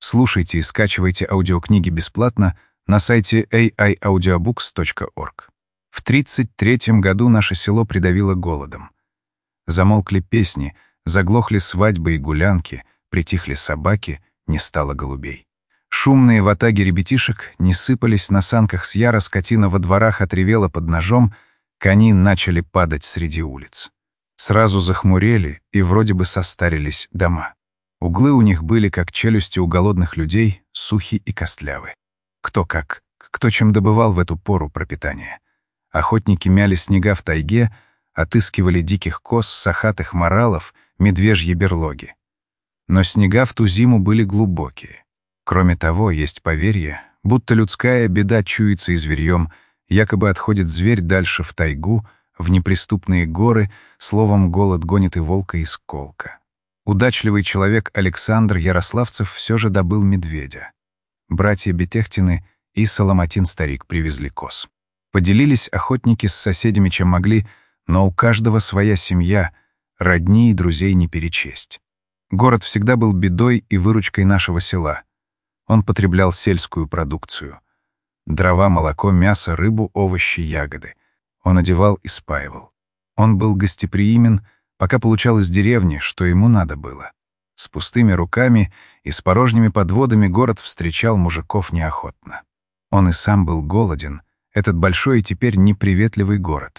Слушайте и скачивайте аудиокниги бесплатно на сайте aiaudiobooks.org. В 1933 году наше село придавило голодом. Замолкли песни, заглохли свадьбы и гулянки, притихли собаки, не стало голубей. Шумные ватаги ребятишек не сыпались на санках с яра, скотина во дворах отревела под ножом, кони начали падать среди улиц. Сразу захмурели и вроде бы состарились дома. Углы у них были, как челюсти у голодных людей, сухи и костлявы. Кто чем добывал в эту пору пропитание. Охотники мяли снега в тайге, отыскивали диких коз, сахатых моралов, медвежьи берлоги. Но снега в ту зиму были глубокие. Кроме того, есть поверье, будто людская беда чуется и зверьем, якобы отходит зверь дальше в тайгу, в неприступные горы, словом, голод гонит и волка, и сколка. Удачливый человек Александр Ярославцев все же добыл медведя. Братья Бетехтины и Соломатин-старик привезли коз. Поделились охотники с соседями, чем могли, но у каждого своя семья, родни и друзей не перечесть. Город всегда был бедой и выручкой нашего села. Он потреблял сельскую продукцию. Дрова, молоко, мясо, рыбу, овощи, ягоды. Он одевал и спаивал. Он был гостеприимен, пока получал из деревни, что ему надо было. С пустыми руками и с порожними подводами город встречал мужиков неохотно. Он и сам был голоден, этот большой и теперь неприветливый город.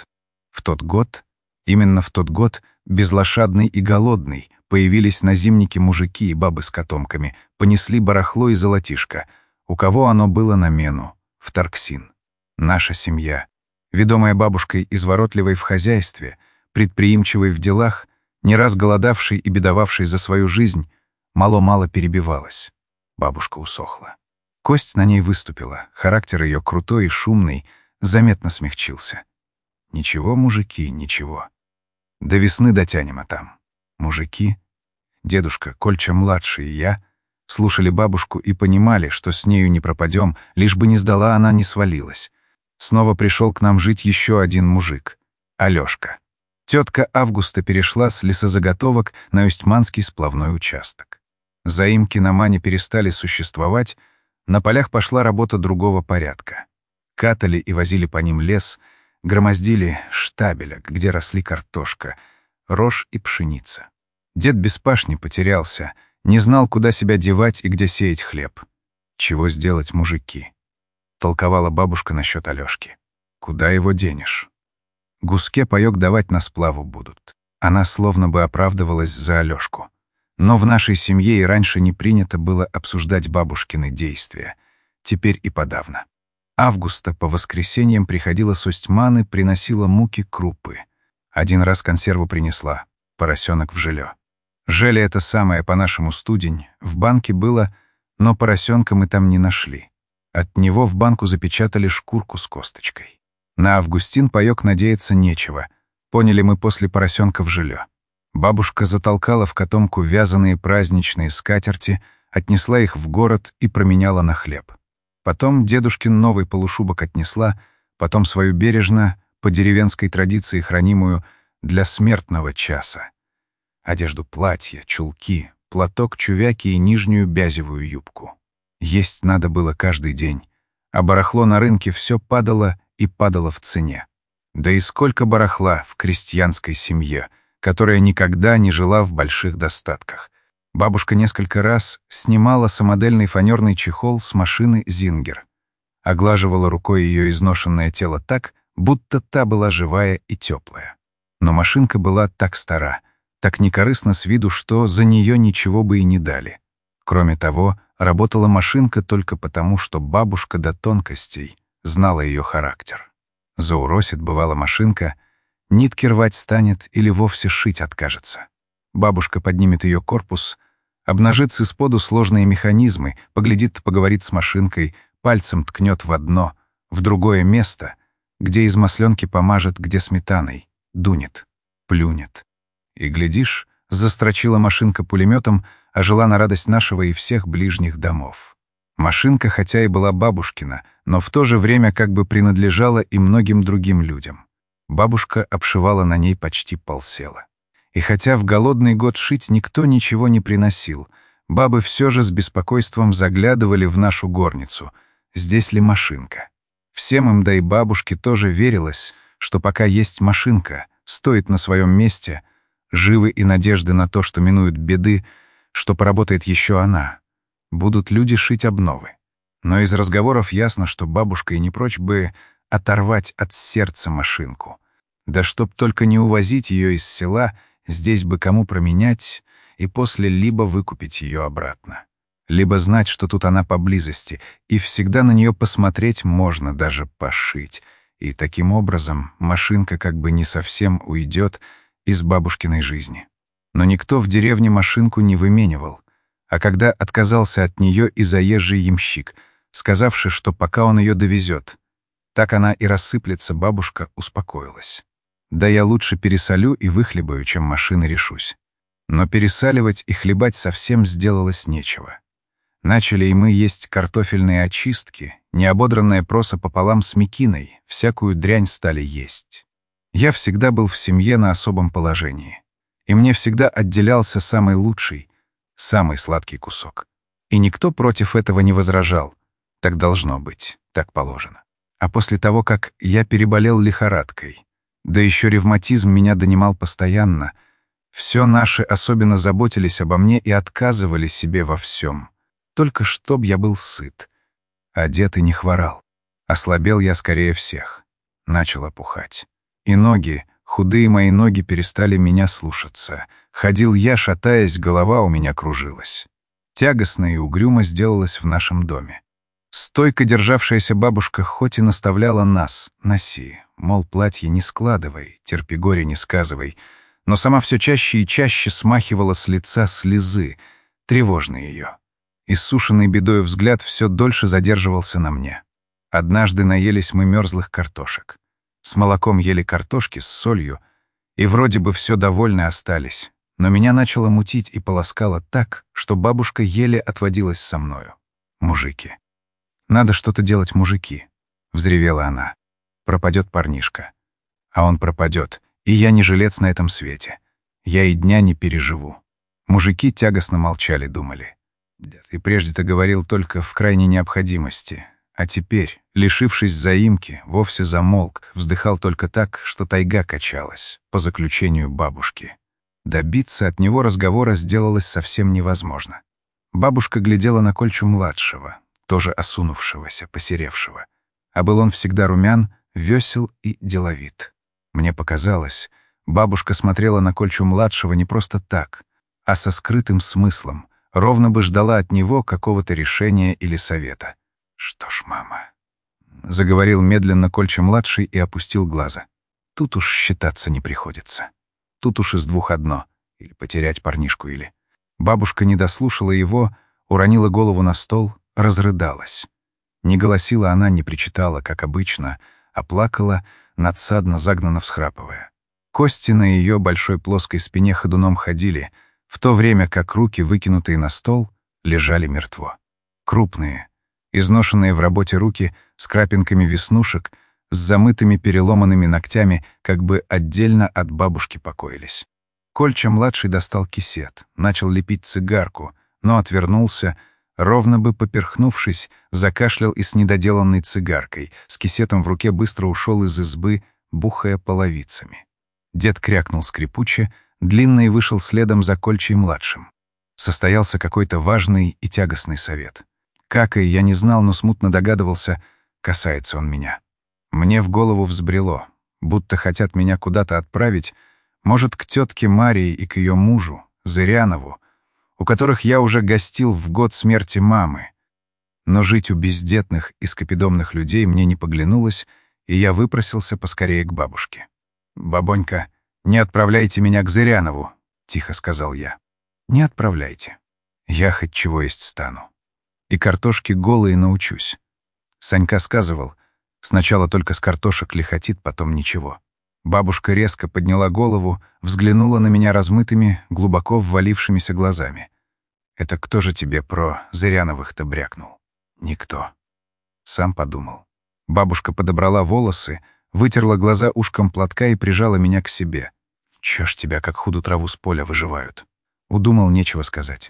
Именно в тот год, безлошадный и голодный, появились на зимнике мужики и бабы с котомками, понесли барахло и золотишко. У кого оно было на мену? В Тарксин. Наша семья, ведомая бабушкой изворотливой в хозяйстве, предприимчивой в делах, не раз голодавшей и бедовавшей за свою жизнь, мало-мало перебивалась. Бабушка усохла. Кость на ней выступила, характер ее крутой и шумный, заметно смягчился. Ничего, мужики, ничего. До весны дотянем, а там. Мужики, дедушка, Кольча-младший и я, слушали бабушку и понимали, что с нею не пропадем, лишь бы не сдала она, не свалилась. Снова пришел к нам жить еще один мужик — Алёшка. Тетка Августа перешла с лесозаготовок на Устьманский сплавной участок. Заимки на Мане перестали существовать, на полях пошла работа другого порядка. Катали и возили по ним лес, громоздили штабеля, где росли картошка, рожь и пшеница. Дед без пашни потерялся, не знал, куда себя девать и где сеять хлеб. Чего сделать, мужики? Толковала бабушка насчет Алёшки. Куда его денешь? Гуске паёк давать на сплаву будут. Она словно бы оправдывалась за Алёшку. Но в нашей семье и раньше не принято было обсуждать бабушкины действия. Теперь и подавно. Августа по воскресеньям приходила с Устьманы, приносила муки, крупы. Один раз консерву принесла, поросенок в желе. Желе это самое по-нашему студень, в банке было, но поросенка мы там не нашли. От него в банку запечатали шкурку с косточкой. На Августин паёк надеяться нечего. Поняли мы после поросенка в желе. Бабушка затолкала в котомку вязаные праздничные скатерти, отнесла их в город и променяла на хлеб. Потом дедушкин новый полушубок отнесла, потом свою бережно, по деревенской традиции хранимую, для смертного часа. Одежду платья, чулки, платок, чувяки и нижнюю бязевую юбку. Есть надо было каждый день, а барахло на рынке все падало и падало в цене. Да и сколько барахла в крестьянской семье, которая никогда не жила в больших достатках. Бабушка несколько раз снимала самодельный фанерный чехол с машины «Зингер». Оглаживала рукой ее изношенное тело так, будто та была живая и теплая. Но машинка была так стара, так некорыстна с виду, что за нее ничего бы и не дали. Кроме того, работала машинка только потому, что бабушка до тонкостей знала ее характер. Зауросит, бывала, машинка, нитки рвать станет или вовсе шить откажется. Бабушка поднимет ее корпус, обнажит с исподу сложные механизмы, поглядит, поговорит с машинкой, пальцем ткнет в одно, в другое место, где из масленки помажет, где сметаной, дунет, плюнет. И, глядишь, застрочила машинка пулеметом, а жила на радость нашего и всех ближних домов. Машинка, хотя и была бабушкина, но в то же время как бы принадлежала и многим другим людям. Бабушка обшивала на ней почти полсела. И хотя в голодный год шить никто ничего не приносил, бабы все же с беспокойством заглядывали в нашу горницу, здесь ли машинка. Всем им, да и бабушке тоже верилось, что пока есть машинка, стоит на своем месте, живы и надежды на то, что минуют беды, что поработает еще она. Будут люди шить обновы. Но из разговоров ясно, что бабушка и не прочь бы оторвать от сердца машинку. Да чтоб только не увозить ее из села, здесь бы кому променять, и после либо выкупить ее обратно, либо знать, что тут она поблизости, и всегда на нее посмотреть можно, даже пошить. И таким образом машинка как бы не совсем уйдет из бабушкиной жизни. Но никто в деревне машинку не выменивал, а когда отказался от нее и заезжий ямщик, сказавший, что пока он ее довезет, так она и рассыплется, бабушка успокоилась. Да я лучше пересолю и выхлебаю, чем машины решусь. Но пересаливать и хлебать совсем сделалось нечего. Начали и мы есть картофельные очистки, неободранное просо пополам с мекиной, всякую дрянь стали есть. Я всегда был в семье на особом положении, и мне всегда отделялся самый лучший, самый сладкий кусок. И никто против этого не возражал. Так должно быть, так положено. А после того, как я переболел лихорадкой, да еще ревматизм меня донимал постоянно, все наши особенно заботились обо мне и отказывали себе во всем. Только чтоб я был сыт, одет и не хворал. Ослабел я скорее всех. Начал опухать. И ноги, худые мои ноги перестали меня слушаться. Ходил я, шатаясь, голова у меня кружилась. Тягостно и угрюмо сделалось в нашем доме. Стойко державшаяся бабушка хоть и наставляла нас: носи, мол, платье не складывай, терпи горе не сказывай, но сама все чаще и чаще смахивала с лица слезы, тревожные ее. Иссушенный бедою взгляд все дольше задерживался на мне. Однажды наелись мы мерзлых картошек. С молоком ели картошки с солью, и вроде бы все довольны остались, но меня начало мутить и полоскало так, что бабушка еле отводилась со мною. Мужики. «Надо что-то делать, мужики», — взревела она. «Пропадет парнишка. А он пропадет, и я не жилец на этом свете. Я и дня не переживу». Мужики тягостно молчали, думали. Дед и прежде-то говорил только в крайней необходимости, а теперь, лишившись заимки, вовсе замолк, вздыхал только так, что тайга качалась, по заключению бабушки. Добиться от него разговора сделалось совсем невозможно. Бабушка глядела на Кольчу-младшего, тоже осунувшегося, посеревшего. А был он всегда румян, весел и деловит. Мне показалось, бабушка смотрела на Кольчу-младшего не просто так, а со скрытым смыслом, ровно бы ждала от него какого-то решения или совета. «Что ж, мама...» — заговорил медленно Кольча-младший и опустил глаза. «Тут уж считаться не приходится. Тут уж из двух одно. Или потерять парнишку, или...» Бабушка не дослушала его, уронила голову на стол, разрыдалась. Не голосила она, не причитала, как обычно, а плакала, надсадно загнанно всхрапывая. Кости на ее большой плоской спине ходуном ходили, в то время как руки, выкинутые на стол, лежали мертво. Крупные, изношенные в работе руки с крапинками веснушек, с замытыми переломанными ногтями, как бы отдельно от бабушки покоились. Кольча-младший достал кисет, начал лепить цигарку, но отвернулся, ровно бы поперхнувшись, закашлял и с недоделанной цигаркой, с кисетом в руке быстро ушел из избы, бухая половицами. Дед крякнул скрипуче, Длинный вышел следом за Кольчей-младшим. Состоялся какой-то важный и тягостный совет. Как и я не знал, но смутно догадывался, касается он меня. Мне в голову взбрело, будто хотят меня куда-то отправить, может, к тетке Марии и к ее мужу, Зырянову, у которых я уже гостил в год смерти мамы. Но жить у бездетных и скопидомных людей мне не поглянулось, и я выпросился поскорее к бабушке. «Бабонька, не отправляйте меня к Зырянову», — тихо сказал я. «Не отправляйте. Я хоть чего есть стану. И картошки голые научусь». Санька сказывал, сначала только с картошек лихотит, потом ничего. Бабушка резко подняла голову, взглянула на меня размытыми, глубоко ввалившимися глазами. «Это кто же тебе про Зыряновых-то брякнул?» «Никто». Сам подумал. Бабушка подобрала волосы, вытерла глаза ушком платка и прижала меня к себе. «Чё ж тебя, как худу траву с поля, выживают?» Удумал, нечего сказать.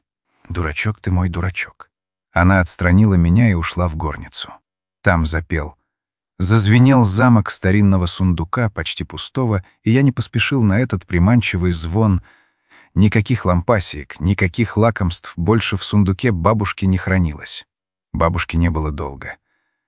Дурачок ты мой, дурачок». Она отстранила меня и ушла в горницу. Там запел. Зазвенел замок старинного сундука, почти пустого, и я не поспешил на этот приманчивый звон. Никаких лампасиек, никаких лакомств больше в сундуке бабушки не хранилось. Бабушки не было долго.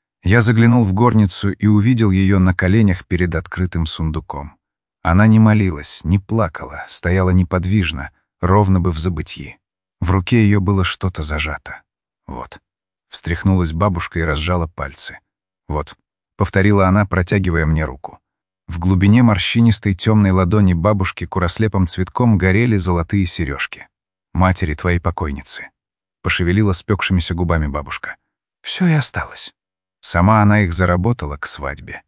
Я заглянул в горницу и увидел ее на коленях перед открытым сундуком. Она не молилась, не плакала, стояла неподвижно, ровно бы в забытьи. В руке ее было что-то зажато. «Вот». Встряхнулась бабушка и разжала пальцы. «Вот», — повторила она, протягивая мне руку. В глубине морщинистой темной ладони бабушки курослепым цветком горели золотые сережки. «Матери твоей покойницы», — пошевелила спекшимися губами бабушка. «Все и осталось». Сама она их заработала к свадьбе.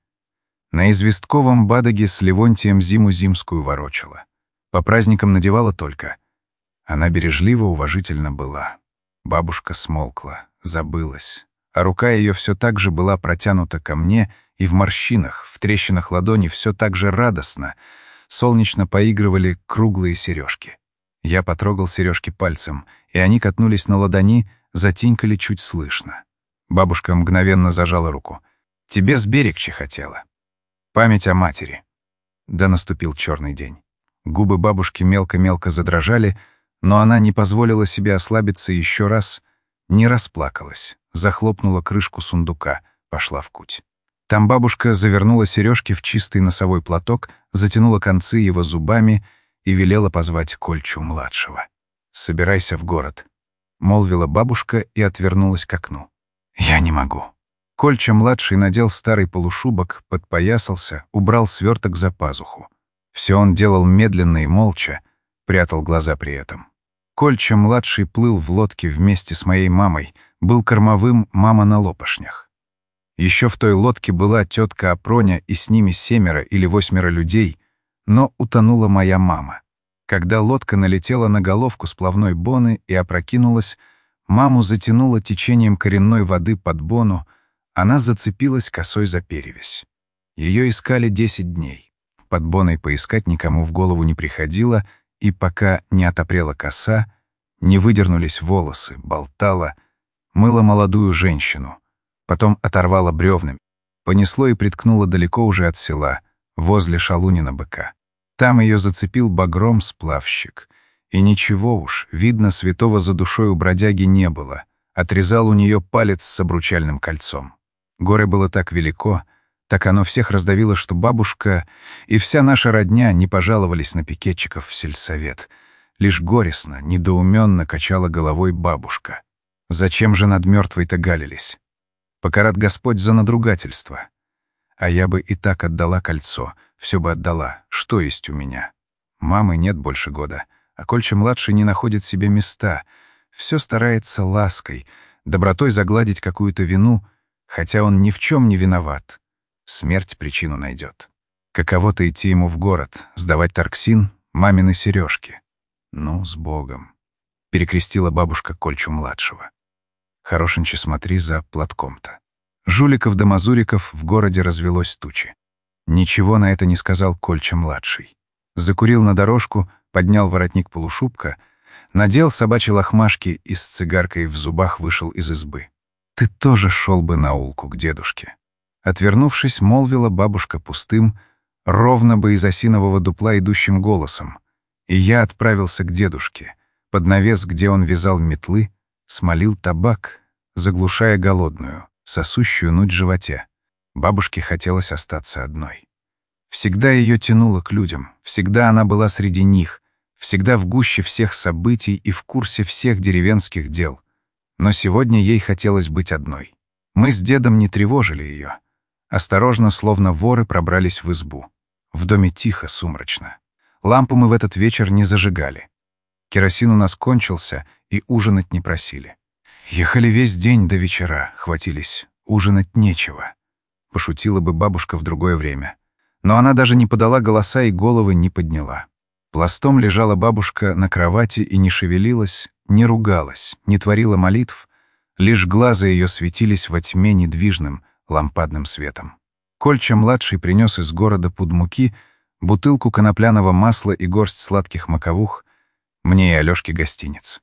На известковом бадаге с Левонтием зиму зимскую ворочала. По праздникам надевала только. Она бережливо, уважительно была. Бабушка смолкла, забылась, а рука ее все так же была протянута ко мне, и в морщинах, в трещинах ладони все так же радостно, солнечно поигрывали круглые сережки. Я потрогал сережки пальцем, и они катнулись на ладони, затинькали чуть слышно. Бабушка мгновенно зажала руку. «Тебе с берегче хотела. Память о матери». Да наступил черный день. Губы бабушки мелко-мелко задрожали, но она не позволила себе ослабиться еще раз, не расплакалась, захлопнула крышку сундука, пошла в куть. Там бабушка завернула сережки в чистый носовой платок, затянула концы его зубами и велела позвать Кольчу-младшего. «Собирайся в город», — молвила бабушка и отвернулась к окну. «Я не могу». Кольча-младший надел старый полушубок, подпоясался, убрал сверток за пазуху. Все он делал медленно и молча, прятал глаза при этом. Кольча-младший плыл в лодке вместе с моей мамой, был кормовым, мама на лопашнях. Еще в той лодке была тетка Апроня и с ними 7 или 8 людей, но утонула моя мама. Когда лодка налетела на головку сплавной боны и опрокинулась, маму затянуло течением коренной воды под бону, она зацепилась косой за перевязь. Ее искали 10 дней. Под боной поискать никому в голову не приходило, и пока не отопрела коса, не выдернулись волосы, болтала, мыла молодую женщину, потом оторвала бревнами, понесло и приткнуло далеко уже от села, возле Шалунина быка. Там ее зацепил багром сплавщик. И ничего уж, видно, святого за душой у бродяги не было. Отрезал у нее палец с обручальным кольцом. Горе было так велико, так оно всех раздавило, что бабушка и вся наша родня не пожаловались на пикетчиков в сельсовет. Лишь горестно, недоуменно качала головой бабушка. Зачем же над мертвой-то галились? Покарат Господь за надругательство. А я бы и так отдала кольцо, все бы отдала, что есть у меня. Мамы нет больше года, а Кольча-младший не находит себе места, все старается лаской, добротой загладить какую-то вину, хотя он ни в чем не виноват. Смерть причину найдет. Каково-то идти ему в город, сдавать торксин, мамины сережки. Ну, с Богом. Перекрестила бабушка Кольчу-младшего. Хорошеньче смотри за платком-то. Жуликов да мазуриков в городе развелось тучи. Ничего на это не сказал Кольча-младший. Закурил на дорожку, поднял воротник полушубка, надел собачьи лохмашки и с цигаркой в зубах вышел из избы. «Ты тоже шел бы на улку к дедушке». Отвернувшись, молвила бабушка пустым, ровно бы из осинового дупла идущим голосом. И я отправился к дедушке, под навес, где он вязал метлы, смолил табак, заглушая голодную, сосущую нуть в животе. Бабушке хотелось остаться одной. Всегда ее тянуло к людям, всегда она была среди них, всегда в гуще всех событий и в курсе всех деревенских дел. Но сегодня ей хотелось быть одной. Мы с дедом не тревожили ее. Осторожно, словно воры, пробрались в избу. В доме тихо, сумрачно. Лампу мы в этот вечер не зажигали. Керосин у нас кончился, и ужинать не просили. Ехали весь день до вечера, хватились. Ужинать нечего. Пошутила бы бабушка в другое время. Но она даже не подала голоса и головы не подняла. Пластом лежала бабушка на кровати и не шевелилась, не ругалась, не творила молитв. Лишь глаза ее светились во тьме недвижным, лампадным светом. Кольча-младший принес из города пуд муки, бутылку конопляного масла и горсть сладких маковух, мне и Алёшке гостиниц.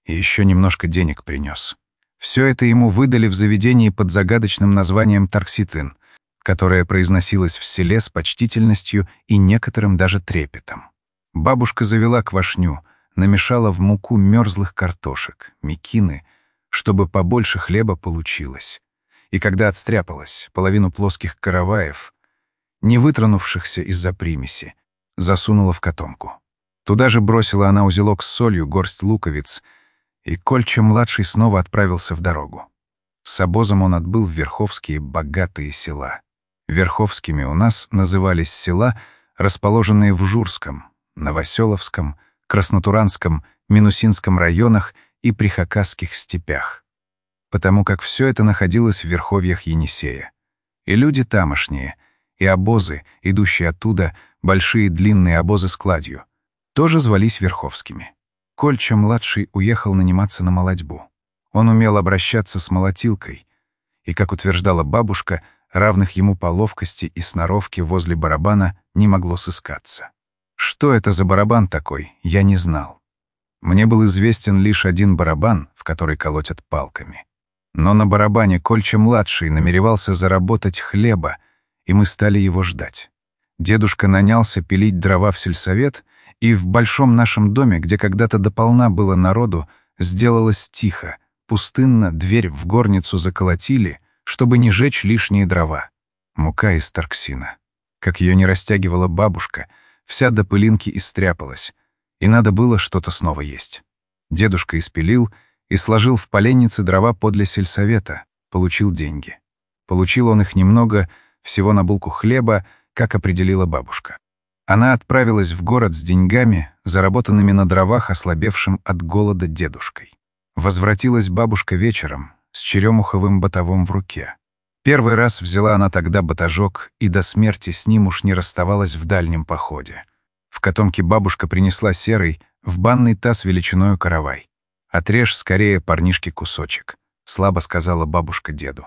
И еще немножко денег принес. Все это ему выдали в заведении под загадочным названием Таркситын, которое произносилось в селе с почтительностью и некоторым даже трепетом. Бабушка завела квашню, намешала в муку мерзлых картошек, мекины, чтобы побольше хлеба получилось. И когда отстряпалась половину плоских караваев, не вытронувшихся из-за примеси, засунула в котомку. Туда же бросила она узелок с солью, горсть луковиц, и Кольча-младший снова отправился в дорогу. С обозом он отбыл в Верховские богатые села. Верховскими у нас назывались села, расположенные в Журском, Новоселовском, Краснотуранском, Минусинском районах и Прихакасских степях, потому как все это находилось в верховьях Енисея. И люди тамошние, и обозы, идущие оттуда, большие длинные обозы с кладью, тоже звались Верховскими. Кольча-младший уехал наниматься на молотьбу. Он умел обращаться с молотилкой, и, как утверждала бабушка, равных ему по ловкости и сноровке возле барабана не могло сыскаться. Что это за барабан такой, я не знал. Мне был известен лишь один барабан, в который колотят палками. Но на барабане Кольча-младший намеревался заработать хлеба, и мы стали его ждать. Дедушка нанялся пилить дрова в сельсовет, и в большом нашем доме, где когда-то дополна было народу, сделалось тихо, пустынно, дверь в горницу заколотили, чтобы не жечь лишние дрова. Мука из Тарксина. Как ее не растягивала бабушка, вся до пылинки истряпалась, и надо было что-то снова есть. Дедушка испилил и сложил в поленнице дрова подле сельсовета, получил деньги. Получил он их немного, всего на булку хлеба, как определила бабушка. Она отправилась в город с деньгами, заработанными на дровах, ослабевшим от голода дедушкой. Возвратилась бабушка вечером с черемуховым батагом в руке. Первый раз взяла она тогда батажок и до смерти с ним уж не расставалась в дальнем походе. В котомке бабушка принесла серый, в банный таз величиною каравай. «Отрежь скорее парнишке кусочек», — слабо сказала бабушка деду.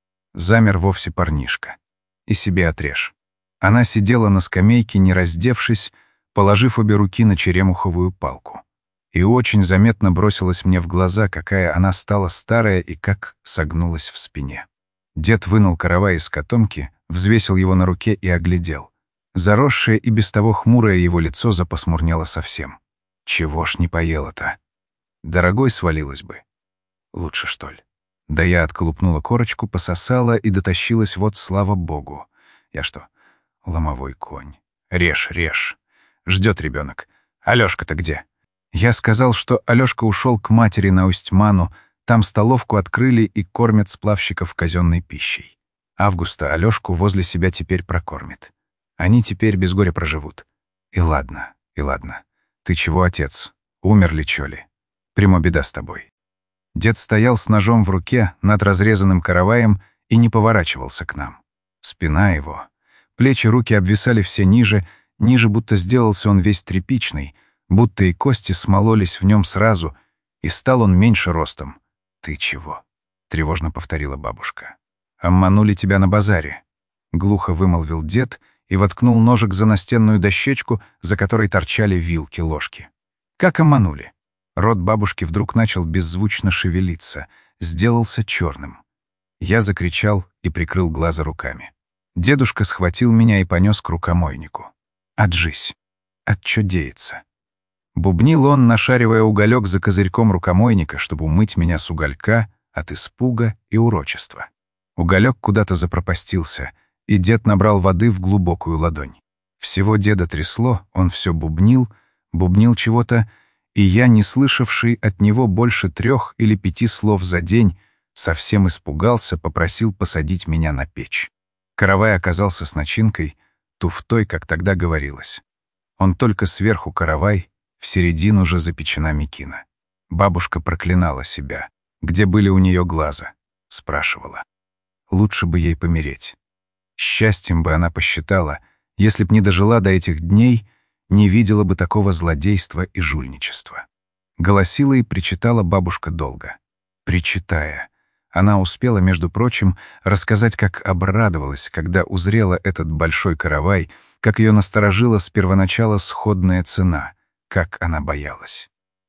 Замер вовсе парнишка. «И себе отрежь». Она сидела на скамейке, не раздевшись, положив обе руки на черемуховую палку. И очень заметно бросилась мне в глаза, какая она стала старая и как согнулась в спине. Дед вынул каравай из котомки, взвесил его на руке и оглядел. Заросшее и без того хмурое его лицо запосмурнело совсем. Чего ж не поела-то? Дорогой свалилась бы. Лучше, что ли? Да я отколупнула корочку, пососала и дотащилась, вот слава богу. Я что, ломовой конь? Режь, режь. Ждет ребенок. Алёшка-то где? Я сказал, что Алёшка ушел к матери на Усть-Ману, там столовку открыли и кормят сплавщиков казенной пищей. Августа Алёшку возле себя теперь прокормит. Они теперь без горя проживут. И ладно, и ладно. Ты чего, отец? Умер ли, чё ли? Прямо беда с тобой. Дед стоял с ножом в руке над разрезанным караваем и не поворачивался к нам. Спина его, плечи, руки обвисали все ниже, ниже будто сделался он весь тряпичный, будто и кости смололись в нем сразу, и стал он меньше ростом. «Ты чего?» — тревожно повторила бабушка. «Обманули тебя на базаре», — глухо вымолвил дед и воткнул ножик за настенную дощечку, за которой торчали вилки-ложки. «Как обманули?» Рот бабушки вдруг начал беззвучно шевелиться, сделался черным. Я закричал и прикрыл глаза руками. Дедушка схватил меня и понес к рукомойнику. «Отжись! Отчё деется?» Бубнил он, нашаривая уголек за козырьком рукомойника, чтобы умыть меня с уголька от испуга и урочества. Уголек куда-то запропастился, и дед набрал воды в глубокую ладонь. Всего деда трясло, он все бубнил чего-то, и я, не слышавший от него больше 3 или 5 слов за день, совсем испугался, попросил посадить меня на печь. Каравай оказался с начинкой, туфтой, как тогда говорилось. Он только сверху каравай, в середину же запечена мекина. Бабушка проклинала себя. Где были у нее глаза? Спрашивала. Лучше бы ей помереть. Счастьем бы она посчитала, если б не дожила до этих дней, не видела бы такого злодейства и жульничества. Голосила и причитала бабушка долго. Причитая, она успела, между прочим, рассказать, как обрадовалась, когда узрела этот большой каравай, как ее насторожила с первоначала сходная цена, как она боялась.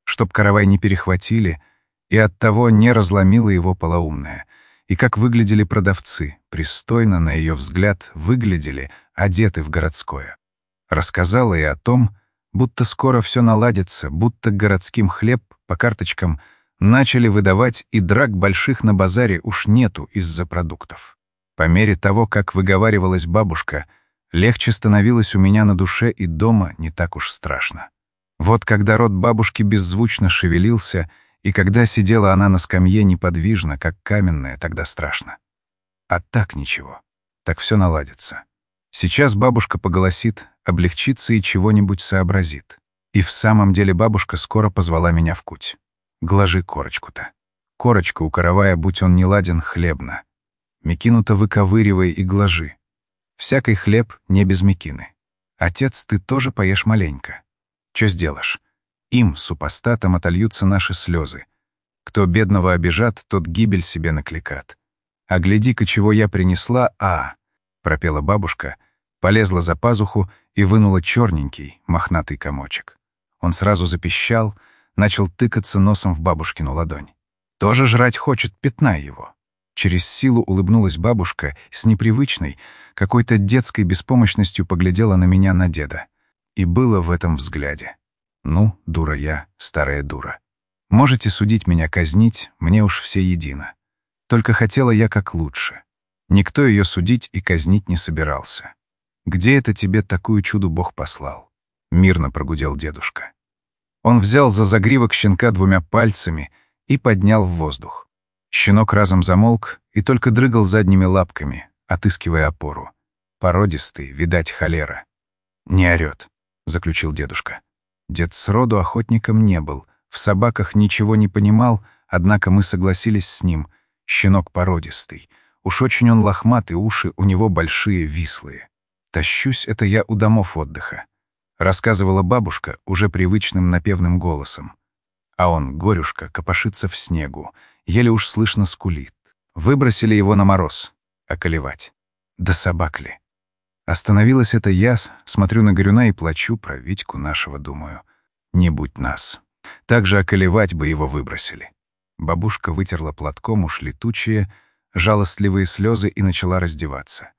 чтоб каравай не перехватили, и оттого не разломила его полоумная. И как выглядели продавцы, пристойно, на ее взгляд, выглядели, одеты в городское. Рассказала и о том, будто скоро все наладится, будто городским хлеб по карточкам начали выдавать, и драк больших на базаре уж нету из-за продуктов. По мере того, как выговаривалась бабушка, легче становилось у меня на душе, и дома не так уж страшно. Вот когда рот бабушки беззвучно шевелился, и когда сидела она на скамье неподвижно, как каменная, тогда страшно. А так ничего. Так все наладится. Сейчас бабушка поголосит, облегчится и чего-нибудь сообразит. И в самом деле бабушка скоро позвала меня в куть. Глажи корочку-то. Корочка у каравая, будь он не ладен, хлебна. Мекину-то выковыривай и глажи. Всякий хлеб не без мекины. Отец, ты тоже поешь маленько. Чё сделаешь? Им, супостатам, отольются наши слезы. Кто бедного обижат, тот гибель себе накликат. А гляди-ка, чего я принесла, пропела бабушка, полезла за пазуху и вынула черненький, мохнатый комочек. Он сразу запищал, начал тыкаться носом в бабушкину ладонь. Тоже жрать хочет, пятнай его. Через силу улыбнулась бабушка с непривычной, какой-то детской беспомощностью поглядела на меня, на деда. И было в этом взгляде. Ну, дура я, старая дура. Можете судить меня, казнить, мне уж все едино. Только хотела я как лучше. Никто ее судить и казнить не собирался. Где это тебе такую чуду Бог послал? Мирно прогудел дедушка. Он взял за загривок щенка двумя пальцами и поднял в воздух. Щенок разом замолк и только дрыгал задними лапками, отыскивая опору. Породистый, видать, холера. «Не орёт», — заключил дедушка. Дед сроду охотником не был, в собаках ничего не понимал, однако мы согласились с ним. Щенок породистый. Уж очень он лохматый, уши у него большие, вислые. Тащусь это я у домов отдыха. Рассказывала бабушка уже привычным напевным голосом. А он, горюшка, копошится в снегу, еле уж слышно скулит. Выбросили его на мороз. Околевать. Да собак ли? Остановилась это я, смотрю на горюна и плачу, про Витьку нашего думаю. Не будь нас. Так же околевать бы его выбросили. Бабушка вытерла платком уж летучие, жалостливые слезы и начала раздеваться.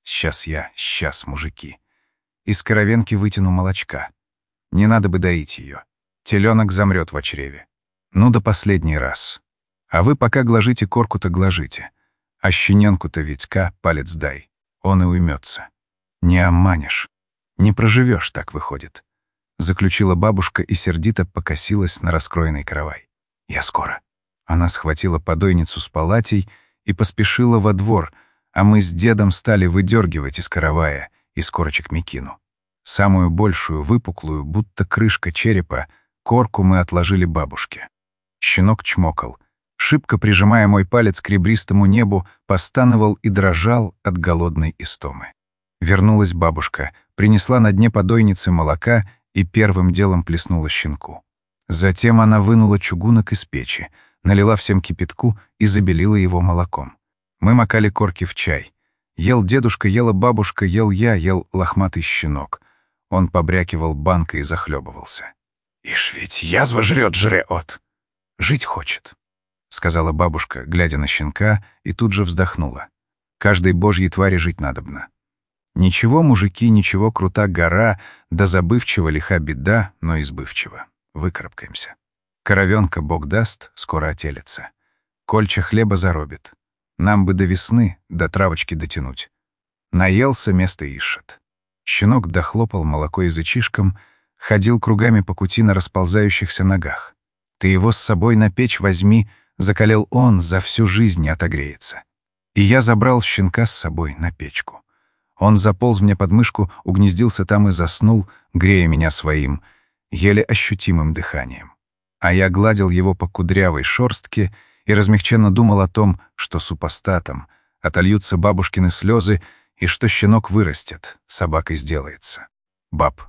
Сейчас, мужики. Из коровенки вытяну молочка. Не надо бы доить ее. Теленок замрет в чреве. Ну да последний раз. А вы пока глажите корку-то глажите. А щененку-то Витька палец дай. Он и уймется. Не обманешь. Не проживешь, так выходит. Заключила бабушка и сердито покосилась на раскроенный каравай. Я скоро. Она схватила подойницу с палатей и поспешила во двор, а мы с дедом стали выдергивать из каравая, из корочек мекину. Самую большую, выпуклую, будто крышка черепа, корку мы отложили бабушке. Щенок чмокал. Шибко прижимая мой палец к ребристому небу, постановал и дрожал от голодной истомы. Вернулась бабушка, принесла на дне подойницы молока и первым делом плеснула щенку. Затем она вынула чугунок из печи, налила всем кипятку и забелила его молоком. Мы макали корки в чай. Ел дедушка, ела бабушка, ел я, ел лохматый щенок. Он побрякивал банкой и захлебывался. «Ишь ведь язва жрет. Жить хочет», — сказала бабушка, глядя на щенка, и тут же вздохнула. «Каждой божьей твари жить надобно. Ничего, мужики, ничего, крута гора, да забывчива лиха беда, но избывчива. Выкарабкаемся. Коровенка, Бог даст, скоро отелится. Кольча хлеба заробит. Нам бы до весны, до травочки дотянуть. Наелся, место ищет». Щенок дохлопал молоко язычишком, ходил кругами по кути на расползающихся ногах. «Ты его с собой на печь возьми», — закалел он, за всю жизнь не отогреется. И я забрал щенка с собой на печку. Он заполз мне под мышку, угнездился там и заснул, грея меня своим, еле ощутимым дыханием. А я гладил его по кудрявой шорстке и размягченно думал о том, что супостатом отольются бабушкины слезы и что щенок вырастет, собакой сделается. Баб,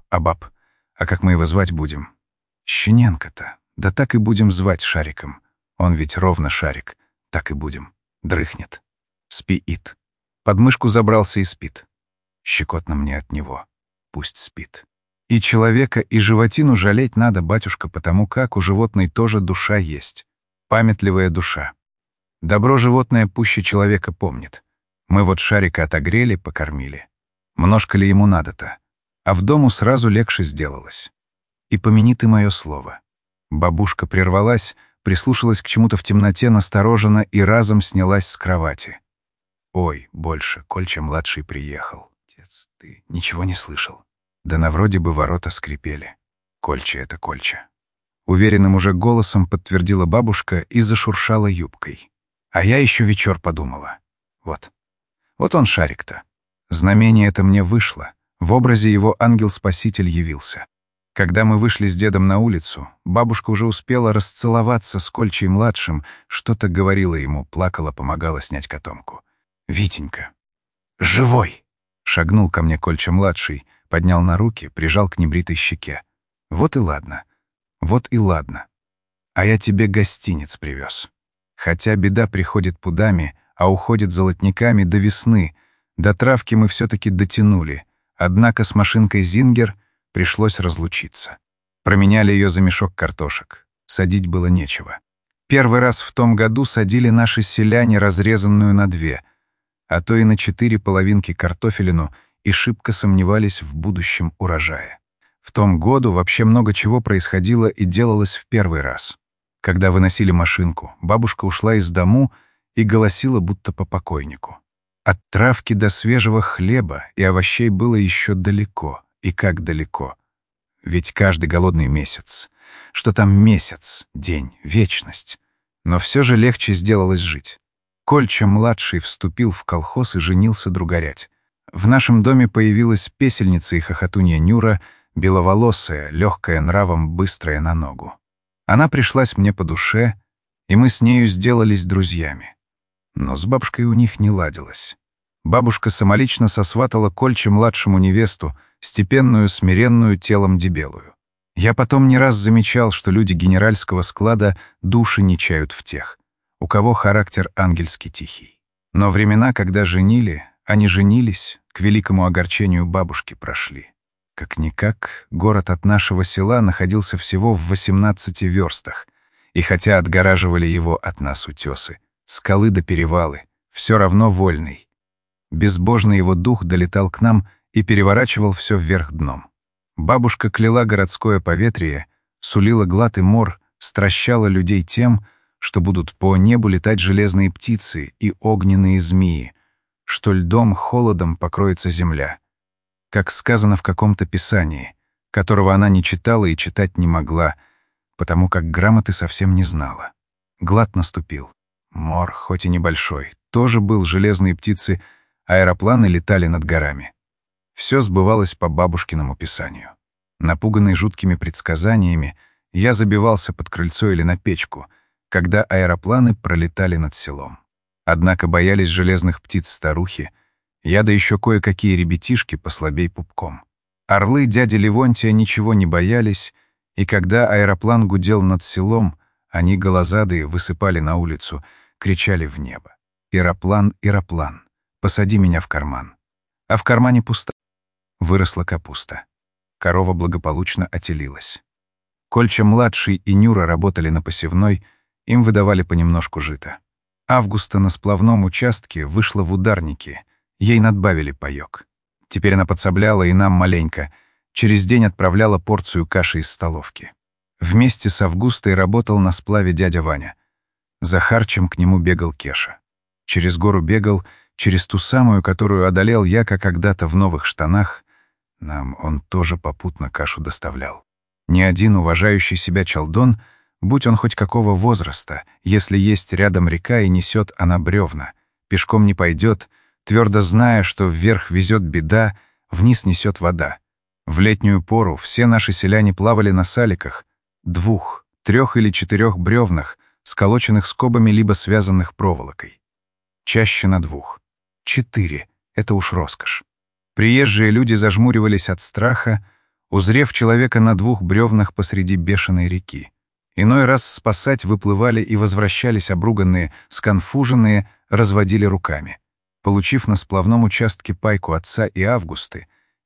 а как мы его звать будем? Щененка-то, да так и будем звать Шариком. Он ведь ровно Шарик, так и будем. Дрыхнет. Спит. Под мышку забрался и спит. Щекотно мне от него. Пусть спит. И человека, и животину жалеть надо, батюшка, потому как у животной тоже душа есть. Памятливая душа. Добро животное пуще человека помнит. Мы вот Шарика отогрели, покормили. Множко ли ему надо-то? А в дому сразу легче сделалось. И помяни ты мое слово. Бабушка прервалась, прислушалась к чему-то в темноте настороженно и разом снялась с кровати. Ой, больше, Кольча-младший приехал. Отец, ты ничего не слышал? Да на вроде бы ворота скрипели. Кольча — это Кольча. Уверенным уже голосом подтвердила бабушка и зашуршала юбкой. А я еще вечер подумала. Вот он Шарик-то. Знамение это мне вышло. В образе его ангел-спаситель явился. Когда мы вышли с дедом на улицу, бабушка уже успела расцеловаться с Кольчей-младшим, что-то говорила ему, плакала, помогала снять котомку. «Витенька! Живой!» Шагнул ко мне Кольча-младший, поднял на руки, прижал к небритой щеке. «Вот и ладно. Вот и ладно. А я тебе гостиниц привез. Хотя беда приходит пудами, а уходит золотниками до весны. До травки мы все-таки дотянули. Однако с машинкой «Зингер» пришлось разлучиться. Променяли ее за мешок картошек. Садить было нечего. Первый раз в том году садили наши селяне разрезанную на 2, а то и на 4 половинки картофелину, и шибко сомневались в будущем урожае. В том году вообще много чего происходило и делалось в первый раз. Когда выносили машинку, бабушка ушла из дому и голосила будто по покойнику. От травки до свежего хлеба и овощей было еще далеко. И как далеко. Ведь каждый голодный месяц. Что там месяц, день, вечность. Но все же легче сделалось жить. Кольча-младший вступил в колхоз и женился другорять. В нашем доме появилась песельница и хохотунья Нюра, беловолосая, легкая нравом, быстрая на ногу. Она пришлась мне по душе, и мы с нею сделались друзьями. Но с бабушкой у них не ладилось. Бабушка самолично сосватала Кольче-младшему невесту, степенную, смиренную, телом дебелую. Я потом не раз замечал, что люди генеральского склада души не чают в тех, у кого характер ангельски тихий. Но времена, когда женили, они женились, к великому огорчению бабушки прошли. Как-никак, город от нашего села находился всего в 18 верстах, и хотя отгораживали его от нас утесы, скалы до перевалы, все равно вольный. Безбожный его дух долетал к нам и переворачивал все вверх дном. Бабушка кляла городское поветрие, сулила глад и мор, стращала людей тем, что будут по небу летать железные птицы и огненные змеи, что льдом, холодом покроется земля. Как сказано в каком-то писании, которого она не читала и читать не могла, потому как грамоты совсем не знала. Глад наступил. Мор, хоть и небольшой, тоже был, железные птицы, аэропланы летали над горами. Все сбывалось по бабушкиному писанию. Напуганный жуткими предсказаниями, я забивался под крыльцо или на печку, когда аэропланы пролетали над селом. Однако боялись железных птиц старухи, я да еще кое-какие ребятишки послабей пупком. Орлы дяди Левонтия ничего не боялись, и когда аэроплан гудел над селом, они, голозадые, высыпали на улицу, кричали в небо: «Ироплан, Ироплан, посади меня в карман». А в кармане пусто. Выросла капуста. Корова благополучно отелилась. Кольча-младший и Нюра работали на посевной, им выдавали понемножку жита. Августа на сплавном участке вышла в ударники, ей надбавили паёк. Теперь она подсобляла и нам маленько, через день отправляла порцию каши из столовки. Вместе с Августой работал на сплаве дядя Ваня. За харчем к нему бегал Кеша. Через гору бегал, через ту самую, которую одолел я, как когда-то в новых штанах. Нам он тоже попутно кашу доставлял. Ни один уважающий себя чалдон, будь он хоть какого возраста, если есть рядом река и несет она бревна, пешком не пойдет, твердо зная, что вверх везет беда, вниз несет вода. В летнюю пору все наши селяне плавали на саликах, 2, 3 или 4 бревнах, сколоченных скобами либо связанных проволокой. Чаще на 2. 4 — это уж роскошь. Приезжие люди зажмуривались от страха, узрев человека на 2 бревнах посреди бешеной реки. Иной раз спасать выплывали и возвращались обруганные, сконфуженные, разводили руками. Получив на сплавном участке пайку отца и Августы,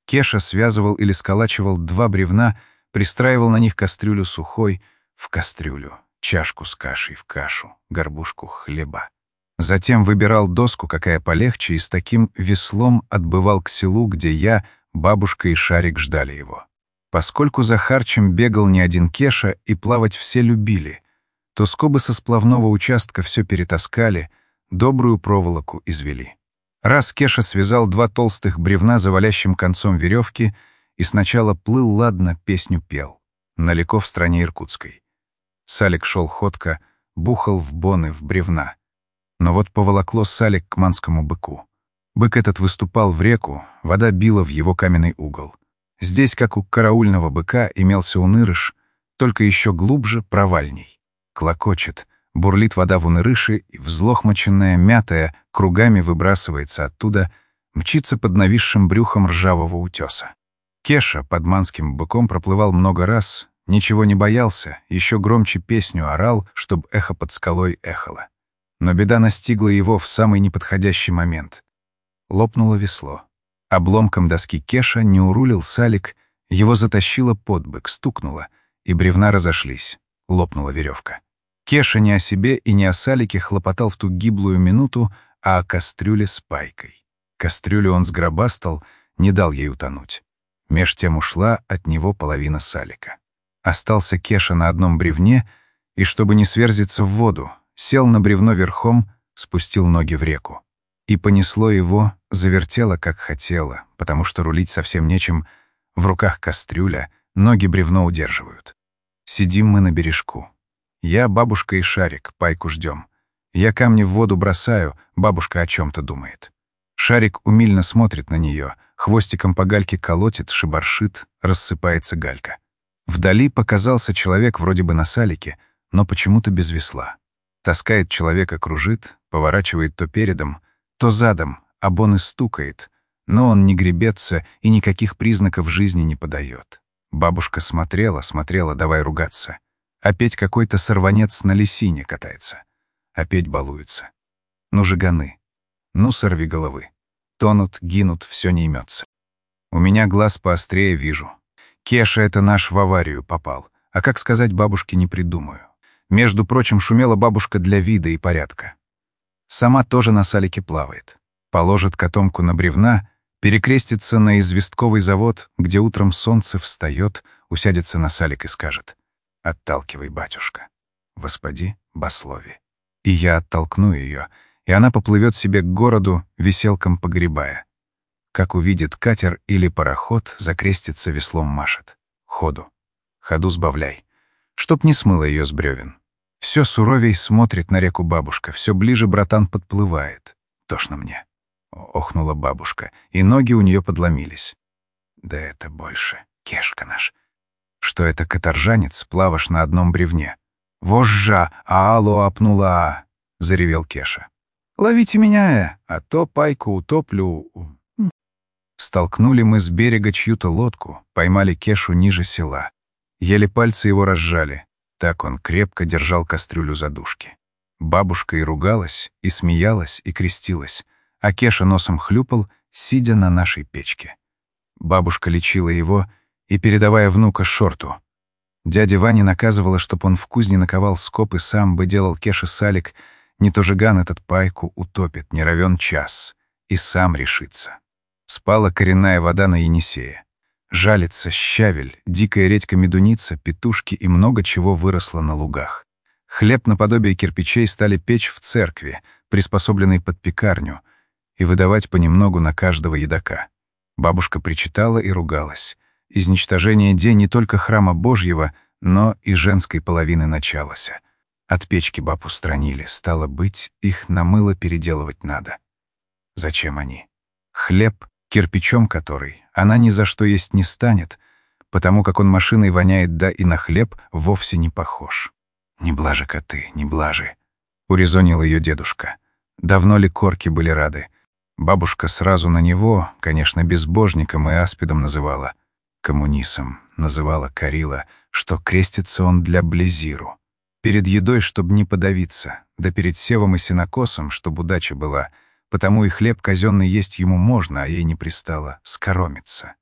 Кеша связывал или сколачивал 2 бревна, пристраивал на них кастрюлю сухой, в кастрюлю, чашку с кашей в кашу, горбушку хлеба. Затем выбирал доску, какая полегче, и с таким веслом отбывал к селу, где я, бабушка и Шарик ждали его. Поскольку за харчем бегал не один Кеша и плавать все любили, то скобы со сплавного участка все перетаскали, добрую проволоку извели. Раз Кеша связал 2 толстых бревна завалящим концом веревки и сначала плыл ладно, песню пел. Далеко в стране Иркутской. Салик шел ходко, бухал в боны, в бревна. Но вот поволокло Салик к манскому быку. Бык этот выступал в реку, вода била в его каменный угол. Здесь, как у караульного быка, имелся унырыш, только еще глубже, провальней. Клокочет, бурлит вода в унырыше, и взлохмаченная, мятая, кругами выбрасывается оттуда, мчится под нависшим брюхом ржавого утеса. Кеша под манским быком проплывал много раз, ничего не боялся, еще громче песню орал, чтоб эхо под скалой эхало. Но беда настигла его в самый неподходящий момент. Лопнуло весло. Обломком доски Кеша не урулил Салик, его затащило под бык, стукнуло, и бревна разошлись. Лопнула веревка. Кеша не о себе и не о Салике хлопотал в ту гиблую минуту, а о кастрюле с пайкой. Кастрюлю он сгробастал, не дал ей утонуть. Меж тем ушла от него половина Салика. Остался Кеша на одном бревне, и, чтобы не сверзиться в воду, сел на бревно верхом, спустил ноги в реку. И понесло его, завертело, как хотело, потому что рулить совсем нечем, в руках кастрюля, ноги бревно удерживают. Сидим мы на бережку. Я, бабушка и Шарик, пайку ждем. Я камни в воду бросаю, бабушка о чем-то думает. Шарик умильно смотрит на нее, хвостиком по гальке колотит, шибаршит, рассыпается галька. Вдали показался человек вроде бы на Салике, но почему-то без весла. Таскает человека, кружит, поворачивает то передом, то задом, обон и стукает, но он не гребется и никаких признаков жизни не подает. Бабушка смотрела, давай ругаться. Опять какой-то сорванец на лисине катается. Опять балуется. Ну, жиганы. Ну, сорви головы. Тонут, гинут, все не имется. У меня глаз поострее вижу. Кеша это наш в аварию попал. А как сказать бабушке не придумаю. Между прочим, шумела бабушка для вида и порядка. Сама тоже на Салике плавает. Положит котомку на бревна, перекрестится на известковый завод, где утром солнце встает, усядется на Салик и скажет: «Отталкивай, батюшка, воспади баслови». И я оттолкну ее, и она поплывет себе к городу, веселком погребая. Как увидит катер или пароход, закрестится, веслом машет. Ходу. Ходу сбавляй. Чтоб не смыло ее с бревен. Все суровей смотрит на реку бабушка, все ближе братан подплывает. Тошно мне. Охнула бабушка, и ноги у нее подломились. Да это больше, Кешка наш. Что это каторжанец, плаваешь на одном бревне. «Вожжа! Аало апнула!» — заревел Кеша. «Ловите меня, а то пайку утоплю». Столкнули мы с берега чью-то лодку, поймали Кешу ниже села. Еле пальцы его разжали. Так он крепко держал кастрюлю за дужки. Бабушка и ругалась, и смеялась, и крестилась, а Кеша носом хлюпал, сидя на нашей печке. Бабушка лечила его и передавая внука шорту. Дядя Ваня наказывала, чтоб он в кузне наковал скоб и сам бы делал Кеше Салик, не то жиган этот пайку утопит, не равен час, и сам решится. Спала коренная вода на Енисее. Жалится щавель, дикая редька-медуница, петушки и много чего выросло на лугах. Хлеб наподобие кирпичей стали печь в церкви, приспособленной под пекарню, и выдавать понемногу на каждого едока. Бабушка причитала и ругалась. Изничтожение день не только храма Божьего, но и женской половины началося. От печки баб устранили, стало быть, их на мыло переделывать надо. Зачем они? Хлеб, кирпичом который, она ни за что есть не станет, потому как он машиной воняет, да и на хлеб вовсе не похож. «Не блажи-ка ты, не блажи», — урезонил ее дедушка. Давно ли корки были рады? Бабушка сразу на него, конечно, безбожником и аспидом называла. Коммунисом называла, корила, что крестится он для Близиру. Перед едой, чтоб не подавиться, да перед севом и сенокосом, чтоб удача была, потому и хлеб казенный есть ему можно, а ей не пристало скоромиться.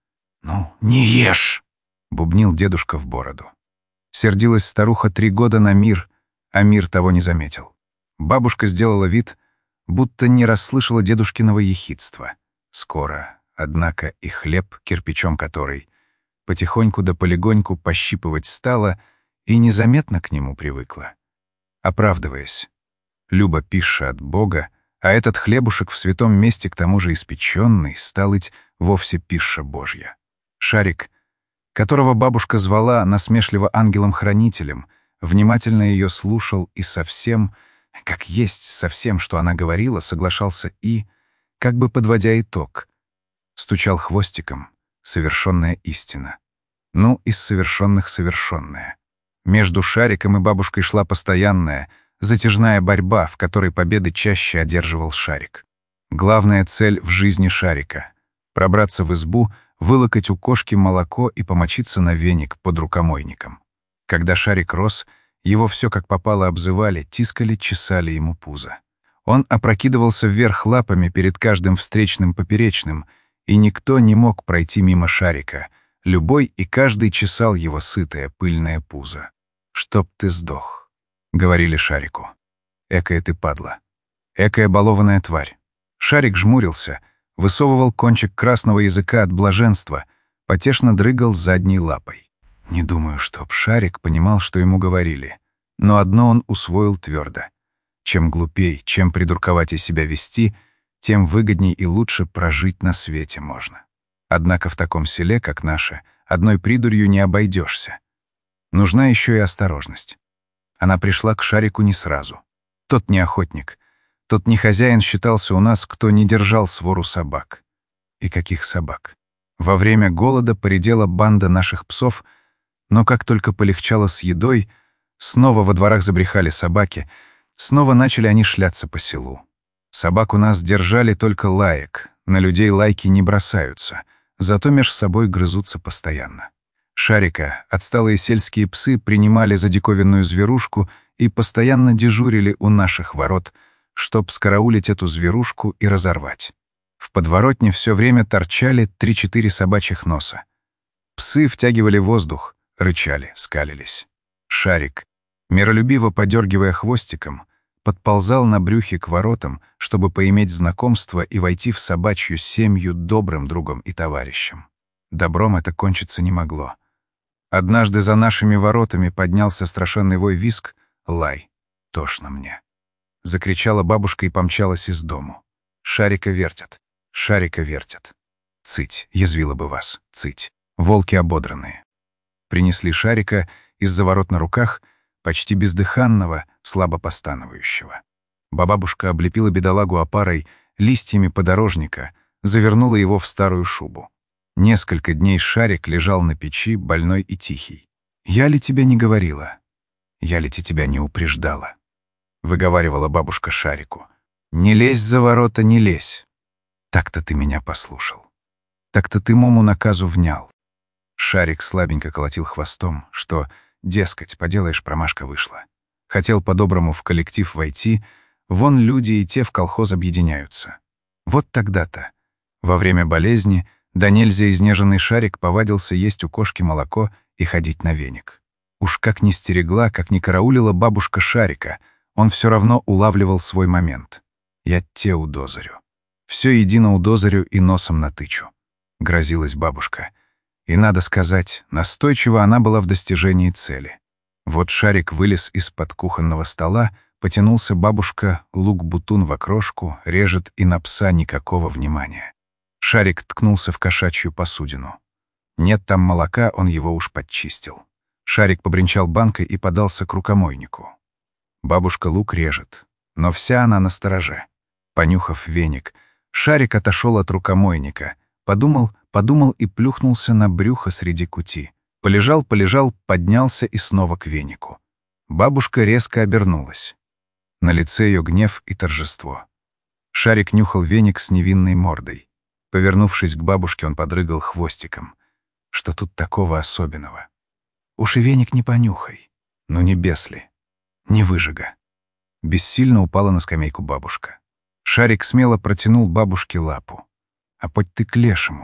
«Ну, не ешь!» — бубнил дедушка в бороду. Сердилась старуха 3 года на мир, а мир того не заметил. Бабушка сделала вид, будто не расслышала дедушкиного ехидства. Скоро, однако, и хлеб, кирпичом который, потихоньку да полегоньку пощипывать стала и незаметно к нему привыкла. Оправдываясь, Люба пища от Бога, а этот хлебушек в святом месте, к тому же испеченный, стал ить вовсе пища Божья. Шарик, которого бабушка звала насмешливо ангелом-хранителем, внимательно ее слушал и совсем, как есть совсем, что она говорила, соглашался и, как бы подводя итог, стучал хвостиком: совершенная истина. Ну, из совершенных совершенная. Между Шариком и бабушкой шла постоянная, затяжная борьба, в которой победы чаще одерживал Шарик. Главная цель в жизни Шарика — пробраться в избу, вылокать у кошки молоко и помочиться на веник под рукомойником. Когда Шарик рос, его все как попало обзывали, тискали, чесали ему пузо. Он опрокидывался вверх лапами перед каждым встречным поперечным, и никто не мог пройти мимо Шарика. Любой и каждый чесал его сытое пыльное пузо. «Чтоб ты сдох», — говорили Шарику. «Экая ты падла. Экая балованная тварь». Шарик жмурился, высовывал кончик красного языка от блаженства, потешно дрыгал задней лапой. Не думаю, чтоб Шарик понимал, что ему говорили. Но одно он усвоил твердо: чем глупей, чем придурковатей себя вести, тем выгодней и лучше прожить на свете можно. Однако в таком селе, как наше, одной придурью не обойдешься. Нужна еще и осторожность. Она пришла к Шарику не сразу. Тот не охотник, тот не хозяин считался у нас, кто не держал свору собак. И каких собак? Во время голода поредела банда наших псов, но как только полегчало с едой, снова во дворах забрехали собаки, снова начали они шляться по селу. Собак у нас держали только лаек, на людей лайки не бросаются, зато меж собой грызутся постоянно. Шарика отсталые сельские псы принимали за диковинную зверушку и постоянно дежурили у наших ворот, чтоб скараулить эту зверушку и разорвать. В подворотне все время торчали 3-4 собачьих носа. Псы втягивали воздух, рычали, скалились. Шарик, миролюбиво подергивая хвостиком, подползал на брюхе к воротам, чтобы поиметь знакомство и войти в собачью семью добрым другом и товарищем. Добром это кончиться не могло. Однажды за нашими воротами поднялся страшенный вой, визг, лай. Тошно мне. Закричала бабушка и помчалась из дому. Шарика вертят, Шарика вертят. Цыть, язвила бы вас, цыть. Волки ободранные. Принесли Шарика из-за ворот на руках, почти бездыханного, слабо постановающего. Бабабушка облепила бедолагу опарой, листьями подорожника, завернула его в старую шубу. Несколько дней Шарик лежал на печи, больной и тихий. «Я ли тебе не говорила? Я ли тебя не упреждала?» — выговаривала бабушка Шарику. «Не лезь за ворота, не лезь. Так-то ты меня послушал. Так-то ты мому наказу внял». Шарик слабенько колотил хвостом, что, дескать, поделаешь, промашка вышла. Хотел по-доброму в коллектив войти, вон люди и те в колхоз объединяются. Вот тогда-то, во время болезни, да нельзя изнеженный Шарик повадился есть у кошки молоко и ходить на веник. Уж как ни стерегла, как ни караулила бабушка Шарика, он все равно улавливал свой момент. «Я те удозарю. Все едино удозарю и носом натычу», — грозилась бабушка. И, надо сказать, настойчиво она была в достижении цели. Вот Шарик вылез из-под кухонного стола, потянулся бабушка, лук-бутун в окрошку, режет, и на пса никакого внимания. Шарик ткнулся в кошачью посудину. Нет там молока, он его уж подчистил. Шарик побренчал банкой и подался к рукомойнику. Бабушка лук режет, но вся она настороже. Понюхав веник, Шарик отошел от рукомойника, подумал и плюхнулся на брюхо среди кути. Полежал, поднялся и снова к венику. Бабушка резко обернулась. На лице ее гнев и торжество. Шарик нюхал веник с невинной мордой. Повернувшись к бабушке, он подрыгал хвостиком. Что тут такого особенного? Уж и веник не понюхай. Ну не бес ли? Не выжига. Бессильно упала на скамейку бабушка. Шарик смело протянул бабушке лапу. «А подь ты к лешему.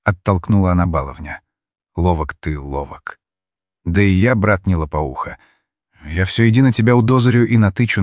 оттолкнула она баловня. Ловок ты, ловок. Да и я, брат, не лопоуха. Я все иди на тебя удозырю и натычу.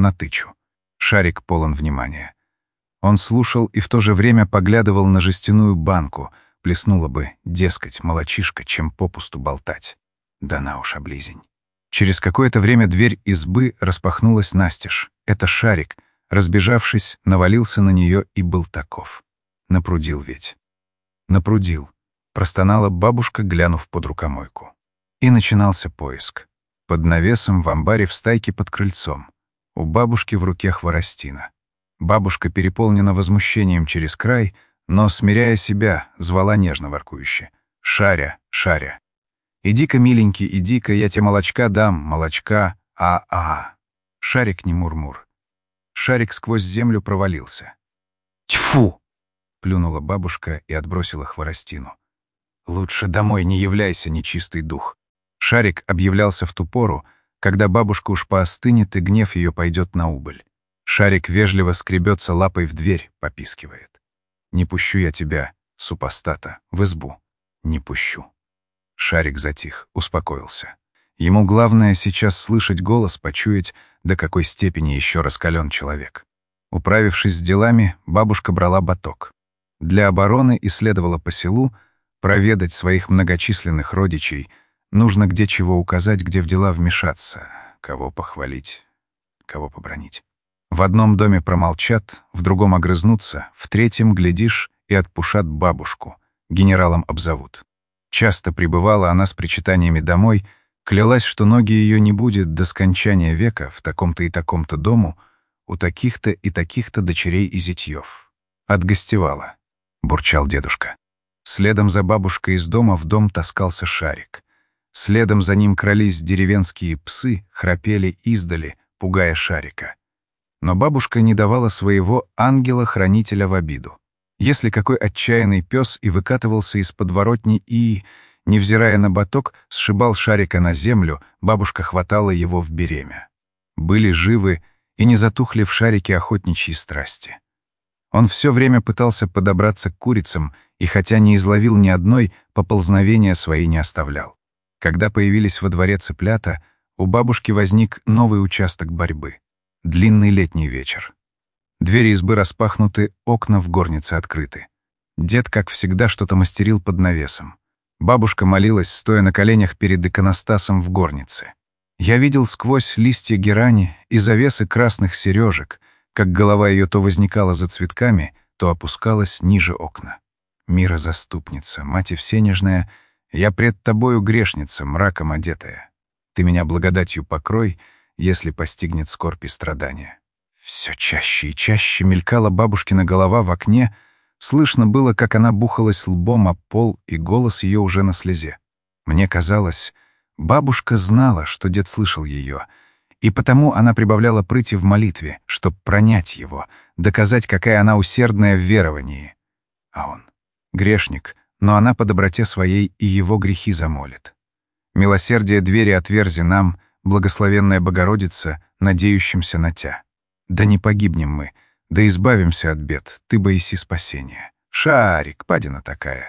Шарик полон внимания. Он слушал и в то же время поглядывал на жестяную банку, плеснула бы, дескать, молочишка, чем попусту болтать. Да на уж, облизень. Через какое-то время дверь избы распахнулась настежь. Это Шарик, разбежавшись, навалился на нее и был таков. Напрудил ведь. Напрудил. Простонала бабушка, глянув под рукомойку. И начинался поиск. Под навесом, в амбаре, в стайке под крыльцом. У бабушки в руке хворостина. Бабушка переполнена возмущением через край, но, смиряя себя, звала нежно воркующе. «Шаря, Шаря! Иди-ка, миленький, иди-ка, я тебе молочка дам, молочка, а-а!» Шарик не мур-мур. Шарик сквозь землю провалился. «Тьфу!» — плюнула бабушка и отбросила хворостину. «Лучше домой не являйся, нечистый дух». Шарик объявлялся в ту пору, когда бабушка уж поостынет и гнев ее пойдет на убыль. Шарик вежливо скребется лапой в дверь, попискивает. «Не пущу я тебя, супостата, в избу. Не пущу». Шарик затих, успокоился. Ему главное сейчас слышать голос, почуять, до какой степени еще раскален человек. Управившись с делами, бабушка брала баток. Для обороны исследовала по селу, проведать своих многочисленных родичей, нужно где чего указать, где в дела вмешаться, кого похвалить, кого побранить. В одном доме промолчат, в другом огрызнутся, в третьем, глядишь, и отпушат бабушку, генералом обзовут. Часто прибывала она с причитаниями домой, клялась, что ноги ее не будет до скончания века в таком-то и таком-то дому, у таких-то и таких-то дочерей и зятьев. Отгостевала, бурчал дедушка. Следом за бабушкой из дома в дом таскался Шарик. Следом за ним крались деревенские псы, храпели издали, пугая Шарика. Но бабушка не давала своего ангела-хранителя в обиду. Если какой отчаянный пес и выкатывался из подворотни и, невзирая на баток, сшибал Шарика на землю, бабушка хватала его в беремя. Были живы и не затухли в Шарике охотничьи страсти. Он все время пытался подобраться к курицам и, хотя не изловил ни одной, поползновения свои не оставлял. Когда появились во дворе цыплята, у бабушки возник новый участок борьбы. Длинный летний вечер. Двери избы распахнуты, окна в горнице открыты. Дед, как всегда, что-то мастерил под навесом. Бабушка молилась, стоя на коленях перед иконостасом в горнице. Я видел сквозь листья герани и завесы красных сережек, как голова ее то возникала за цветками, то опускалась ниже окна. «Мира заступница, мать всенежная, я пред тобою грешница, мраком одетая. Ты меня благодатью покрой, если постигнет скорбь и страдания». Все чаще и чаще мелькала бабушкина голова в окне, слышно было, как она бухалась лбом об пол, и голос ее уже на слезе. Мне казалось, бабушка знала, что дед слышал ее, и потому она прибавляла прыти в молитве, чтоб пронять его, доказать, какая она усердная в веровании. А он — грешник, но она по доброте своей и его грехи замолит. Милосердие двери отверзи нам, благословенная Богородица, надеющимся на Тя. Да не погибнем мы, да избавимся от бед, ты боиси спасения. Шарик, падина такая.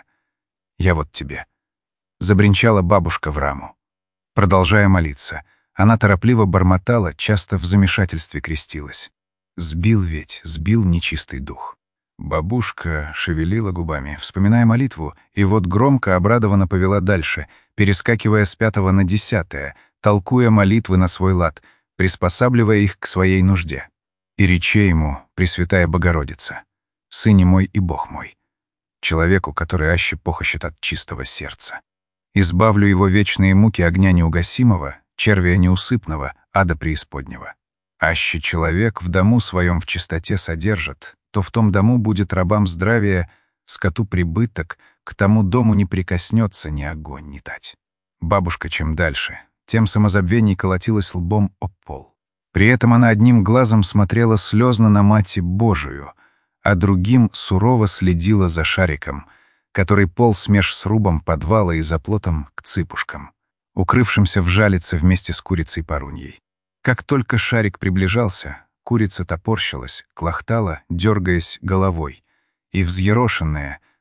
Я вот тебе. Забринчала бабушка в раму. Продолжая молиться, она торопливо бормотала, часто в замешательстве крестилась. Сбил нечистый дух. Бабушка шевелила губами, вспоминая молитву, и вот громко обрадованно повела дальше, перескакивая с 5 на 10, толкуя молитвы на свой лад, приспосабливая их к своей нужде. И рече ему, Пресвятая Богородица, «Сыне мой и Бог мой», человеку, который аще похощет от чистого сердца. Избавлю его вечные муки огня неугасимого, червя неусыпного, ада преисподнего. Аще человек в дому своем в чистоте содержит, то в том дому будет рабам здравие, скоту прибыток, к тому дому не прикоснется ни огонь, ни тать. Бабушка чем дальше, тем самозабвенней колотилась лбом об пол. При этом она одним глазом смотрела слезно на Мать Божию, а другим сурово следила за Шариком, который полз меж срубом подвала и за плотом к цыпушкам, укрывшимся в жалице вместе с курицей Паруньей. Как только Шарик приближался, курица топорщилась, клохтала, дергаясь головой, и взъерошенная,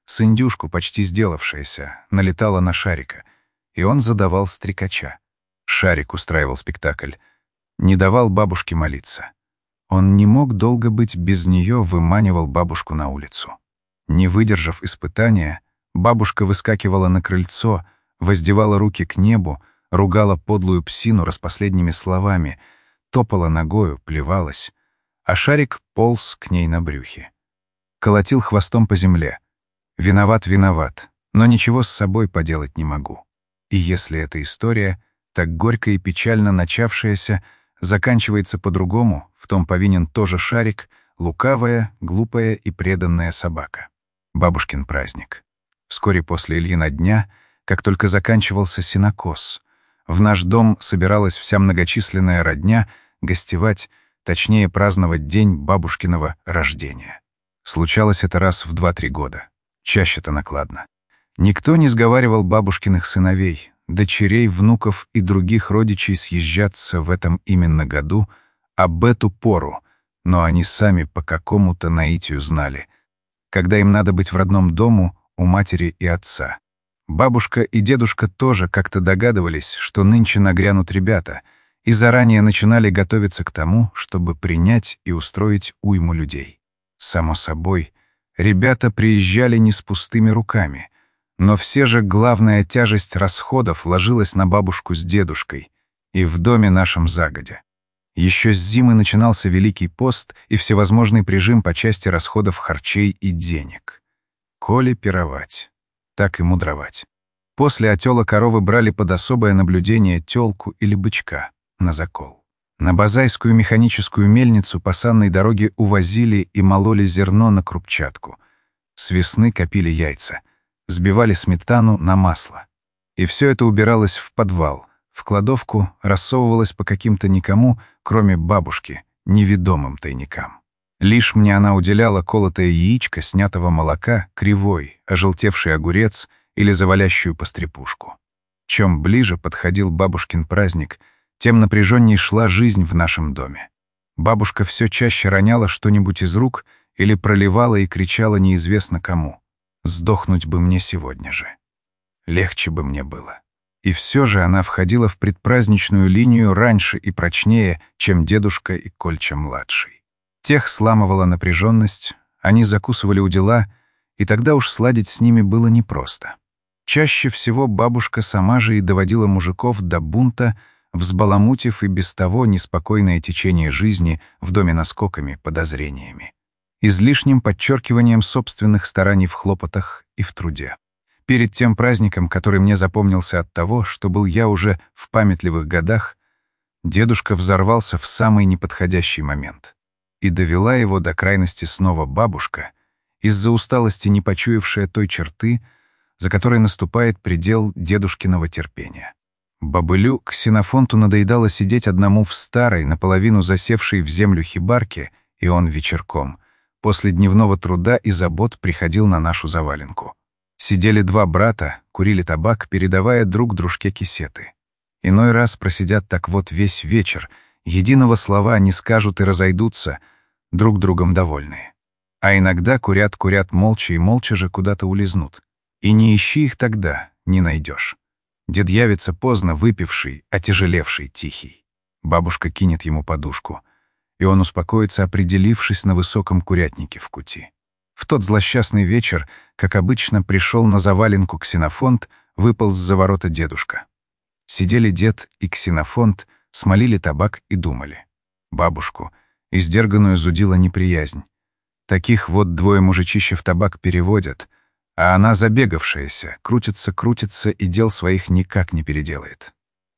с индюшку, почти сделавшаяся, налетала на Шарика, и он задавал стрекача. Шарик устраивал спектакль, не давал бабушке молиться. Он не мог долго быть без нее, выманивал бабушку на улицу. Не выдержав испытания, бабушка выскакивала на крыльцо, воздевала руки к небу, ругала подлую псину распоследними словами, топала ногою, плевалась, а Шарик полз к ней на брюхе. Колотил хвостом по земле. «Виноват, виноват, но ничего с собой поделать не могу». И если эта история, так горько и печально начавшаяся, заканчивается по-другому, в том повинен тоже Шарик, лукавая, глупая и преданная собака. Бабушкин праздник. Вскоре после Ильина дня, как только заканчивался сенокос, в наш дом собиралась вся многочисленная родня гостевать, точнее праздновать день бабушкиного рождения. Случалось это раз в 2-3 года. Чаще-то накладно. Никто не сговаривал бабушкиных сыновей, дочерей, внуков и других родичей съезжаться в этом именно году, об эту пору, но они сами по какому-то наитию знали, когда им надо быть в родном дому у матери и отца. Бабушка и дедушка тоже как-то догадывались, что нынче нагрянут ребята, и заранее начинали готовиться к тому, чтобы принять и устроить уйму людей. Само собой, ребята приезжали не с пустыми руками, но все же главная тяжесть расходов ложилась на бабушку с дедушкой и в доме нашем загодя. Еще с зимы начинался Великий пост и всевозможный прижим по части расходов харчей и денег. Коли пировать, так и мудровать. После отела коровы брали под особое наблюдение тёлку или бычка на закол. На Базайскую механическую мельницу по санной дороге увозили и мололи зерно на крупчатку. С весны копили яйца, сбивали сметану на масло. И все это убиралось в подвал, в кладовку, рассовывалось по каким-то никому, кроме бабушки, неведомым тайникам. Лишь мне она уделяла колотое яичко снятого молока, кривой, ожелтевший огурец или завалящую пострепушку. Чем ближе подходил бабушкин праздник, тем напряженней шла жизнь в нашем доме. Бабушка все чаще роняла что-нибудь из рук или проливала и кричала неизвестно кому. «Сдохнуть бы мне сегодня же. Легче бы мне было». И все же она входила в предпраздничную линию раньше и прочнее, чем дедушка и Кольча-младший. Тех сламывала напряженность, они закусывали удила, и тогда уж сладить с ними было непросто. Чаще всего бабушка сама же и доводила мужиков до бунта, взбаламутив и без того неспокойное течение жизни в доме наскоками, подозрениями, излишним подчеркиванием собственных стараний в хлопотах и в труде. Перед тем праздником, который мне запомнился от того, что был я уже в памятливых годах, дедушка взорвался в самый неподходящий момент. И довела его до крайности снова бабушка, из-за усталости не почуявшая той черты, за которой наступает предел дедушкиного терпения. Бабылю Ксенофонту надоедало сидеть одному в старой, наполовину засевшей в землю хибарке, и он вечерком, после дневного труда и забот, приходил на нашу заваленку. Сидели 2 брата, курили табак, передавая друг дружке кисеты. Иной раз просидят так вот весь вечер, единого слова не скажут и разойдутся, друг другом довольные. А иногда курят молча и молча же куда-то улизнут. И не ищи их тогда, не найдешь. Дед явится поздно, выпивший, отяжелевший, тихий. Бабушка кинет ему подушку, и он успокоится, определившись на высоком курятнике в кути. В тот злосчастный вечер, как обычно, пришел на заваленку Ксенофонт, выполз за ворота дедушка. Сидели дед и Ксенофонт, смолили табак и думали. Бабушку, издерганную, зудила неприязнь. Таких вот 2 мужичищев табак переводят, а она забегавшаяся, крутится и дел своих никак не переделает.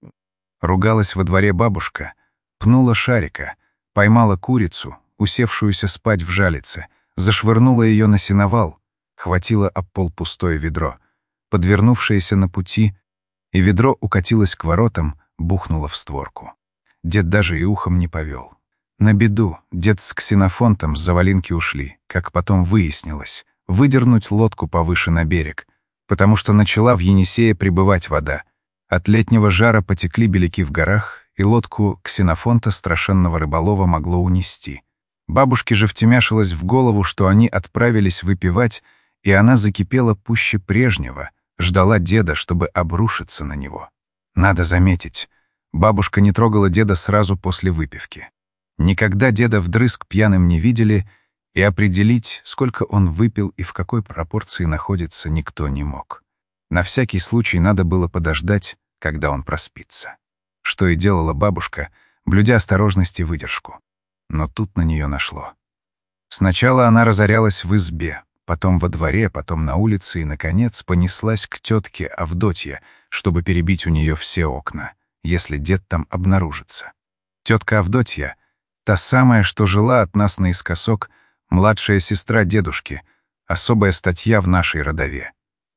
Ругалась во дворе бабушка, пнула Шарика, поймала курицу, усевшуюся спать в жалице, зашвырнула ее на сеновал, хватила об пол пустое ведро, подвернувшееся на пути, и ведро укатилось к воротам, бухнуло в створку. Дед даже и ухом не повел. На беду дед с Ксенофонтом с заваленки ушли, как потом выяснилось, выдернуть лодку повыше на берег, потому что начала в Енисее прибывать вода. От летнего жара потекли беляки в горах, и лодку Ксенофонта, страшенного рыболова, могло унести. Бабушке же втемяшилось в голову, что они отправились выпивать и она закипела пуще прежнего, ждала деда, чтобы обрушиться на него. Надо заметить, бабушка не трогала деда сразу после выпивки. Никогда деда вдрызг пьяным не видели, и определить, сколько он выпил и в какой пропорции находится, никто не мог. На всякий случай надо было подождать, когда он проспится. Что и делала бабушка, блюдя осторожность и выдержку. Но тут на нее нашло. Сначала она разорялась в избе, потом во дворе, потом на улице и, наконец, понеслась к тетке Авдотье, чтобы перебить у нее все окна, если дед там обнаружится. Тетка Авдотья — та самая, что жила от нас наискосок, младшая сестра дедушки, особая статья в нашей родове.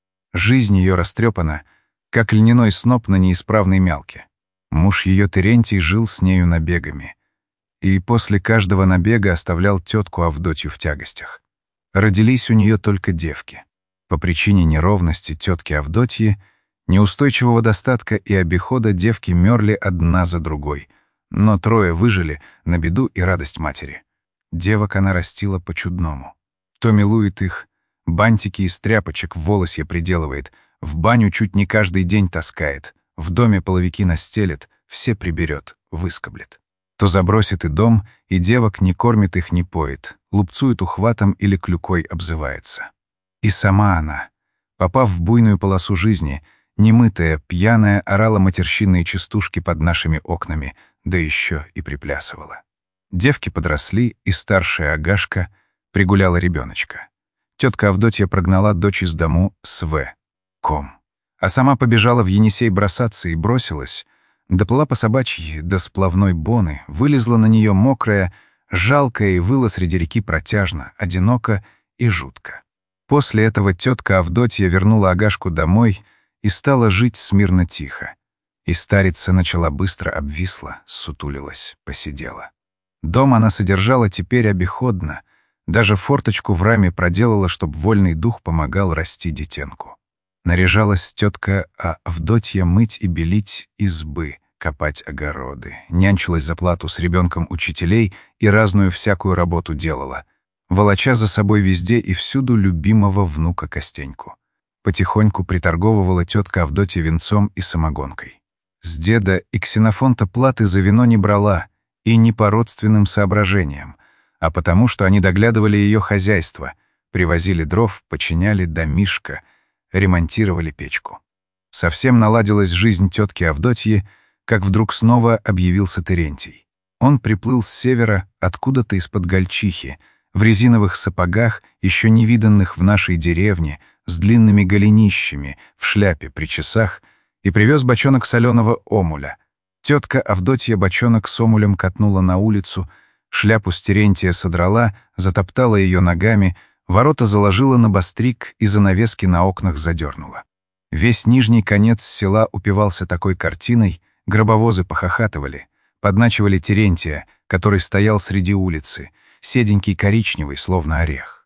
Жизнь ее растрепана, как льняной сноп на неисправной мялке. Муж ее Терентий жил с нею набегами. И после каждого набега оставлял тетку Авдотью в тягостях. Родились у нее только девки. По причине неровности тетки Авдотьи, неустойчивого достатка и обихода девки мерли одна за другой, но трое выжили на беду и радость матери. Девок она растила по-чудному. То милует их, бантики из тряпочек в волосье приделывает, в баню чуть не каждый день таскает, в доме половики настелит, все приберет, выскоблет. То забросит и дом, и девок не кормит их, не поет, лупцует ухватом или клюкой обзывается. И сама она, попав в буйную полосу жизни, немытая, пьяная, орала матерщинные частушки под нашими окнами, да еще и приплясывала. Девки подросли, и старшая Агашка пригуляла ребеночка. Тетка Авдотья прогнала дочь из дому с ком. А сама побежала в Енисей бросаться и бросилась, доплыла по собачьи до сплавной боны, вылезла на нее мокрая, жалкая и выла среди реки протяжно, одиноко и жутко. После этого тетка Авдотья вернула Агашку домой и стала жить смирно тихо. И старица начала быстро обвисла, сутулилась, посидела. Дом она содержала теперь обиходно, даже форточку в раме проделала, чтоб вольный дух помогал расти детенку. Наряжалась тетка Авдотья мыть и белить избы, копать огороды, нянчилась за плату с ребенком учителей и разную всякую работу делала, волоча за собой везде и всюду любимого внука Костеньку. Потихоньку приторговывала тетка Авдотья винцом и самогонкой. С деда и Ксенофонта платы за вино не брала, и не по родственным соображениям, а потому, что они доглядывали ее хозяйство, привозили дров, починяли домишко, ремонтировали печку. Совсем наладилась жизнь тетки Авдотьи, как вдруг снова объявился Терентий. Он приплыл с севера, откуда-то из-под Гольчихи, в резиновых сапогах, еще не виданных в нашей деревне, с длинными голенищами, в шляпе, при часах, и привез бочонок соленого омуля. Тетка Авдотья бочонок с омулем катнула на улицу, шляпу с Терентия содрала, затоптала ее ногами, ворота заложила на бастрик и занавески на окнах задернула. Весь нижний конец села упивался такой картиной, гробовозы похохатывали, подначивали Терентия, который стоял среди улицы, седенький коричневый, словно орех.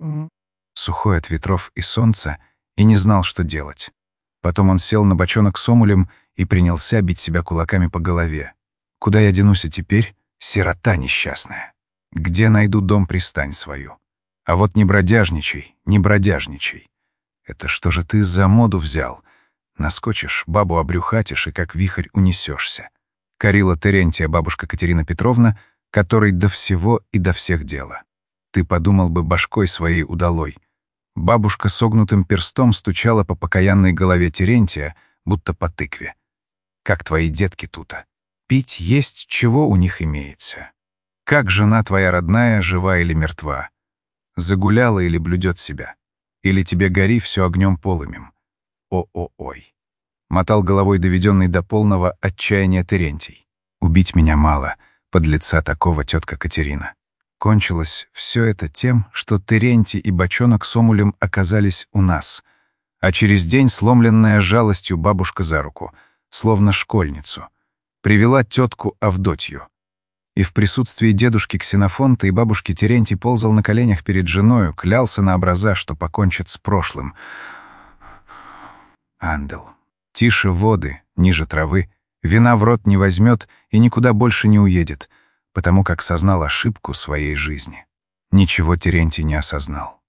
Сухой от ветров и солнца, и не знал, что делать. Потом он сел на бочонок с омулем и принялся бить себя кулаками по голове. «Куда я денусь теперь? Сирота несчастная. Где найду дом-пристань свою? А вот не бродяжничай, не бродяжничай. Это что же ты за моду взял? Наскочишь, бабу обрюхатишь и как вихрь унесешься». Корила Терентия бабушка Катерина Петровна, которой до всего и до всех дела. Ты подумал бы башкой своей удалой. Бабушка согнутым перстом стучала по покаянной голове Терентия, будто по тыкве. Как твои детки тута. Пить есть, чего у них имеется. Как жена твоя родная, жива или мертва? Загуляла или блюдет себя? Или тебе гори все огнем полымем? О-о-ой. Мотал головой доведенный до полного отчаяния Терентий. Убить меня мало, подлеца такого тетка Катерина. Кончилось все это тем, что Терентий и бочонок с омулем оказались у нас, а через день, сломленная жалостью, бабушка за руку, словно школьницу, привела тетку Авдотью. И в присутствии дедушки Ксенофонта и бабушки Терентий ползал на коленях перед женою, клялся на образа, что покончит с прошлым. Ангел. Тише воды, ниже травы, вина в рот не возьмет и никуда больше не уедет, потому как сознал ошибку своей жизни. Ничего Терентий не осознал.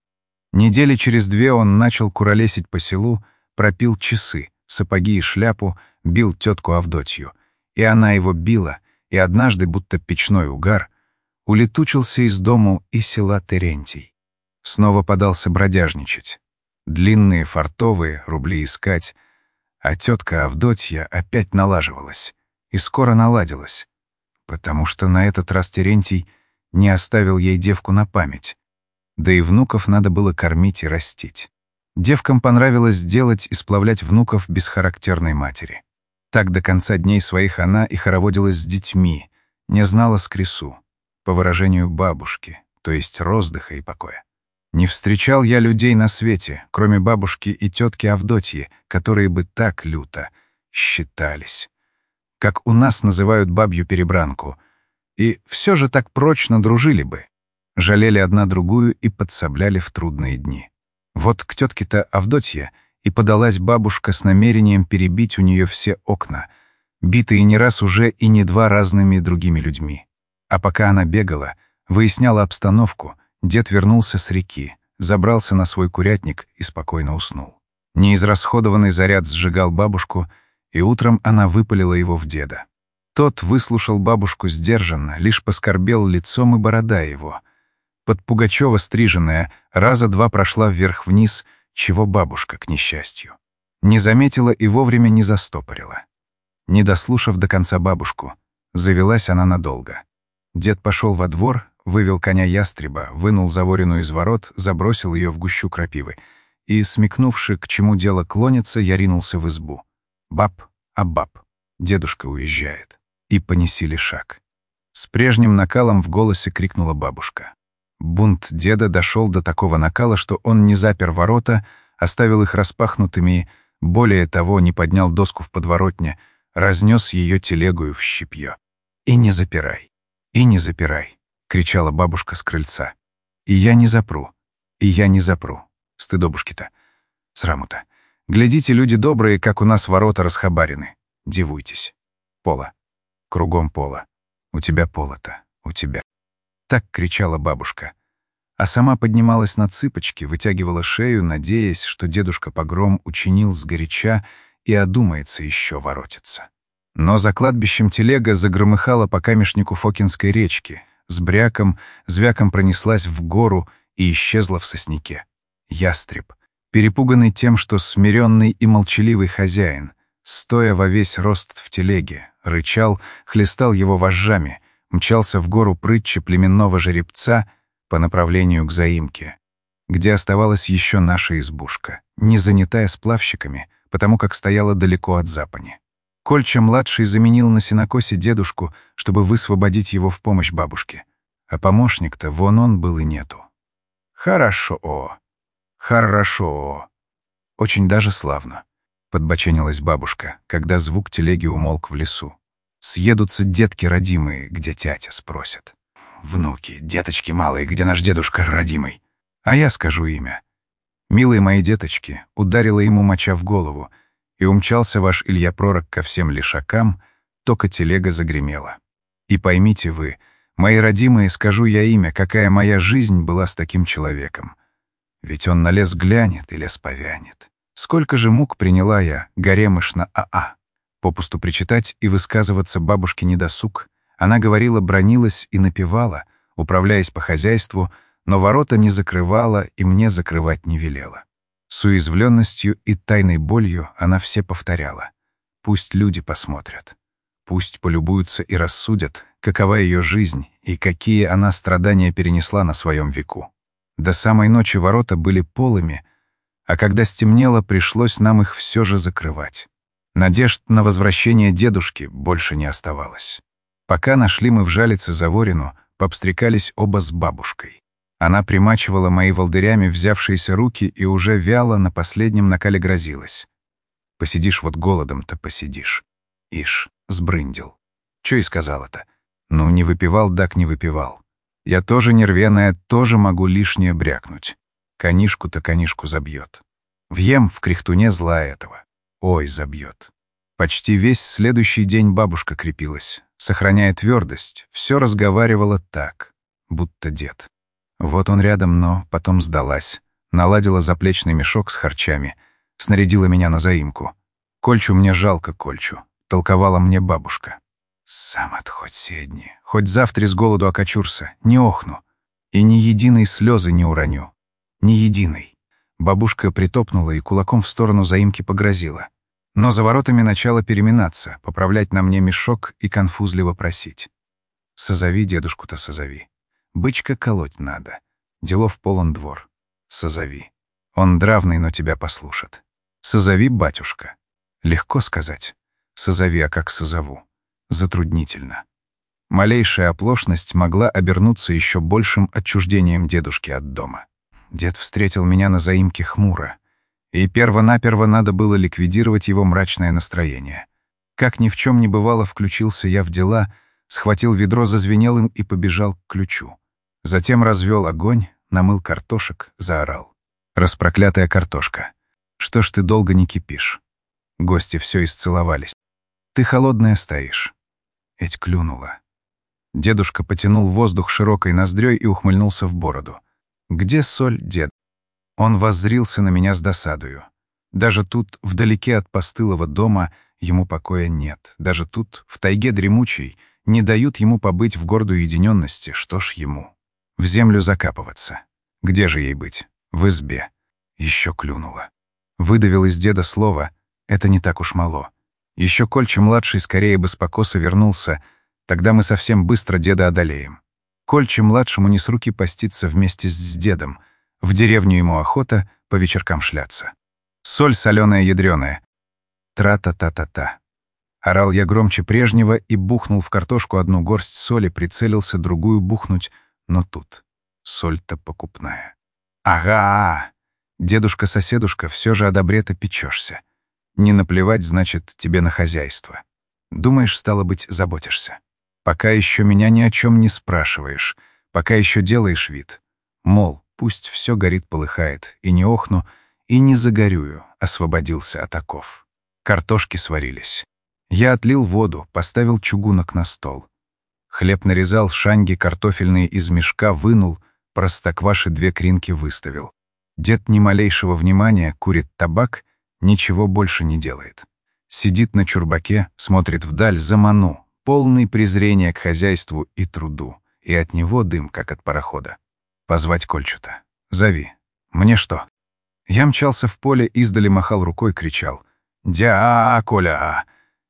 Недели через 2 он начал куролесить по селу, пропил часы, сапоги и шляпу, бил тетку Авдотью. И она его била, и однажды, будто печной угар, улетучился из дому и села Терентий. Снова подался бродяжничать. Длинные фартовые, рубли искать, а тетка Авдотья опять налаживалась. И скоро наладилась, потому что на этот раз Терентий не оставил ей девку на память. Да и внуков надо было кормить и растить. Девкам понравилось делать и сплавлять внуков без характерной матери. Так до конца дней своих она и хороводилась с детьми, не знала скресу, по выражению бабушки, то есть роздыха и покоя. Не встречал я людей на свете, кроме бабушки и тетки Авдотьи, которые бы так люто считались, как у нас называют бабью перебранку, и все же так прочно дружили бы, жалели одна другую и подсобляли в трудные дни. Вот к тетке-то Авдотье и подалась бабушка с намерением перебить у нее все окна, битые не раз уже и не два разными другими людьми. А пока она бегала, выясняла обстановку, дед вернулся с реки, забрался на свой курятник и спокойно уснул. Неизрасходованный заряд сжигал бабушку, и утром она выпалила его в деда. Тот выслушал бабушку сдержанно, лишь поскорбел лицом и борода его. Под Пугачева стриженная раза 2 прошла вверх-вниз, чего бабушка, к несчастью, не заметила и вовремя не застопорила. Не дослушав до конца бабушку, завелась она надолго. Дед пошел во двор, вывел коня ястреба, вынул заворину из ворот, забросил ее в гущу крапивы и, смекнувши, к чему дело клонится, я ринулся в избу. Баб, а баб, дедушка уезжает. И понесили шаг. С прежним накалом в голосе крикнула бабушка. Бунт деда дошел до такого накала, что он не запер ворота, оставил их распахнутыми и, более того, не поднял доску в подворотне, разнес ее телегою в щепье. «И не запирай, и не запирай», — кричала бабушка с крыльца. «И я не запру, и я не запру». Стыдобушки-то, сраму-то. Глядите, люди добрые, как у нас ворота расхабарены. Дивуйтесь. Пола. Кругом пола. У тебя поло-то, у тебя. Так кричала бабушка. А сама поднималась на цыпочки, вытягивала шею, надеясь, что дедушка погром учинил сгоряча и одумается еще воротиться. Но за кладбищем телега загромыхала по камешнику Фокинской речки, с бряком, звяком пронеслась в гору и исчезла в сосняке. Ястреб, перепуганный тем, что смиренный и молчаливый хозяин, стоя во весь рост в телеге, рычал, хлестал его вожжами, мчался в гору прытча племенного жеребца по направлению к заимке, где оставалась еще наша избушка, не занятая сплавщиками, потому как стояла далеко от запани. Кольча-младший заменил на сенокосе дедушку, чтобы высвободить его в помощь бабушке. А помощник-то вон он был и нету. Хорошо, хорошо. Очень даже славно, подбоченилась бабушка, когда звук телеги умолк в лесу. Съедутся детки родимые, где тятя спросят. Внуки, деточки малые, где наш дедушка родимый? А я скажу имя. Милые мои деточки, ударила ему моча в голову, и умчался ваш Илья Пророк ко всем лишакам, только телега загремела. И поймите вы, мои родимые, скажу я имя, какая моя жизнь была с таким человеком. Ведь он на лес глянет и лес повянет. Сколько же мук приняла я, горемышна АА. Попусту причитать и высказываться бабушке недосуг. Она говорила, бранилась и напевала, управляясь по хозяйству, но ворота не закрывала и мне закрывать не велела. С уязвленностью и тайной болью она все повторяла. Пусть люди посмотрят. Пусть полюбуются и рассудят, какова ее жизнь и какие она страдания перенесла на своем веку. До самой ночи ворота были полыми, а когда стемнело, пришлось нам их все же закрывать. Надежд на возвращение дедушки больше не оставалось. Пока нашли мы в Жалице Заворину, пообстрекались оба с бабушкой. Она примачивала мои волдырями взявшиеся руки и уже вяло на последнем накале грозилась. Посидишь вот голодом-то посидишь. Ишь, сбрындил. Чё и сказала-то? Ну, не выпивал, так не выпивал. Я тоже нервяная, тоже могу лишнее брякнуть. Конишку-то конишку забьет. Въем в кряхтуне зла этого. Ой, забьет. Почти весь следующий день бабушка крепилась, сохраняя твердость, все разговаривала так, будто дед. Вот он рядом, но потом сдалась, Наладила заплечный мешок с харчами, снарядила меня на заимку. Кольчу мне жалко, Кольчу, толковала мне бабушка. Сам отходь, седни, хоть завтра с голоду окочурся, не охну. И ни единой слезы не уроню. Ни единой. Бабушка притопнула и кулаком в сторону заимки погрозила. Но за воротами начала переминаться, поправлять на мне мешок и конфузливо просить. «Созови дедушку-то, созови. Бычка колоть надо. Делов полон двор. Созови. Он дравный, но тебя послушат. Созови, батюшка». Легко сказать. Созови, а как созову? Затруднительно. Малейшая оплошность могла обернуться еще большим отчуждением дедушки от дома. Дед встретил меня на заимке хмуро, и перво-наперво надо было ликвидировать его мрачное настроение. Как ни в чем не бывало, включился я в дела, схватил ведро, зазвенел им и побежал к ключу. Затем развел огонь, намыл картошек, заорал. «Распроклятая картошка! Что ж ты долго не кипишь?» Гости все исцеловались. «Ты холодная стоишь». Эть клюнула. Дедушка потянул воздух широкой ноздрёй и ухмыльнулся в бороду. «Где соль, дед?» Он воззрился на меня с досадою. Даже тут, вдалеке от постылого дома, ему покоя нет. Даже тут, в тайге дремучей, не дают ему побыть в гордой уединенности. Что ж ему? В землю закапываться. Где же ей быть? В избе. Еще клюнула. Выдавил из деда слово «это не так уж мало». Еще Кольча-младший скорее бы с покоса вернулся, тогда мы совсем быстро деда одолеем. Кольче-младшему не с руки поститься вместе с дедом. В деревню ему охота по вечеркам шляться. Соль соленая ядрёная. Тра-та-та-та-та. Орал я громче прежнего и бухнул в картошку одну горсть соли, прицелился другую бухнуть, но тут соль-то покупная. Ага! Дедушка-соседушка, все же о добре-то печешься. Не наплевать, значит, тебе на хозяйство. Думаешь, стало быть, заботишься. Пока еще меня ни о чем не спрашиваешь, пока еще делаешь вид. Мол, пусть все горит-полыхает, и не охну, и не загорюю, освободился от оков. Картошки сварились. Я отлил воду, поставил чугунок на стол. Хлеб нарезал, шанги картофельные из мешка вынул, простокваши 2 кринки выставил. Дед ни малейшего внимания, курит табак, ничего больше не делает. Сидит на чурбаке, смотрит вдаль, заману, полный презрения к хозяйству и труду, и от него дым, как от парохода. Позвать Кольчу-то. Зови. Мне что? Я мчался в поле, издали махал рукой, кричал. «Дя-Коля!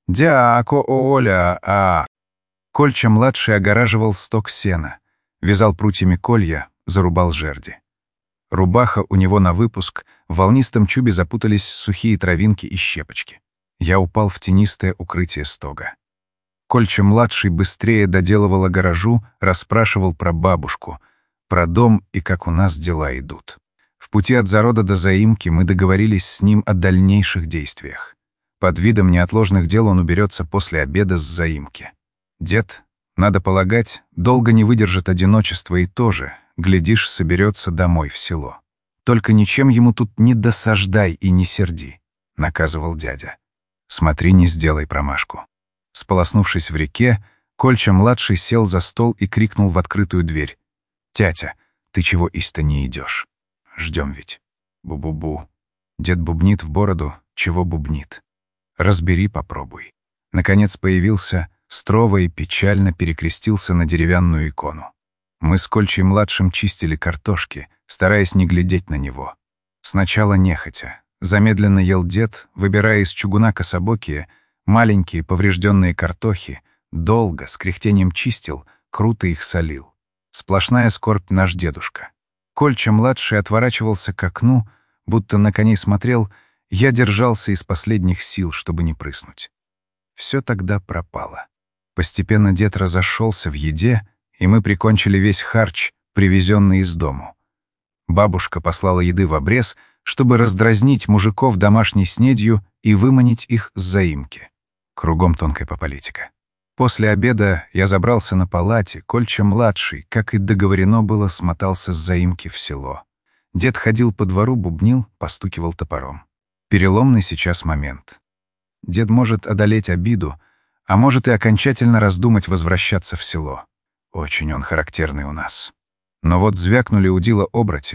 Дя-Коля!» Кольча-младший огораживал сток сена, вязал прутьями колья, зарубал жерди. Рубаха у него на выпуск, в волнистом чубе запутались сухие травинки и щепочки. Я упал в тенистое укрытие стога. Кольча-младший быстрее доделывал о гаражу, расспрашивал про бабушку, про дом и как у нас дела идут. В пути от Зарода до заимки мы договорились с ним о дальнейших действиях. Под видом неотложных дел он уберется после обеда с заимки. Дед, надо полагать, долго не выдержит одиночества и тоже, глядишь, соберется домой в село. «Только ничем ему тут не досаждай и не серди», — наказывал дядя. «Смотри, не сделай промашку». Сполоснувшись в реке, Кольча-младший сел за стол и крикнул в открытую дверь. «Тятя, ты чего исть-то не идешь? Ждем ведь». Бу-бу-бу. Дед бубнит в бороду, чего бубнит. Разбери, попробуй. Наконец появился, строго и печально перекрестился на деревянную икону. Мы с Кольчей-младшим чистили картошки, стараясь не глядеть на него. Сначала нехотя. Замедленно ел дед, выбирая из чугуна кособокие, маленькие поврежденные картохи, долго, с кряхтением чистил, круто их солил. Сплошная скорбь наш дедушка. Кольча-младший отворачивался к окну, будто на коней смотрел, я держался из последних сил, чтобы не прыснуть. Все тогда пропало. Постепенно дед разошелся в еде, и мы прикончили весь харч, привезенный из дому. Бабушка послала еды в обрез, чтобы раздразнить мужиков домашней снедью и выманить их с заимки. Кругом тонкая пополитика. После обеда я забрался на палате, Кольча-младший, как и договорено было, смотался с заимки в село. Дед ходил по двору, бубнил, постукивал топором. Переломный сейчас момент. Дед может одолеть обиду, а может и окончательно раздумать возвращаться в село. Очень он характерный у нас. Но вот звякнули удила оброти.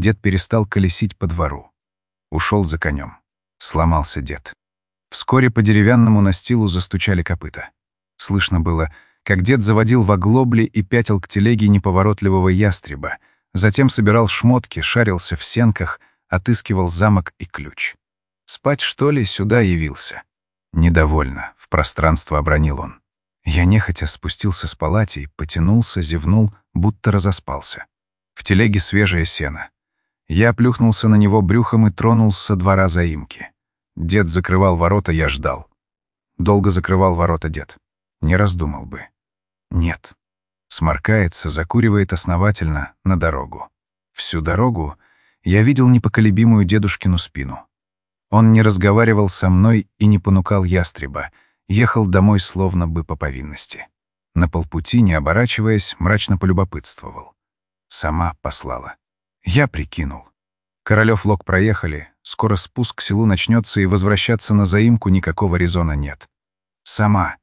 Дед перестал колесить по двору. Ушел за конем. Сломался дед. Вскоре по деревянному настилу застучали копыта. Слышно было, как дед заводил в оглобли и пятил к телеге неповоротливого ястреба, затем собирал шмотки, шарился в сенках, отыскивал замок и ключ. «Спать, что ли, сюда явился?» Недовольно, в пространство обронил он. Я нехотя спустился с палатей, потянулся, зевнул, будто разоспался. В телеге свежее сено. Я плюхнулся на него брюхом и тронул со двора заимки. Дед закрывал ворота, я ждал. Долго закрывал ворота дед. Не раздумал бы. Нет. Сморкается, закуривает основательно на дорогу. Всю дорогу я видел непоколебимую дедушкину спину. Он не разговаривал со мной и не понукал ястреба, ехал домой словно бы по повинности. На полпути, не оборачиваясь, мрачно полюбопытствовал. Сама послала. Я прикинул. Королёв Лог проехали, скоро спуск к селу начнется, и возвращаться на заимку никакого резона нет. Сама.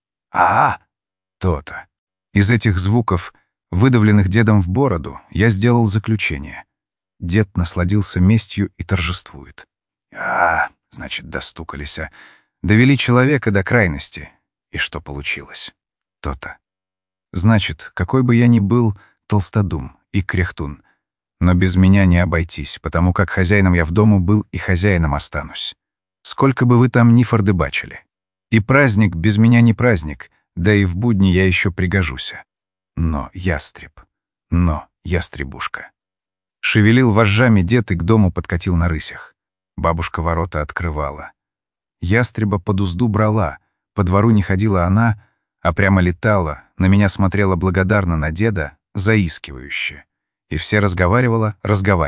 То-то. Из этих звуков, выдавленных дедом в бороду, я сделал заключение. Дед насладился местью и торжествует. Значит, достукались, довели человека до крайности. И что получилось? То-то. Значит, какой бы я ни был толстодум и кряхтун, но без меня не обойтись, потому как хозяином я в дому был и хозяином останусь. Сколько бы вы там ни фордыбачили. И праздник без меня не праздник, да и в будни я еще пригожуся. Но ястребушка. Шевелил вожжами дед и к дому подкатил на рысях. Бабушка ворота открывала. Ястреба под узду брала, по двору не ходила она, а прямо летала, на меня смотрела благодарно, на деда, заискивающе. И все разговаривала.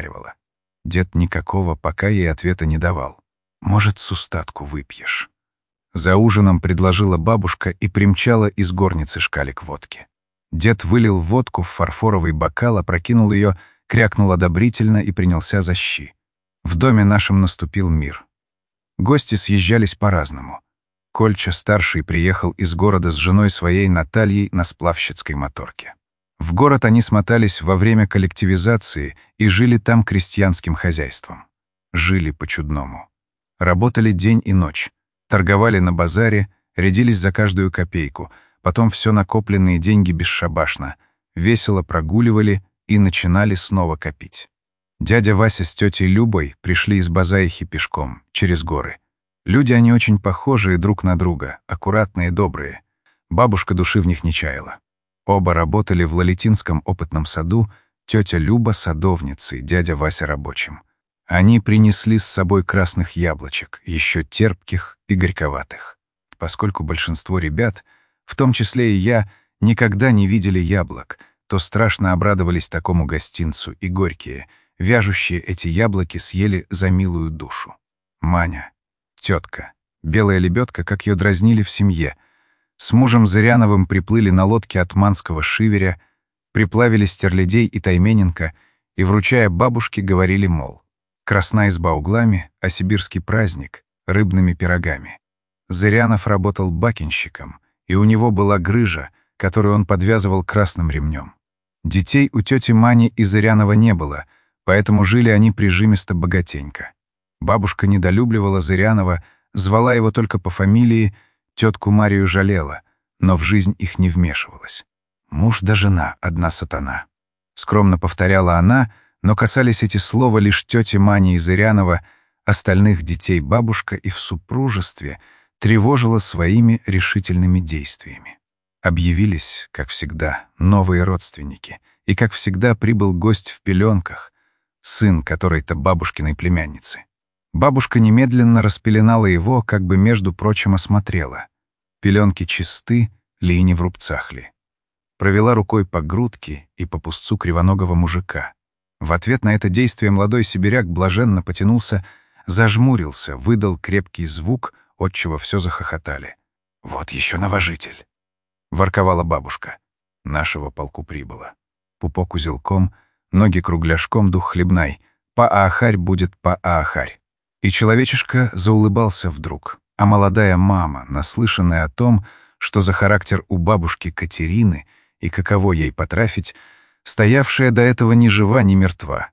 Дед никакого пока ей ответа не давал. «Может, с устатку выпьешь?» За ужином предложила бабушка и примчала из горницы шкалик водки. Дед вылил водку в фарфоровый бокал, опрокинул ее, крякнул одобрительно и принялся за щи. В доме нашем наступил мир. Гости съезжались по-разному. Кольча-старший приехал из города с женой своей Натальей на сплавщицкой моторке. В город они смотались во время коллективизации и жили там крестьянским хозяйством. Жили по-чудному. Работали день и ночь. Торговали на базаре, рядились за каждую копейку, потом все накопленные деньги бесшабашно, весело прогуливали и начинали снова копить. Дядя Вася с тетей Любой пришли из Базаихи пешком, через горы. Люди они очень похожие друг на друга, аккуратные, добрые. Бабушка души в них не чаяла. Оба работали в Лалитинском опытном саду, тетя Люба садовницей, дядя Вася рабочим. Они принесли с собой красных яблочек, еще терпких и горьковатых. Поскольку большинство ребят, в том числе и я, никогда не видели яблок, то страшно обрадовались такому гостинцу, и горькие, вяжущие эти яблоки, съели за милую душу. Маня, тетка, белая лебедка, как ее дразнили в семье, с мужем Зыряновым приплыли на лодке от Манского Шиверя, приплавили Стерлядей и Таймененко и, вручая бабушке, говорили, мол, красна изба углами, а сибирский праздник — рыбными пирогами. Зырянов работал бакенщиком, и у него была грыжа, которую он подвязывал красным ремнем. Детей у тети Мани и Зырянова не было, поэтому жили они прижимисто богатенько. Бабушка недолюбливала Зырянова, звала его только по фамилии, тетку Марию жалела, но в жизнь их не вмешивалась. «Муж да жена — одна сатана», — скромно повторяла она, но касались эти слова лишь тети Мани и Зырянова, остальных детей бабушка и в супружестве тревожила своими решительными действиями. Объявились, как всегда, новые родственники, и, как всегда, прибыл гость в пеленках, сын которой-то бабушкиной племянницы. Бабушка немедленно распеленала его, как бы, между прочим, осмотрела. Пеленки чисты ли и не в рубцах ли. Провела рукой по грудке и по пузцу кривоногого мужика. В ответ на это действие молодой сибиряк блаженно потянулся, зажмурился, выдал крепкий звук, отчего все захохотали. «Вот еще новожитель!» — ворковала бабушка. Нашего полку прибыло. Пупок узелком, ноги кругляшком, дух хлебнай. Па-аахарь будет па-аахарь. И человечишка заулыбался вдруг, а молодая мама, наслышанная о том, что за характер у бабушки Катерины и каково ей потрафить, стоявшая до этого ни жива, ни мертва,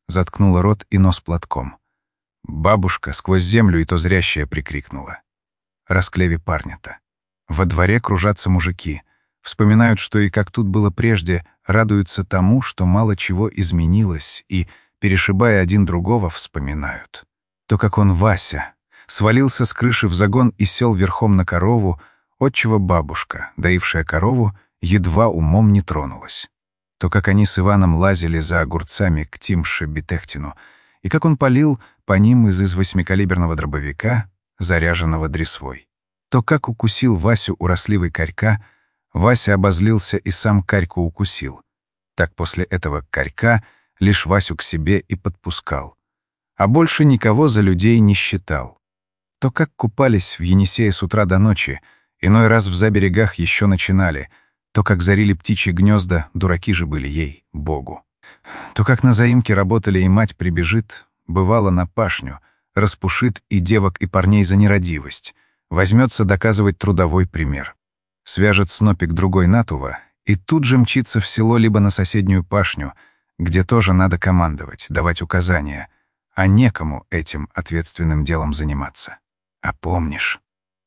заткнула рот и нос платком. Бабушка сквозь землю и то зрящая прикрикнула. Расклеве парня-то. Во дворе кружатся мужики. Вспоминают, что и как тут было прежде, радуются тому, что мало чего изменилось, и, перешибая один другого, вспоминают. То, как он, Вася, свалился с крыши в загон и сел верхом на корову, отчего бабушка, доившая корову, едва умом не тронулась. То, как они с Иваном лазили за огурцами к Тимше Бетехтину, и как он палил по ним из 8-калиберного дробовика, заряженного дресвой. То, как укусил Васю уросливый Карька, Вася обозлился и сам Карьку укусил. Так после этого Карька лишь Васю к себе и подпускал. А больше никого за людей не считал. То, как купались в Енисее с утра до ночи, иной раз в заберегах еще начинали, то, как зарили птичьи гнезда, дураки же были ей, Богу. То, как на заимке работали, и мать прибежит, бывало, на пашню, распушит и девок, и парней за нерадивость, возьмется доказывать трудовой пример. Свяжет снопик другой натува и тут же мчится в село либо на соседнюю пашню, где тоже надо командовать, давать указания, а некому этим ответственным делом заниматься. А помнишь,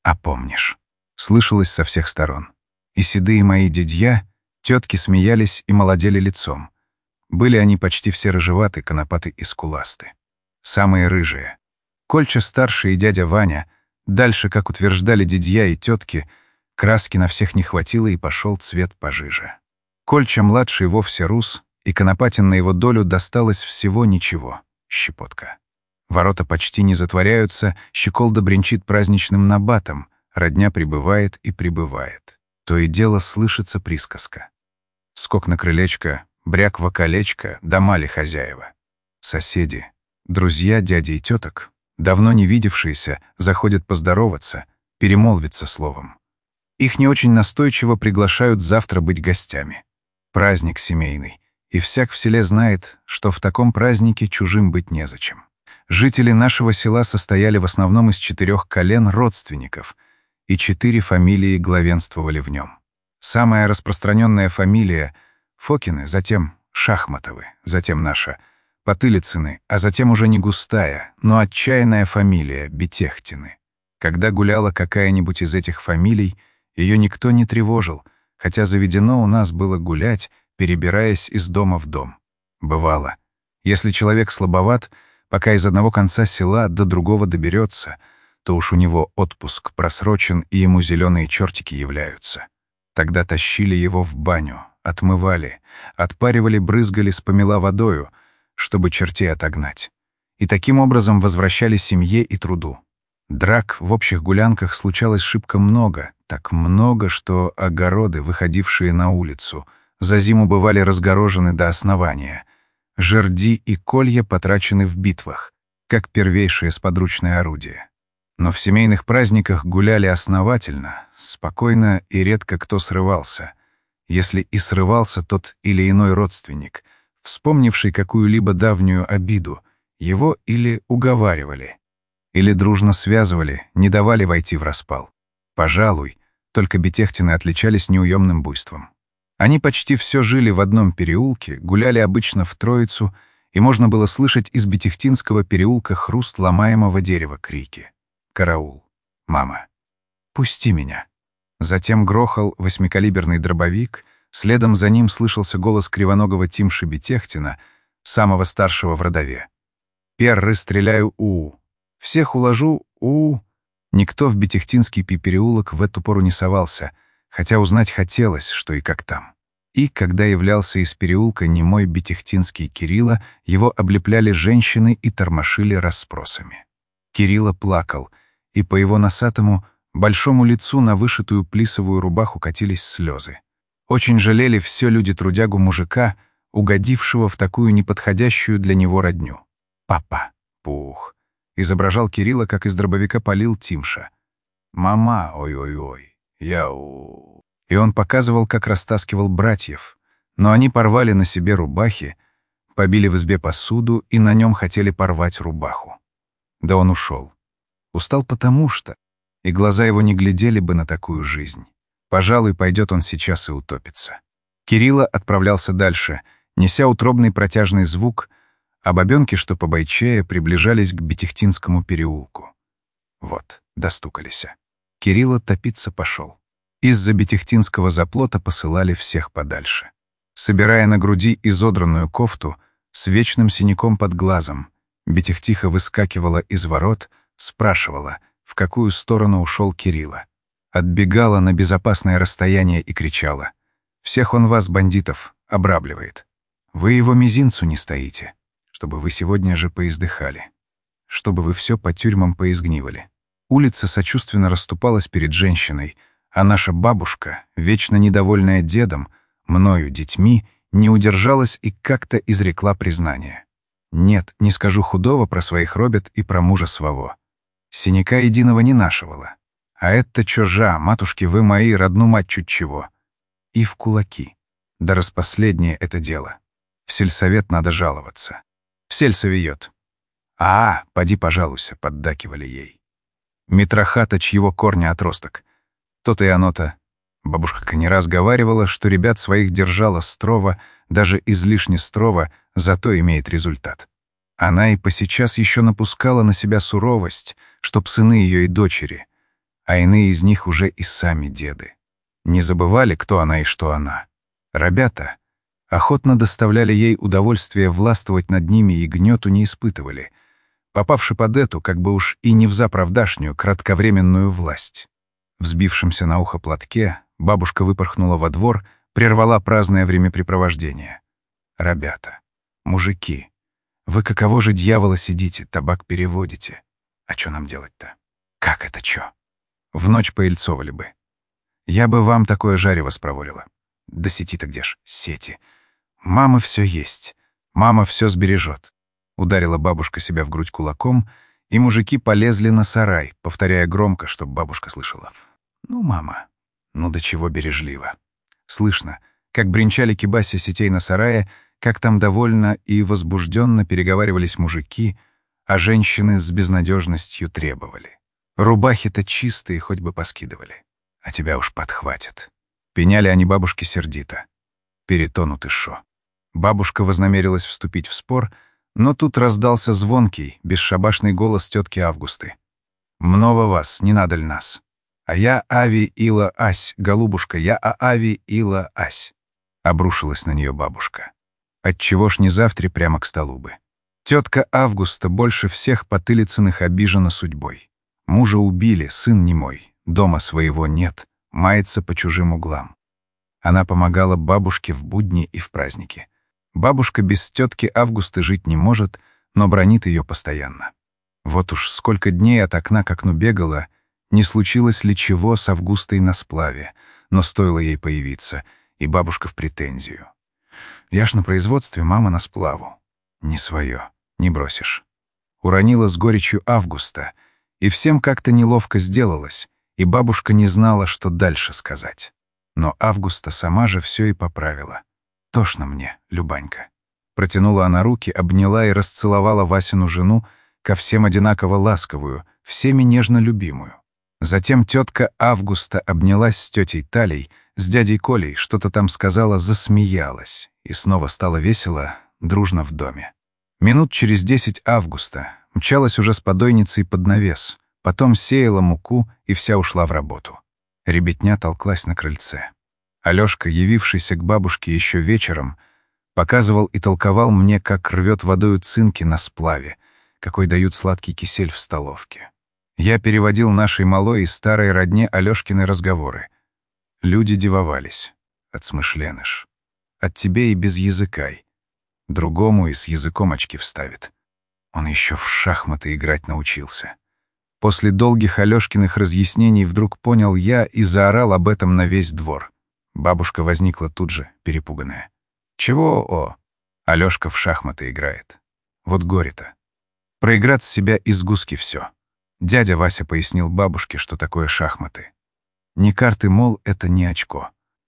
слышалось со всех сторон. И седые мои дядья, тетки смеялись и молодели лицом. Были они почти все рыжеваты, конопаты и скуласты. Самые рыжие. Кольча-старший и дядя Ваня, дальше, как утверждали дядья и тетки, краски на всех не хватило и пошел цвет пожиже. Кольча-младший вовсе рус, и Конопатин на его долю досталось всего ничего, щепотка. Ворота почти не затворяются, щеколда бренчит праздничным набатом, родня прибывает и прибывает. То и дело слышится присказка. Скок на крылечко, бряк в околечко, дома ли хозяева. Соседи, друзья дяди и теток, давно не видевшиеся, заходят поздороваться, перемолвиться словом. Их не очень настойчиво приглашают завтра быть гостями. Праздник семейный, и всяк в селе знает, что в таком празднике чужим быть незачем. Жители нашего села состояли в основном из 4 колен родственников, и 4 фамилии главенствовали в нем. Самая распространенная фамилия — Фокины, затем Шахматовы, затем наша — Потылицыны, а затем уже не густая, но отчаянная фамилия — Бетехтины. Когда гуляла какая-нибудь из этих фамилий, ее никто не тревожил, хотя заведено у нас было гулять, перебираясь из дома в дом. Бывало, если человек слабоват, пока из одного конца села до другого доберется, то уж у него отпуск просрочен, и ему зеленые чертики являются. Тогда тащили его в баню, отмывали, отпаривали, брызгали с помела водою, чтобы чертей отогнать. И таким образом возвращали семье и труду. Драк в общих гулянках случалось шибко много, так много, что огороды, выходившие на улицу, за зиму бывали разгорожены до основания. Жерди и колья потрачены в битвах, как первейшее сподручное орудие. Но в семейных праздниках гуляли основательно, спокойно, и редко кто срывался. Если и срывался тот или иной родственник, вспомнивший какую-либо давнюю обиду, его или уговаривали, или дружно связывали, не давали войти в распал. Пожалуй, только Бетехтины отличались неуемным буйством. Они почти все жили в одном переулке, гуляли обычно в троицу, и можно было слышать из Бетехтинского переулка хруст ломаемого дерева, крики. «Караул! Мама! Пусти меня!» Затем грохал 8-калиберный дробовик, следом за ним слышался голос кривоногого Тимши Бетехтина, самого старшего в родове. «Перры стреляю, у-у! Всех уложу, у-у!» Никто в Бетехтинский переулок в эту пору не совался, хотя узнать хотелось, что и как там. И, когда являлся из переулка немой бетехтинский Кирилла, его облепляли женщины и тормошили расспросами. Кирилла плакал, и по его носатому, большому лицу на вышитую плисовую рубаху катились слезы. Очень жалели все люди-трудягу мужика, угодившего в такую неподходящую для него родню. «Папа! Пух!» — изображал Кирилла, как из дробовика палил Тимша. «Мама! Ой-ой-ой! Яу!» И он показывал, как растаскивал братьев, но они порвали на себе рубахи, побили в избе посуду и на нем хотели порвать рубаху. Да он ушел. Устал потому что, и глаза его не глядели бы на такую жизнь. Пожалуй, пойдет он сейчас и утопится. Кирилла отправлялся дальше, неся утробный протяжный звук, а бабёнки, что побойчее, приближались к Бетихтинскому переулку. Вот, достукались. Кирилла топиться пошел. Из-за Бетихтинского заплота посылали всех подальше. Собирая на груди изодранную кофту с вечным синяком под глазом, Бетихтиха выскакивала из ворот, спрашивала, в какую сторону ушел Кирилла. Отбегала на безопасное расстояние и кричала: «Всех он вас, бандитов, обрабливает. Вы его мизинцу не стоите, чтобы вы сегодня же поиздыхали, чтобы вы все по тюрьмам поизгнивали». Улица сочувственно расступалась перед женщиной, а наша бабушка, вечно недовольная дедом, мною, детьми, не удержалась и как-то изрекла признание. «Нет, не скажу худого про своих робят и про мужа своего. Синяка единого не нашивала. А это чужа, матушки вы мои, родну мать чуть чего». И в кулаки. Да распоследнее это дело. В сельсовет надо жаловаться. В сельсовет. «А, поди пожалуйся», — поддакивали ей. Митроха-то чьего корня отросток. То-то и оно-то. Бабушка не раз говаривала, что ребят своих держала строго, даже излишне строго, зато имеет результат. Она и посейчас еще напускала на себя суровость, чтоб сыны ее и дочери, а иные из них уже и сами деды, не забывали, кто она и что она. Ребята охотно доставляли ей удовольствие властвовать над ними и гнету не испытывали, попавши под эту, как бы уж и не взаправдашнюю, кратковременную власть. Взбившимся на ухо платке бабушка выпорхнула во двор, прервала праздное времяпрепровождение. «Ребята, мужики, вы каково же дьявола сидите, табак переводите? А чё нам делать-то? Как это чё? В ночь поильцовали бы. Я бы вам такое жарево спроворила. Да сети-то где ж? Сети. Мама все есть. Мама все сбережет». Ударила бабушка себя в грудь кулаком, и мужики полезли на сарай, повторяя громко, чтоб бабушка слышала. «Ну, мама, ну до чего бережливо». Слышно, как бренчали кибаси сетей на сарае, как там довольно и возбужденно переговаривались мужики, а женщины с безнадежностью требовали. Рубахи-то чистые, хоть бы поскидывали. А тебя уж подхватят. Пеняли они бабушке сердито. Перетонут и шо. Бабушка вознамерилась вступить в спор, но тут раздался звонкий, бесшабашный голос тетки Августы. «Много вас, не надо ль нас? А я Ави Ила Ась, голубушка, я Ави Ила Ась». Обрушилась на нее бабушка. Отчего ж не завтра прямо к столу бы? Тетка Августа больше всех Потылицыных обижена судьбой. Мужа убили, сын не мой, дома своего нет, мается по чужим углам. Она помогала бабушке в будни и в праздники. Бабушка без тетки Августы жить не может, но бранит ее постоянно. Вот уж сколько дней от окна к окну бегала, не случилось ли чего с Августой на сплаве, но стоило ей появиться, и бабушка в претензию. «Я ж на производстве, мама на сплаву». «Не свое, не бросишь». Уронила с горечью Августа, и всем как-то неловко сделалось, и бабушка не знала, что дальше сказать. Но Августа сама же все и поправила. «Тошно мне, Любанька». Протянула она руки, обняла и расцеловала Васину жену, ко всем одинаково ласковую, всеми нежно любимую. Затем тетка Августа обнялась с тетей Талей, с дядей Колей, что-то там сказала, засмеялась, и снова стало весело, дружно в доме. Минут через 10 Августа мчалась уже с подойницей под навес, потом сеяла муку и вся ушла в работу. Ребятня толклась на крыльце. Алёшка, явившийся к бабушке еще вечером, показывал и толковал мне, как рвет водою цинки на сплаве, какой дают сладкий кисель в столовке. Я переводил нашей малой и старой родне Алёшкины разговоры. Люди дивовались. Отсмышленыш. От тебе и без языкай. Другому и с языком очки вставит. Он еще в шахматы играть научился. После долгих Алёшкиных разъяснений вдруг понял я и заорал об этом на весь двор. Бабушка возникла тут же, перепуганная. «Чего, о?» Алёшка в шахматы играет. Вот горе-то. Проиграть с себя из гуски все. Дядя Вася пояснил бабушке, что такое шахматы. Не карты, мол, это не очко.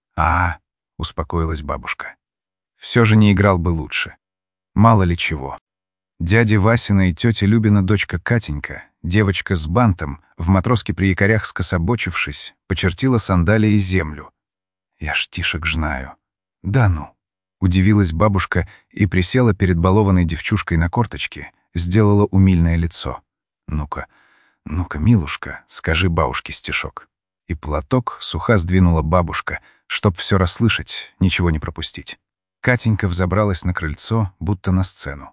Успокоилась бабушка. Все же не играл бы лучше. Мало ли чего. Дяди Васина и тетя Любина дочка Катенька, девочка с бантом, в матроске при якорях скособочившись, почертила сандалией землю. Я ж тишек знаю. Да ну. Удивилась бабушка и присела перед балованной девчушкой на корточки, сделала умильное лицо. «Ну-ка, ну-ка, милушка, скажи бабушке стишок». И платок сухо сдвинула бабушка, чтоб все расслышать, ничего не пропустить. Катенька взобралась на крыльцо, будто на сцену.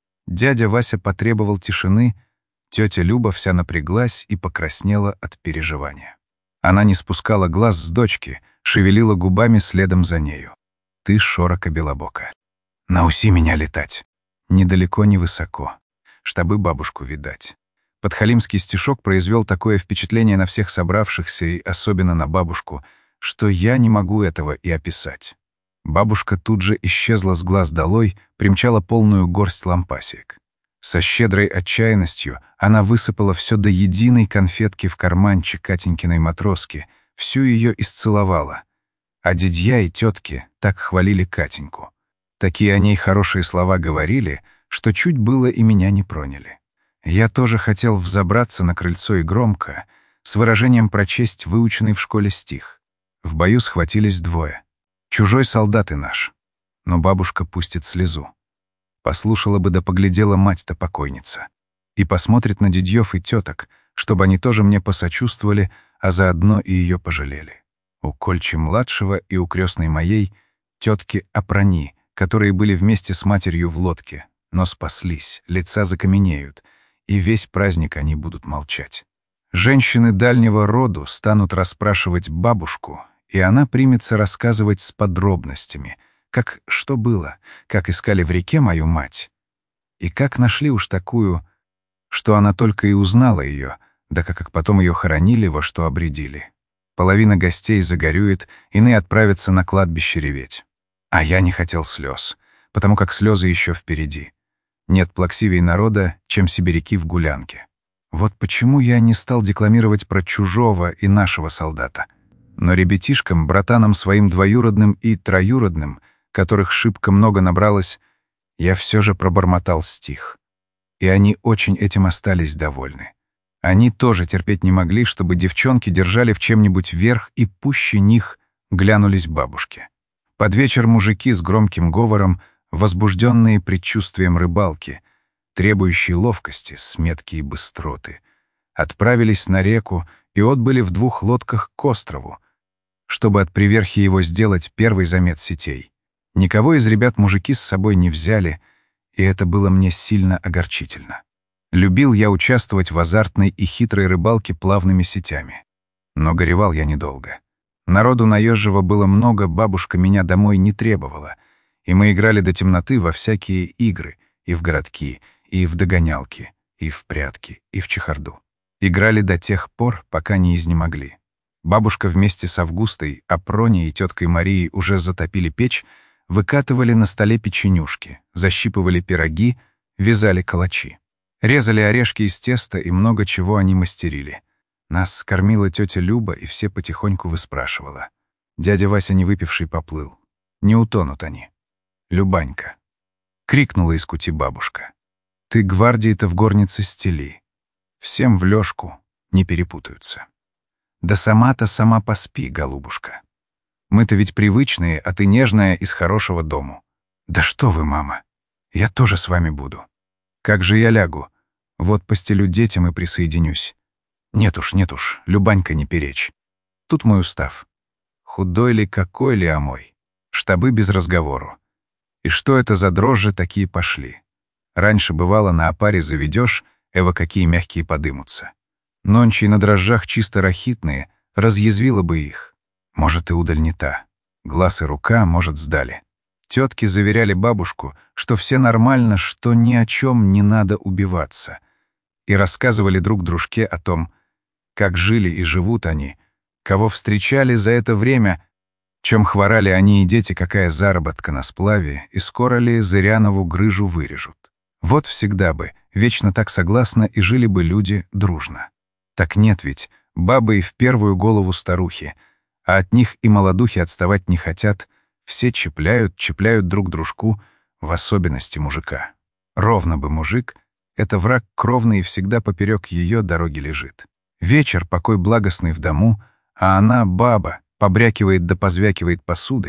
Дядя Вася потребовал тишины, тетя Люба вся напряглась и покраснела от переживания. Она не спускала глаз с дочки, шевелила губами следом за нею. «Ты, широко белобока, науси меня летать. Недалеко, не высоко. Штабы бабушку видать». Подхалимский стишок произвел такое впечатление на всех собравшихся и особенно на бабушку, что я не могу этого и описать. Бабушка тут же исчезла с глаз долой, примчала полную горсть лампасиек. Со щедрой отчаянностью она высыпала все до единой конфетки в карманчик Катенькиной матроски, всю ее исцеловала. А дядья и тетки так хвалили Катеньку. Такие о ней хорошие слова говорили, что чуть было и меня не проняли. Я тоже хотел взобраться на крыльцо и громко, с выражением прочесть выученный в школе стих. В бою схватились двое. Чужой солдат и наш. Но бабушка пустит слезу. Послушала бы да поглядела мать-то покойница. И посмотрит на дядьёв и теток, чтобы они тоже мне посочувствовали, а заодно и ее пожалели. У Кольчи-младшего и у крестной моей тетки Апрани, которые были вместе с матерью в лодке, но спаслись, лица закаменеют, и весь праздник они будут молчать. Женщины дальнего роду станут расспрашивать бабушку, и она примется рассказывать с подробностями, как что было, как искали в реке мою мать, и как нашли уж такую, что она только и узнала ее, да как потом ее хоронили, во что обредили. Половина гостей загорюет, иные отправятся на кладбище реветь. А я не хотел слез, потому как слезы еще впереди. Нет плаксивей народа, чем сибиряки в гулянке. Вот почему я не стал декламировать про чужого и нашего солдата. Но ребятишкам, братанам своим двоюродным и троюродным, которых шибко много набралось, я все же пробормотал стих. И они очень этим остались довольны. Они тоже терпеть не могли, чтобы девчонки держали в чем-нибудь верх и пуще них глянулись бабушке. Под вечер мужики с громким говором, возбужденные предчувствием рыбалки, требующие ловкости, сметки и быстроты, отправились на реку и отбыли в 2 лодках к острову, чтобы от приверхи его сделать первый замет сетей. Никого из ребят мужики с собой не взяли, и это было мне сильно огорчительно. Любил я участвовать в азартной и хитрой рыбалке плавными сетями. Но горевал я недолго. Народу наезжего было много, бабушка меня домой не требовала, и мы играли до темноты во всякие игры, и в городки, и в догонялки, и в прятки, и в чехарду. Играли до тех пор, пока не изнемогли. Бабушка вместе с Августой, Апроней и теткой Марией уже затопили печь, выкатывали на столе печенюшки, защипывали пироги, вязали калачи. Резали орешки из теста и много чего они мастерили. Нас кормила тетя Люба и все потихоньку выспрашивала. Дядя Вася, не выпивший, поплыл. Не утонут они. «Любанька!» — крикнула из кути бабушка. «Ты гвардии-то в горнице стели. Всем в лёжку, не перепутаются. Да сама-то сама поспи, голубушка. Мы-то ведь привычные, а ты нежная из хорошего дому. Да что вы, мама, я тоже с вами буду. Как же я лягу? Вот постелю детям и присоединюсь. Нет уж, Любанька, не перечь. Тут мой устав. Худой ли, какой ли, а мой. Штабы без разговору. И что это за дрожжи такие пошли? Раньше бывало, на опаре заведешь, эво какие мягкие подымутся. Нонче на дрожжах чисто рахитные, разъязвила бы их. Может, и удаль не та. Глаз и рука, может, сдали. Тетки заверяли бабушку, что все нормально, что ни о чем не надо убиваться. И рассказывали друг дружке о том, как жили и живут они, кого встречали за это время, чем хворали они и дети, какая заработка на сплаве, и скоро ли Зырянову грыжу вырежут. Вот всегда бы, вечно так согласно, и жили бы люди дружно. Так нет ведь, бабы и в первую голову старухи, а от них и молодухи отставать не хотят. Все чепляют друг дружку, в особенности мужика. Ровно бы мужик — это враг кровный и всегда поперек ее дороги лежит. Вечер, покой благостный в дому, а она, баба, побрякивает да позвякивает посудой,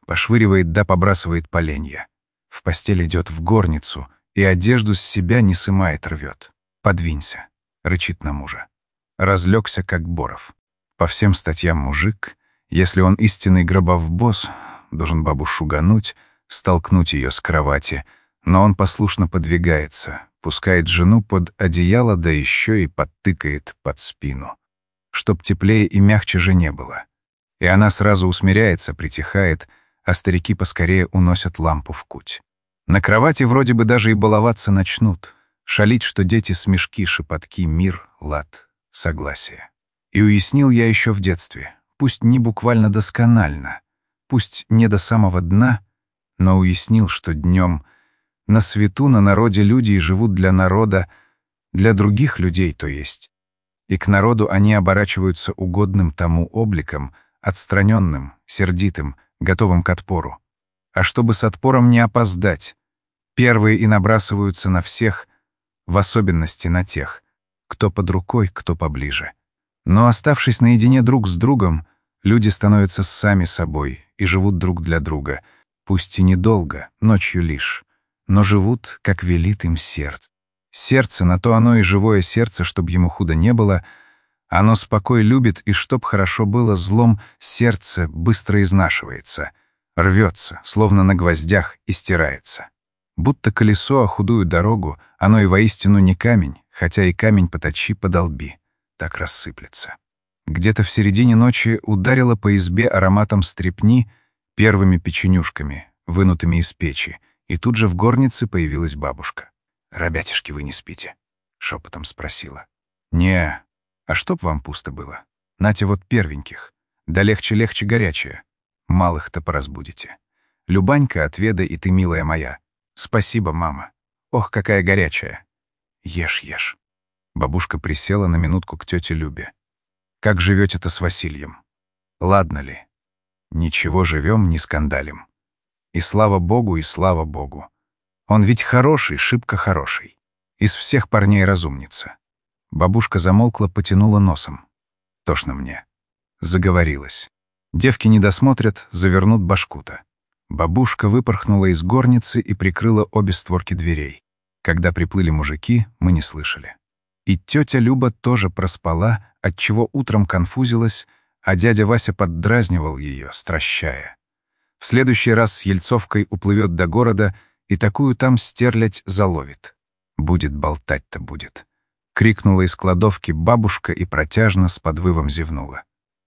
пошвыривает да побрасывает поленья. В постель идет в горницу и одежду с себя не сымает, рвет. «Подвинься», — рычит на мужа. Разлегся, как Боров. По всем статьям мужик, если он истинный гробовбосс, должен бабу шугануть, столкнуть ее с кровати, но он послушно подвигается, пускает жену под одеяло, да еще и подтыкает под спину. Чтоб теплее и мягче жене было. И она сразу усмиряется, притихает, а старики поскорее уносят лампу в куть. На кровати вроде бы даже и баловаться начнут, шалить, что дети смешки, шепотки, мир, лад, согласие. И уяснил я еще в детстве, пусть не буквально досконально, пусть не до самого дна, но уяснил, что днем на свету, на народе люди и живут для народа, для других людей, то есть. И к народу они оборачиваются угодным тому обликом, отстраненным, сердитым, готовым к отпору. А чтобы с отпором не опоздать, первые и набрасываются на всех, в особенности на тех, кто под рукой, кто поближе. Но оставшись наедине друг с другом, люди становятся сами собой и живут друг для друга, пусть и недолго, ночью лишь, но живут, как велит им сердце. Сердце, на то оно и живое сердце, чтоб ему худо не было, оно спокой любит, и чтоб хорошо было злом, сердце быстро изнашивается, рвется, словно на гвоздях, и стирается. Будто колесо о худую дорогу, оно и воистину не камень, хотя и камень поточи, подолби, так рассыплется. Где-то в середине ночи ударило по избе ароматом стрепни, первыми печенюшками, вынутыми из печи, и тут же в горнице появилась бабушка. «Ребятишки, вы не спите?» — шепотом спросила. «Не, а чтоб вам пусто было? Нате вот первеньких, да легче-легче горячее. Малых-то поразбудите. Любанька, отведай, и ты, милая моя. Спасибо, мама. Ох, какая горячая. Ешь, ешь». Бабушка присела на минутку к тете Любе. «Как живете-то с Васильем? Ладно ли?» «Ничего, живем, не скандалим. И слава Богу, и слава Богу. Он ведь хороший, шибко хороший. Из всех парней разумница». Бабушка замолкла, потянула носом. Тошно мне. Заговорилась. Девки не досмотрят, завернут башку-то. Бабушка выпорхнула из горницы и прикрыла обе створки дверей. Когда приплыли мужики, мы не слышали. И тетя Люба тоже проспала, отчего утром конфузилась, а дядя Вася поддразнивал ее, стращая. В следующий раз с Ельцовкой уплывет до города и такую там стерлядь заловит. Будет болтать-то будет. Крикнула из кладовки бабушка и протяжно с подвывом зевнула.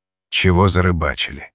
Чего зарыбачили?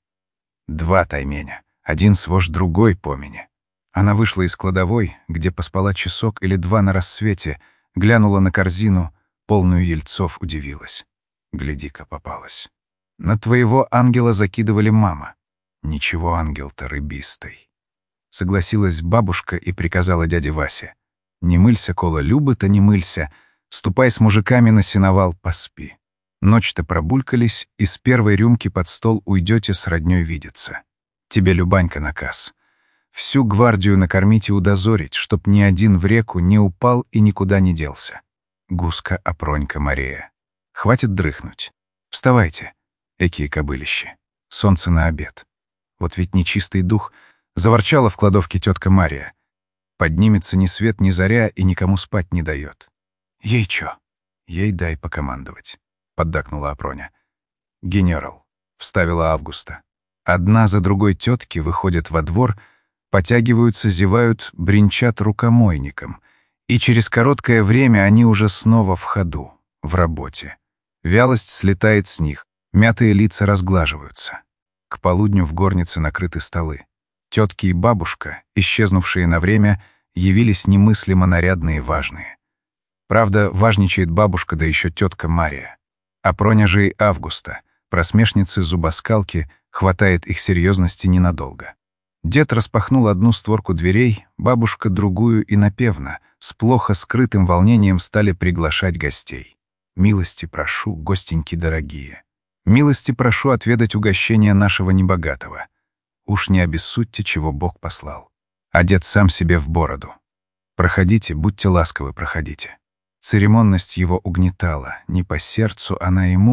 2 тайменя, один свож, другой помене. Она вышла из кладовой, где поспала часок или 2 на рассвете, глянула на корзину, полную ельцов, удивилась. Гляди-ка, попалась. На твоего ангела закидывали, мама. Ничего, ангел-то рыбистый. Согласилась бабушка и приказала дяде Васе. Не мылься, кола Любы-то не мылься, ступай с мужиками на сеновал, поспи. Ночь-то пробулькались, и с первой рюмки под стол уйдете с роднёй видеться. Тебе, Любанька, наказ. Всю гвардию накормить и удозорить, чтоб ни один в реку не упал и никуда не делся. Гуска, Апронька, Мария. Хватит дрыхнуть. Вставайте, экие кобылищи. Солнце на обед. Вот ведь нечистый дух. Заворчала в кладовке тетка Мария. Поднимется ни свет, ни заря и никому спать не дает. Ей чё? Ей дай покомандовать. Поддакнула Апроня. «Генерал», — вставила Августа. Одна за другой тетки выходят во двор, потягиваются, зевают, бренчат рукомойником. И через короткое время они уже снова в ходу, в работе. Вялость слетает с них, мятые лица разглаживаются. К полудню в горнице накрыты столы. Тетки и бабушка, исчезнувшие на время, явились немыслимо нарядные и важные. Правда, важничает бабушка, да еще тетка Мария. А Проня же и Августа, просмешницы-зубоскалки, хватает их серьезности ненадолго. Дед распахнул одну створку дверей, бабушка — другую, и напевно, с плохо скрытым волнением стали приглашать гостей. «Милости прошу, гостеньки дорогие. Милости прошу отведать угощения нашего небогатого. Уж не обессудьте, чего Бог послал». А дед сам себе в бороду. «Проходите, будьте ласковы, проходите». Церемонность его угнетала, не по сердцу она ему,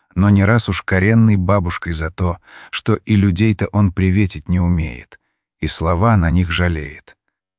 но не раз уж коренной бабушкой за то, что и людей-то он приветить не умеет, и слова на них жалеет.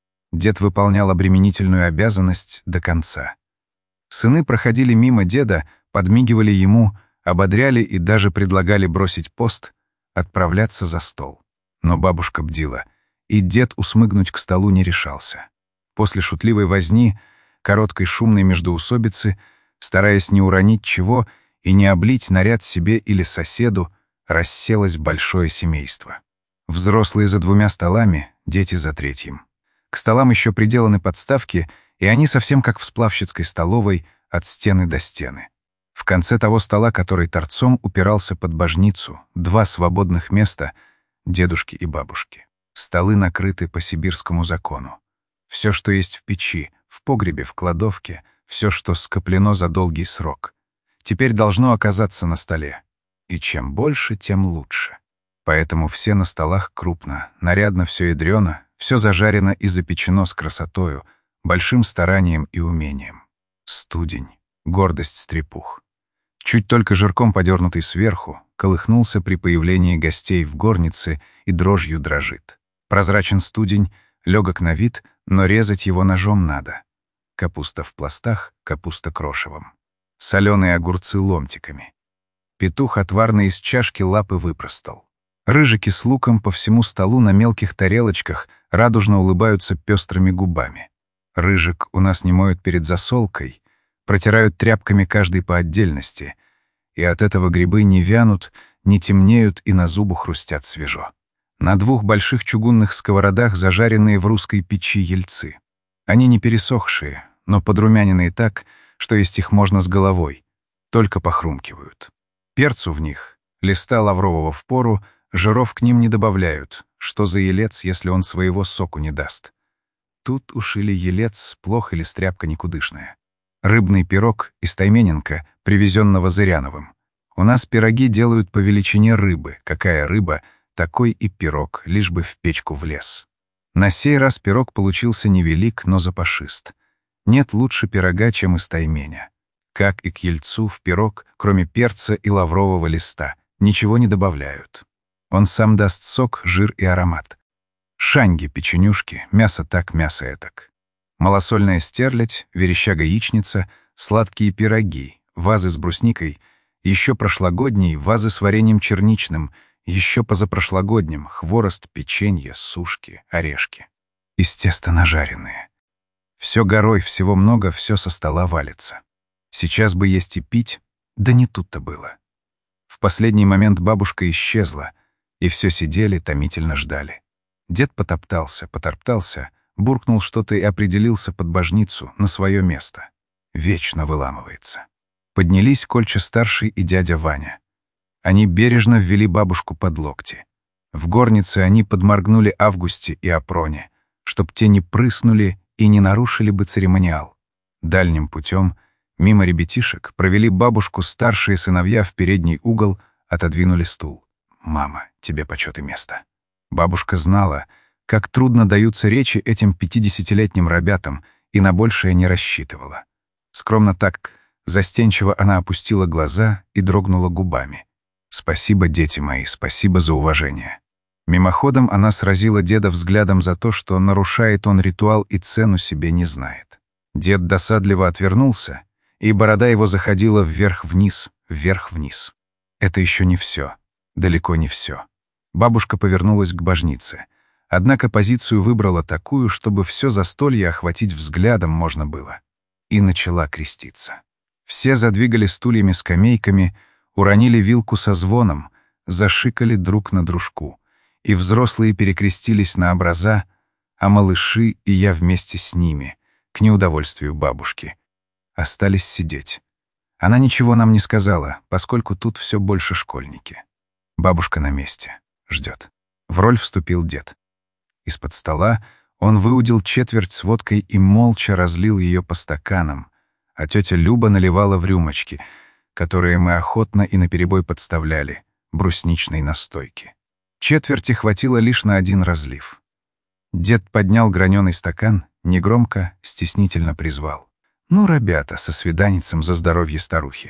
Дед выполнял обременительную обязанность до конца. Сыны проходили мимо деда, подмигивали ему, ободряли и даже предлагали бросить пост, отправляться за стол. Но бабушка бдила, и дед усмыгнуть к столу не решался. После шутливой возни, короткой шумной междоусобицы, стараясь не уронить чего и не облить наряд себе или соседу, расселось большое семейство. Взрослые за 2 столами, дети за 3. К столам еще приделаны подставки, и они совсем как в сплавщицкой столовой, от стены до стены. В конце того стола, который торцом упирался под божницу, 2 свободных места — дедушки и бабушки. Столы накрыты по сибирскому закону. Все, что есть в печи, в погребе, в кладовке, все, что скоплено за долгий срок, теперь должно оказаться на столе. И чем больше, тем лучше. Поэтому все на столах крупно, нарядно все ядрено, все зажарено и запечено с красотою, большим старанием и умением. Студень, гордость стрепух. Чуть только жирком подернутый сверху, колыхнулся при появлении гостей в горнице и дрожью дрожит. Прозрачен студень, легок на вид, но резать его ножом надо. Капуста в пластах, капуста крошевом. Соленые огурцы ломтиками. Петух отварный из чашки лапы выпростал. Рыжики с луком по всему столу на мелких тарелочках радужно улыбаются пестрыми губами. Рыжик у нас не моют перед засолкой, протирают тряпками каждый по отдельности, и от этого грибы не вянут, не темнеют и на зубу хрустят свежо. На 2 больших чугунных сковородах зажаренные в русской печи ельцы. Они не пересохшие, но подрумяненные так, что есть их можно с головой, только похрумкивают. Перцу в них, листа лаврового впору, жиров к ним не добавляют. Что за елец, если он своего соку не даст? Тут уж или елец, плох или стряпка никудышная. Рыбный пирог из таймененка, привезенного Зыряновым. У нас пироги делают по величине рыбы. Какая рыба, такой и пирог, лишь бы в печку влез. На сей раз пирог получился невелик, но запашист. Нет лучше пирога, чем из тайменя. Как и к ельцу в пирог, кроме перца и лаврового листа, ничего не добавляют. Он сам даст сок, жир и аромат. Шаньги, печенюшки, мясо так, мясо этак. Малосольная стерлядь, верещага-яичница, сладкие пироги, вазы с брусникой, еще прошлогодней вазы с вареньем черничным, еще позапрошлогодним хворост, печенье, сушки, орешки. Из теста нажаренные. Все горой, всего много, все со стола валится. Сейчас бы есть и пить, да не тут-то было. В последний момент бабушка исчезла, и все сидели, томительно ждали. Дед потоптался, буркнул что-то и определился под божницу на свое место. Вечно выламывается. Поднялись Кольча-старший и дядя Ваня. Они бережно ввели бабушку под локти. В горнице они подморгнули Августе и Апроне, чтоб те не прыснули и не нарушили бы церемониал. Дальним путем, мимо ребятишек, провели бабушку старшие сыновья в передний угол, отодвинули стул. «Мама, тебе почет и место». Бабушка знала, как трудно даются речи этим 50-летним ребятам, и на большее не рассчитывала. Скромно так, застенчиво она опустила глаза и дрогнула губами. «Спасибо, дети мои, спасибо за уважение». Мимоходом она сразила деда взглядом за то, что нарушает он ритуал и цену себе не знает. Дед досадливо отвернулся, и борода его заходила вверх-вниз, вверх-вниз. Это еще не все. Далеко не все. Бабушка повернулась к божнице. Однако позицию выбрала такую, чтобы все застолье охватить взглядом можно было. И начала креститься. Все задвигали стульями-скамейками, уронили вилку со звоном, зашикали друг на дружку. И взрослые перекрестились на образа, а малыши и я вместе с ними, к неудовольствию бабушки, остались сидеть. Она ничего нам не сказала, поскольку тут все больше школьники. Бабушка на месте. Ждет. В роль вступил дед. Из-под стола он выудил четверть с водкой и молча разлил ее по стаканам, а тетя Люба наливала в рюмочки, которые мы охотно и наперебой подставляли, брусничной настойки. Четверти хватило лишь на 1 разлив. Дед поднял граненый стакан, негромко, стеснительно призвал. «Ну, ребята, со свиданицем за здоровье старухи».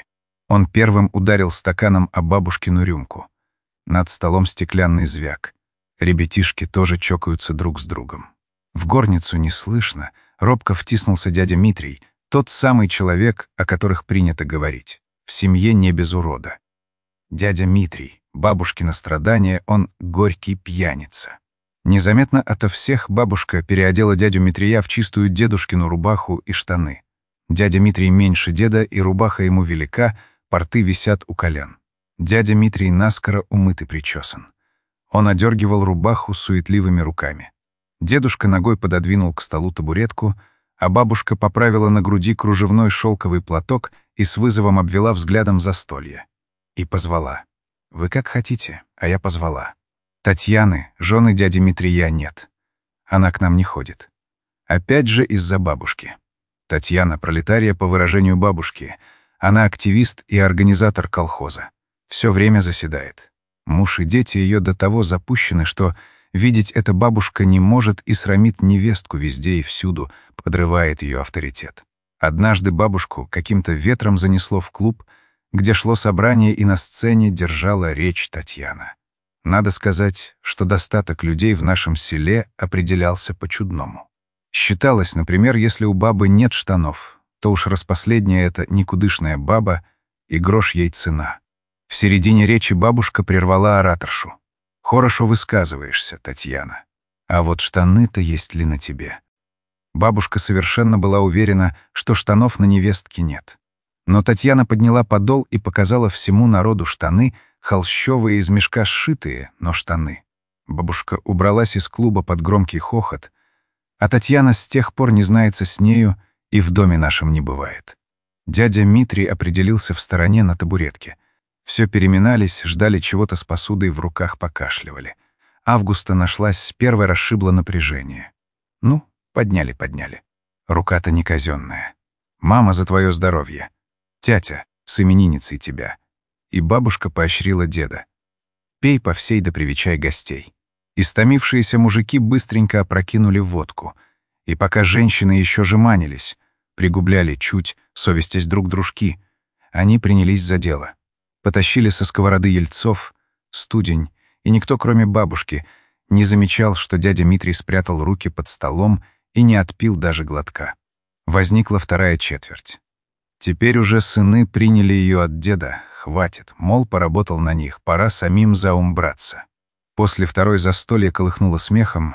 Он первым ударил стаканом о бабушкину рюмку. Над столом стеклянный звяк. Ребятишки тоже чокаются друг с другом. В горницу неслышно робко втиснулся дядя Митрий, тот самый человек, о которых принято говорить. В семье не без урода. Дядя Митрий, бабушкино страдание, он горький пьяница. Незаметно ото всех бабушка переодела дядю Митрия в чистую дедушкину рубаху и штаны. Дядя Митрий меньше деда, и рубаха ему велика, порты висят у колен. Дядя Митрий наскоро умыт и причесан. Он одергивал рубаху суетливыми руками. Дедушка ногой пододвинул к столу табуретку, а бабушка поправила на груди кружевной шелковый платок и с вызовом обвела взглядом застолье. И позвала. «Вы как хотите, а я позвала. Татьяны, жены дяди Митрия, нет. Она к нам не ходит. Опять же из-за бабушки. Татьяна — пролетария по выражению бабушки. Она активист и организатор колхоза. Все время заседает. Муж и дети ее до того запущены, что видеть эта бабушка не может и срамит невестку везде и всюду, подрывает ее авторитет. Однажды бабушку каким-то ветром занесло в клуб, где шло собрание, и на сцене держала речь Татьяна. Надо сказать, что достаток людей в нашем селе определялся по-чудному. Считалось, например, если у бабы нет штанов, то уж распоследняя это никудышная баба, и грош ей цена. В середине речи бабушка прервала ораторшу. «Хорошо высказываешься, Татьяна. А вот штаны-то есть ли на тебе?» Бабушка совершенно была уверена, что штанов на невестке нет. Но Татьяна подняла подол и показала всему народу штаны, холщовые, из мешка сшитые, но штаны. Бабушка убралась из клуба под громкий хохот, а Татьяна с тех пор не знается с нею и в доме нашем не бывает. Дядя Митрий определился в стороне на табуретке. Все переминались, ждали чего-то с посудой в руках, покашливали. Августа нашлась, первая расшибла напряжение. Ну, подняли. Рука-то не казенная. «Мама, за твое здоровье. Тятя, с именинницей тебя». И бабушка поощрила деда. «Пей по всей да привечай гостей». Истомившиеся мужики быстренько опрокинули водку. И пока женщины еще жеманились, пригубляли чуть, совестясь друг дружки, они принялись за дело. Потащили со сковороды ельцов, студень, и никто, кроме бабушки, не замечал, что дядя Митрий спрятал руки под столом и не отпил даже глотка. Возникла вторая четверть. Теперь уже сыны приняли ее от деда, хватит, мол, поработал на них, пора самим заумбраться. После второй застолья колыхнуло смехом,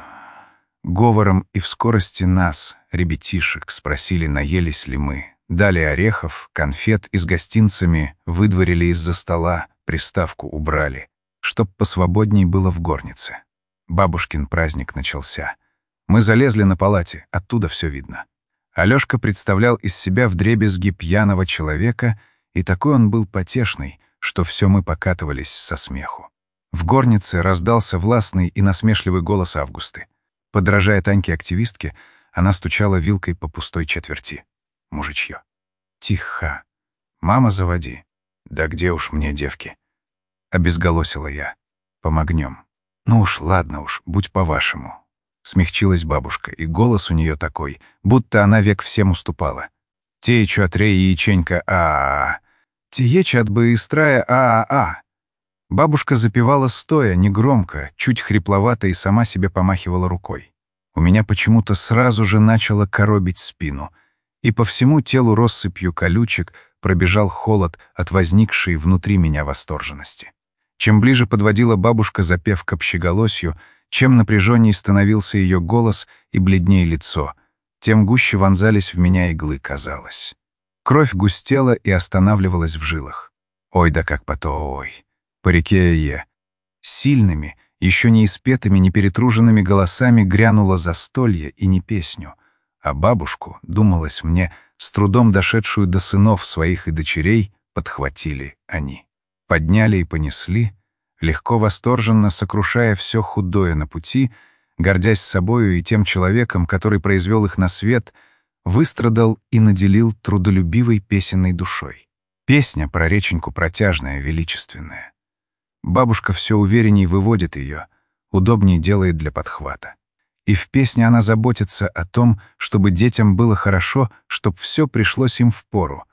говором, и в скорости нас, ребятишек, спросили, наелись ли мы. Дали орехов, конфет и с гостинцами выдворили из-за стола, приставку убрали, чтоб посвободней было в горнице. Бабушкин праздник начался. Мы залезли на палате, оттуда все видно. Алёшка представлял из себя вдребезги пьяного человека, и такой он был потешный, что все мы покатывались со смеху. В горнице раздался властный и насмешливый голос Августы. Подражая Таньке-активистке, она стучала вилкой по пустой четверти. Мужичье. «Тихо. Мама, заводи». «Да где уж мне, девки?» Обезголосила я. «Помогнем». «Ну уж, ладно уж, будь по-вашему». Смягчилась бабушка, и голос у нее такой, будто она век всем уступала. «Теечу отрей яиченька, а-а-а. Теечу от быстрая, а-а-а». Бабушка запевала стоя, негромко, чуть хрипловато, и сама себе помахивала рукой. У меня почему-то сразу же начало коробить спину, и по всему телу россыпью колючек пробежал холод от возникшей внутри меня восторженности. Чем ближе подводила бабушка запев к общеголосью, чем напряженней становился ее голос и бледнее лицо, тем гуще вонзались в меня иглы, казалось. Кровь густела и останавливалась в жилах. Ой, да как ой. По реке Е. Сильными, еще не испетыми, не перетруженными голосами грянуло застолье и не песню, а бабушку, думалось мне, с трудом дошедшую до сынов своих и дочерей, подхватили они. Подняли и понесли, легко восторженно сокрушая все худое на пути, гордясь собою и тем человеком, который произвел их на свет, выстрадал и наделил трудолюбивой песенной душой. Песня про реченьку протяжная, величественная. Бабушка все уверенней выводит ее, удобней делает для подхвата. И в песне она заботится о том, чтобы детям было хорошо, чтоб все пришлось им впору.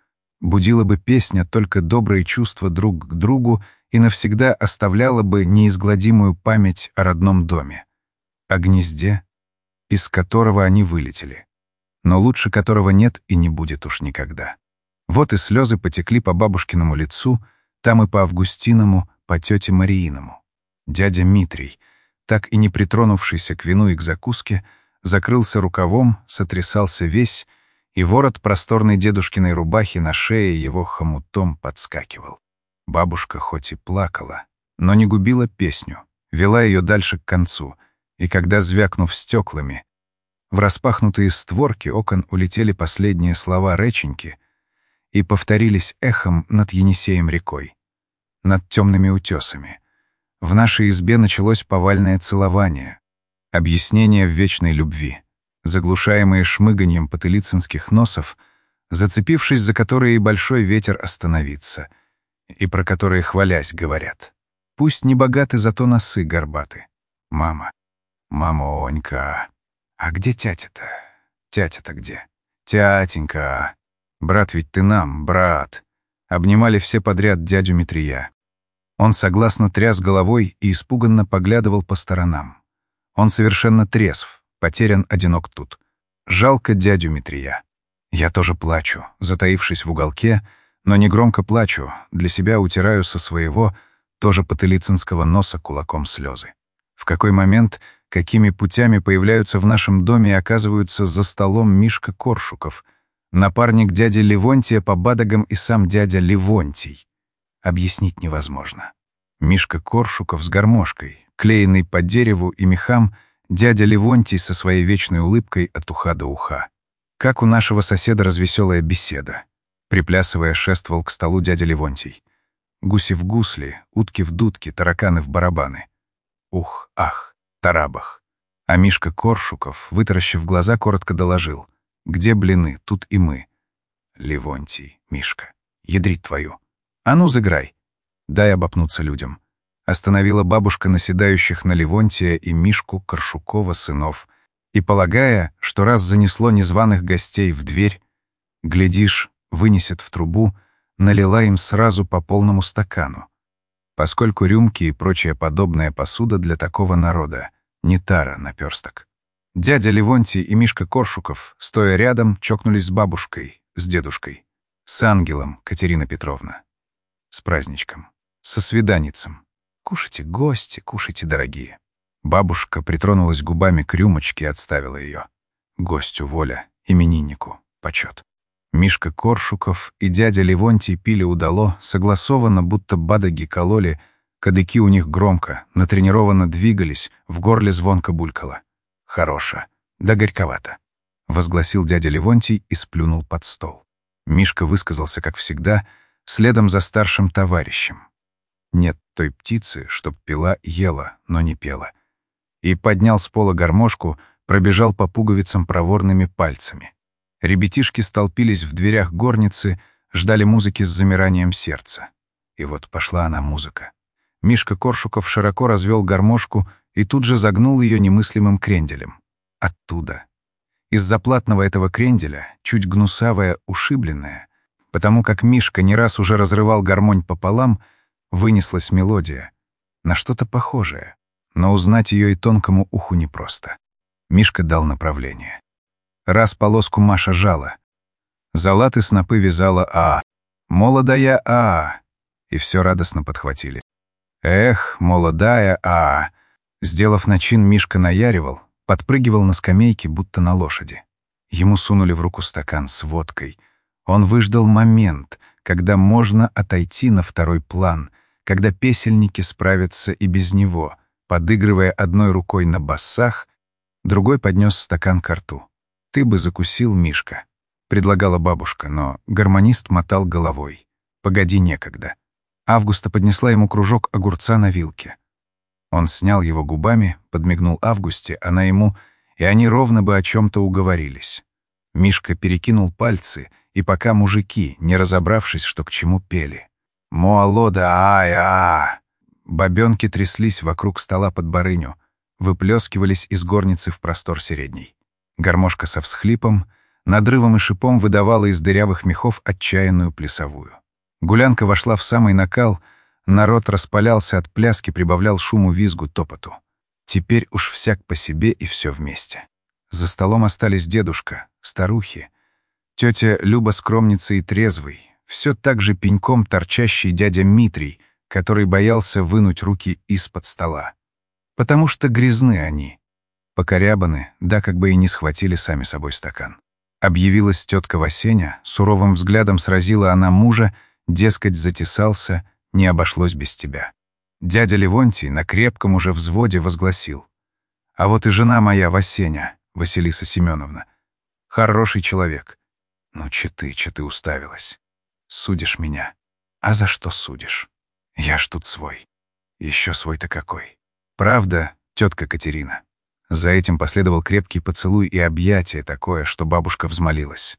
Будила бы песня только добрые чувства друг к другу и навсегда оставляла бы неизгладимую память о родном доме, о гнезде, из которого они вылетели, но лучше которого нет и не будет уж никогда. Вот и слезы потекли по бабушкиному лицу, там и по Августиному, по тете Марииному. Дядя Митрий, так и не притронувшийся к вину и к закуске, закрылся рукавом, сотрясался весь, и ворот просторной дедушкиной рубахи на шее его хомутом подскакивал. Бабушка хоть и плакала, но не губила песню, вела ее дальше к концу, и когда, звякнув стеклами, в распахнутые створки окон улетели последние слова реченьки и повторились эхом над Енисеем рекой, над темными утесами, в нашей избе началось повальное целование, объяснение в вечной любви, заглушаемые шмыганьем потылицынских носов, зацепившись за которые большой ветер остановится, и про которые, хвалясь, говорят: «Пусть не богаты, зато носы горбаты. Мама, мамонька, а где тятя-то? Тятя-то где? Тятенька, брат ведь ты нам, брат». Обнимали все подряд дядю Митрия. Он согласно тряс головой и испуганно поглядывал по сторонам. Он совершенно трезв, потерян, одинок тут. Жалко дядю Митрия. Я тоже плачу, затаившись в уголке, но не громко плачу, для себя утираю со своего, тоже потылицынского носа кулаком слезы. В какой момент, какими путями появляются в нашем доме и оказываются за столом Мишка Коршуков, напарник дяди Левонтия по бадагам и сам дядя Левонтий. Объяснить невозможно. Мишка Коршуков с гармошкой, клеенный по дереву и мехам, дядя Левонтий со своей вечной улыбкой от уха до уха. Как у нашего соседа развеселая беседа. Приплясывая, шествовал к столу дядя Левонтий. Гуси в гусли, утки в дудки, тараканы в барабаны. Ух, ах, тарабах. А Мишка Коршуков, вытаращив глаза, коротко доложил: «Где блины, тут и мы». Левонтий, Мишка, ядрить твою. А ну, сыграй. Дай обопнуться людям. Остановила бабушка наседающих на Левонтия и Мишку Коршукова сынов, и, полагая, что раз занесло незваных гостей в дверь, глядишь, вынесет в трубу, налила им сразу по полному стакану, поскольку рюмки и прочая подобная посуда для такого народа не тара наперсток. Дядя Левонтий и Мишка Коршуков, стоя рядом, чокнулись с бабушкой, с дедушкой, с ангелом, Катерина Петровна. С праздничком, со свиданицем. Кушайте, гости, кушайте, дорогие. Бабушка притронулась губами к рюмочке и отставила ее. Гостю воля, имениннику почет. Мишка Коршуков и дядя Левонтий пили удало, согласованно, будто бадаги кололи, кадыки у них громко, натренированно двигались, в горле звонко булькало. «Хорошо, да горьковато», — возгласил дядя Левонтий и сплюнул под стол. Мишка высказался, как всегда, следом за старшим товарищем. Нет той птицы, чтоб пила, ела, но не пела. И поднял с пола гармошку, пробежал по пуговицам проворными пальцами. Ребятишки столпились в дверях горницы, ждали музыки с замиранием сердца. И вот пошла она, музыка. Мишка Коршуков широко развел гармошку и тут же загнул ее немыслимым кренделем. Оттуда. Из заплатного этого кренделя, чуть гнусавая, ушибленная, потому как Мишка не раз уже разрывал гармонь пополам, вынеслась мелодия, на что-то похожее, но узнать ее и тонкому уху непросто. Мишка дал направление. Раз полоску Маша жала, залаты снопы вязала молодая и все радостно подхватили. Эх, молодая Сделав начин, Мишка наяривал, подпрыгивал на скамейке, будто на лошади. Ему сунули в руку стакан с водкой. Он выждал момент, когда можно отойти на второй план, когда песельники справятся и без него, подыгрывая одной рукой на басах, другой поднес стакан ко рту. «Ты бы закусил, Мишка», — предлагала бабушка, но гармонист мотал головой. «Погоди, некогда». Августа поднесла ему кружок огурца на вилке. Он снял его губами, подмигнул Августе, она ему, и они ровно бы о чем-то уговорились. Мишка перекинул пальцы, и пока мужики, не разобравшись, что к чему, пели. «Моалода, Бабенки тряслись вокруг стола под барыню, выплескивались из горницы в простор середней. Гармошка со всхлипом, надрывом и шипом выдавала из дырявых мехов отчаянную плясовую. Гулянка вошла в самый накал, народ распалялся от пляски, прибавлял шуму, визгу, топоту. Теперь уж всяк по себе и все вместе. За столом остались дедушка, старухи, тетя Люба скромница и трезвый, все так же пеньком торчащий дядя Митрий, который боялся вынуть руки из-под стола. Потому что грязны они. Покорябаны, да как бы и не схватили сами собой стакан. Объявилась тетка Васеня, суровым взглядом сразила она мужа, дескать, затесался, не обошлось без тебя. Дядя Левонтий на крепком уже взводе возгласил: «А вот и жена моя, Васеня, Василиса Семеновна. Хороший человек. Ну, че ты уставилась? Судишь меня. А за что судишь? Я ж тут свой. Еще свой-то какой. Правда, тетка Катерина?» За этим последовал крепкий поцелуй и объятие такое, что бабушка взмолилась.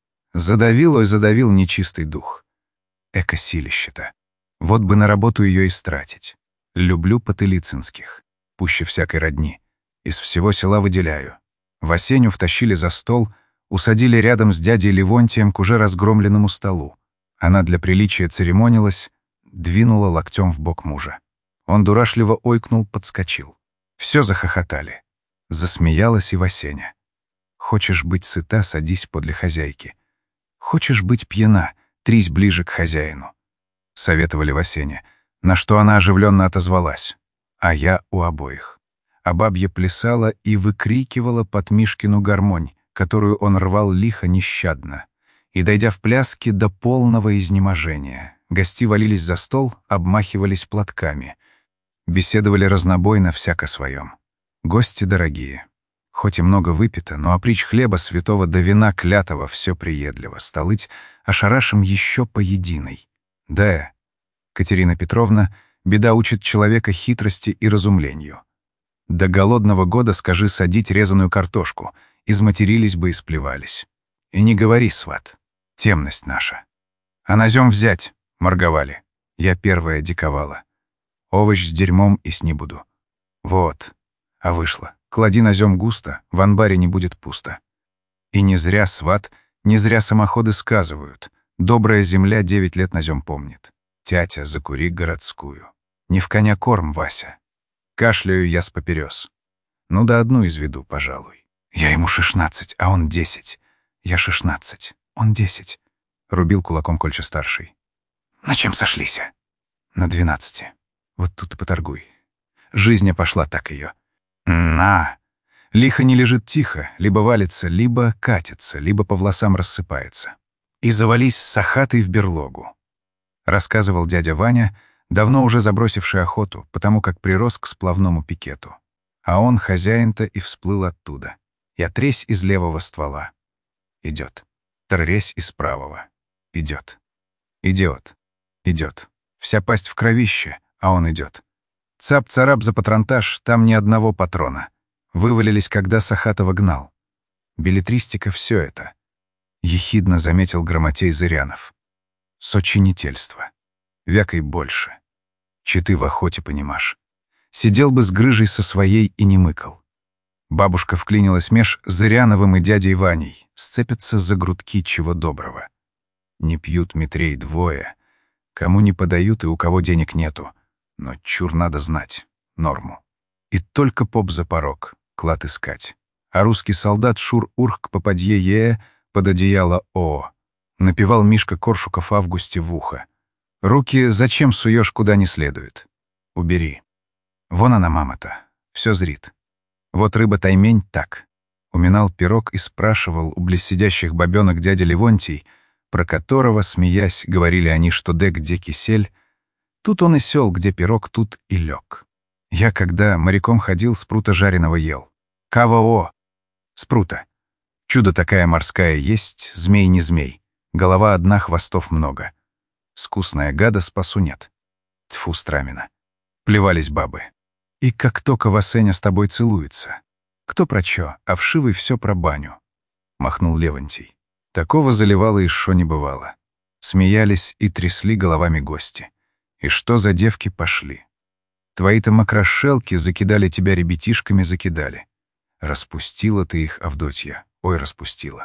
Задавил нечистый дух. Эко-силище-то. Вот бы на работу ее истратить. Люблю Потылицынских. Пуще всякой родни. Из всего села выделяю. Васеню втащили за стол, усадили рядом с дядей Левонтием к уже разгромленному столу. Она для приличия церемонилась, двинула локтем в бок мужа. Он дурашливо ойкнул, подскочил. Все захохотали. Засмеялась и Васеня. «Хочешь быть сыта, садись подле хозяйки. Хочешь быть пьяна, трись ближе к хозяину», — советовали Васене, на что она оживленно отозвалась. А я у обоих. А бабья плясала и выкрикивала под Мишкину гармонь, которую он рвал лихо нещадно. И, дойдя в пляске до полного изнеможения, гости валились за стол, обмахивались платками. Беседовали разнобойно, всяко своем. Гости дорогие. Хоть и много выпито, но опричь хлеба святого до вина клятого все приедливо, столыть ошарашим еще поединой. Да, Катерина Петровна, беда учит человека хитрости и разумлению. До голодного года скажи садить резаную картошку, изматерились бы и сплевались. И не говори, сват, темность наша. А назем взять, морговали. Я первая диковала. Овощ с дерьмом и сни буду. Вот. А вышло. Клади назем густо, в анбаре не будет пусто. И не зря, сват, не зря самоходы сказывают. Добрая земля 9 лет назем помнит. Тятя, закури городскую. Не в коня корм, Вася. Кашляю я с поперёс. Ну да одну изведу, пожалуй. Я ему 16, а он 10. Я 16, он 10. Рубил кулаком Кольча-старший. На чем сошлися? На 12. Вот тут и поторгуй. Жизнь пошла так ее. На! Лихо не лежит тихо, либо валится, либо катится, либо по волосам рассыпается. И завались с сахатой в берлогу. Рассказывал дядя Ваня, давно уже забросивший охоту, потому как прирос к сплавному пикету. А он, хозяин-то, и всплыл оттуда. И отрезь из левого ствола. Идет. Тррезь из правого. Идет. Идиот. Идет. Вся пасть в кровище, а он идет. Цап-царап за патронтаж, там ни одного патрона. Вывалились, когда Сахатова гнал. Беллетристика — все это. Ехидно заметил Грамотей Зырянов. Сочинительство. Вякой больше. Че ты в охоте понимашь. Сидел бы с грыжей со своей и не мыкал. Бабушка вклинилась меж Зыряновым и дядей Ваней. Сцепятся за грудки чего доброго. Не пьют Митрей двое. Кому не подают и у кого денег нету. Но чур надо знать. Норму. И только поп за порог. Клад искать. А русский солдат шур-урх к попадье Е под одеяло О. Напевал Мишка Коршуков Августе в ухо. Руки зачем суешь куда не следует? Убери. Вон она, мама-то. Все зрит. Вот рыба-таймень так. Уминал пирог и спрашивал у близсидящих бабёнок дядя Левонтий, про которого, смеясь, говорили они, что где кисель. Тут он и сел, где пирог, тут и лег. Я, когда моряком ходил, спрута жареного ел. КВО. Спрута. Чудо такая морская есть, змей не змей. Голова одна, хвостов много. Скусная гада, спасу нет. Тьфу, страмина. Плевались бабы. И как только Васеня с тобой целуется. Кто про чё, а вшивый все про баню. Махнул Левонтий. Такого заливало и шо не бывало. Смеялись и трясли головами гости. И что за девки пошли? Твои-то макрошелки закидали тебя ребятишками, закидали. Распустила ты их, Авдотья, ой, распустила.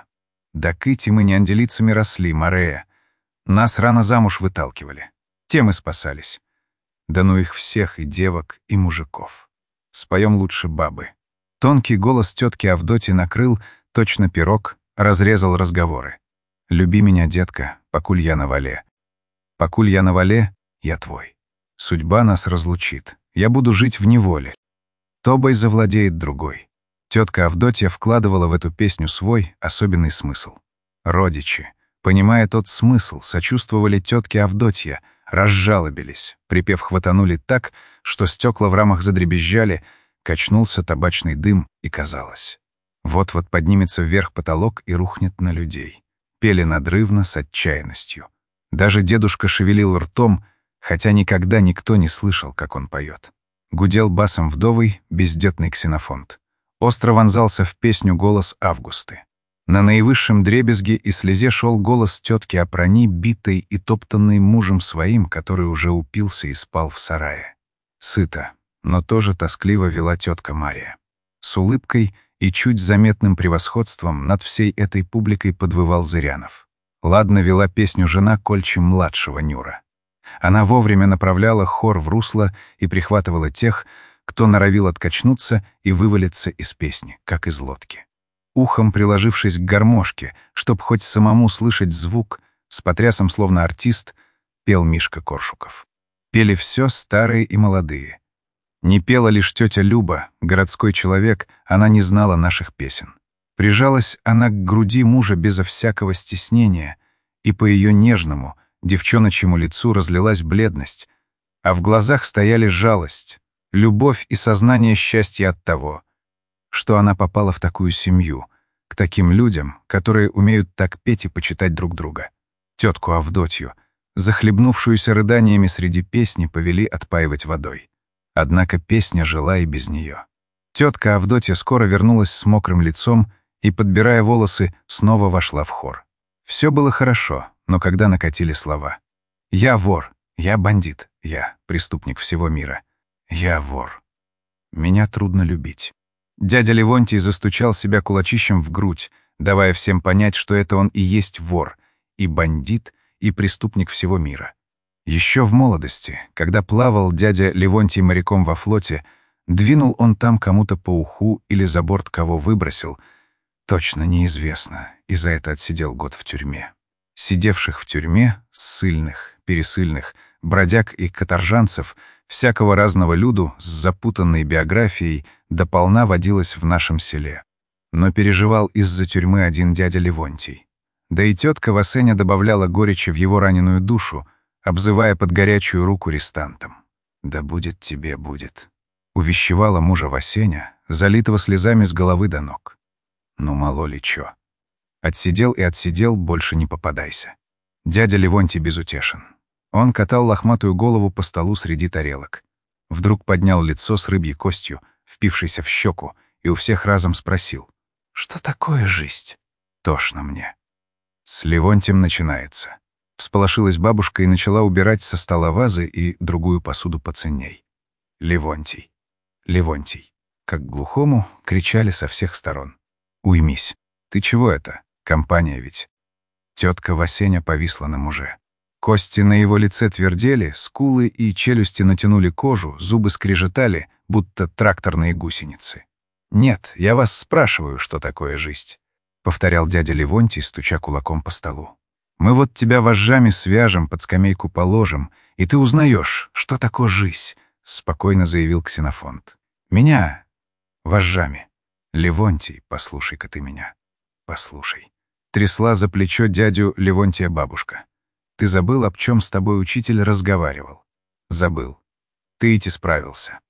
Да кыти мы не ангелицами росли, Морея. Нас рано замуж выталкивали. Тем и спасались. Да ну их всех, и девок, и мужиков. Споем лучше бабы. Тонкий голос тетки Авдотьи накрыл, точно пирог, разрезал разговоры. «Люби меня, детка, покуль я на вале. Покуль я на вале, я твой. Судьба нас разлучит. Я буду жить в неволе. Тобой завладеет другой». Тетка Авдотья вкладывала в эту песню свой особенный смысл. Родичи, понимая тот смысл, сочувствовали тетке Авдотье, разжалобились, припев хватанули так, что стекла в рамах задребезжали, качнулся табачный дым, и казалось, вот-вот поднимется вверх потолок и рухнет на людей. Пели надрывно, с отчаянностью. Даже дедушка шевелил ртом, хотя никогда никто не слышал, как он поет. Гудел басом вдовый, бездетный ксенофонт. Остро вонзался в песню голос Августы. На наивысшем дребезге и слезе шел голос тетки Апрани, битой и топтанной мужем своим, который уже упился и спал в сарае. Сыто, но тоже тоскливо вела тетка Мария. С улыбкой и чуть заметным превосходством над всей этой публикой подвывал Зырянов. Ладно вела песню жена Кольчи-младшего Нюра. Она вовремя направляла хор в русло и прихватывала тех, кто норовил откачнуться и вывалиться из песни, как из лодки. Ухом приложившись к гармошке, чтоб хоть самому слышать звук, с потрясом словно артист, пел Мишка Коршуков. Пели все старые и молодые. Не пела лишь тетя Люба, городской человек, она не знала наших песен. Прижалась она к груди мужа безо всякого стеснения, и по ее нежному, девчоночьему лицу разлилась бледность, а в глазах стояли жалость, любовь и сознание счастья от того, что она попала в такую семью, к таким людям, которые умеют так петь и почитать друг друга. Тетку Авдотью, захлебнувшуюся рыданиями среди песни, повели отпаивать водой. Однако песня жила и без нее. Тетка Авдотья скоро вернулась с мокрым лицом и, подбирая волосы, снова вошла в хор. Все было хорошо, но когда накатили слова: «Я вор, я бандит, я преступник всего мира, я вор. Меня трудно любить». Дядя Левонтий застучал себя кулачищем в грудь, давая всем понять, что это он и есть вор, и бандит, и преступник всего мира. Еще в молодости, когда плавал дядя Левонтий моряком во флоте, двинул он там кому-то по уху или за борт кого выбросил, точно неизвестно, и за это отсидел год в тюрьме. Сидевших в тюрьме, ссыльных, пересыльных, бродяг и каторжанцев, всякого разного люду с запутанной биографией дополна водилось в нашем селе. Но переживал из-за тюрьмы один дядя Левонтий. Да и тетка Васеня добавляла горечи в его раненую душу, обзывая под горячую руку арестантом. «Да будет тебе, будет», — увещевала мужа Васеня, залитого слезами с головы до ног. Ну, мало ли чё. Отсидел и отсидел, больше не попадайся. Дядя Левонтий безутешен. Он катал лохматую голову по столу среди тарелок. Вдруг поднял лицо с рыбьей костью, впившейся в щеку, и у всех разом спросил: «Что такое жизнь?» «Тошно мне». «С Левонтием начинается». Всполошилась бабушка и начала убирать со стола вазы и другую посуду поценней. «Левонтий! Левонтий!» Как глухому кричали со всех сторон. «Уймись! Ты чего это? Компания ведь!» Тетка Васеня повисла на муже. Кости на его лице твердели, скулы и челюсти натянули кожу, зубы скрежетали, будто тракторные гусеницы. «Нет, я вас спрашиваю, что такое жизнь», — повторял дядя Левонтий, стуча кулаком по столу. «Мы вот тебя вожжами свяжем, под скамейку положим, и ты узнаешь, что такое жизнь», — спокойно заявил Ксенофонт. «Меня вожжами. Левонтий, послушай-ка ты меня. Послушай». Трясла за плечо дядю Левонтия бабушка. «Ты забыл, об чем с тобой учитель разговаривал?» «Забыл. Ты идти справился».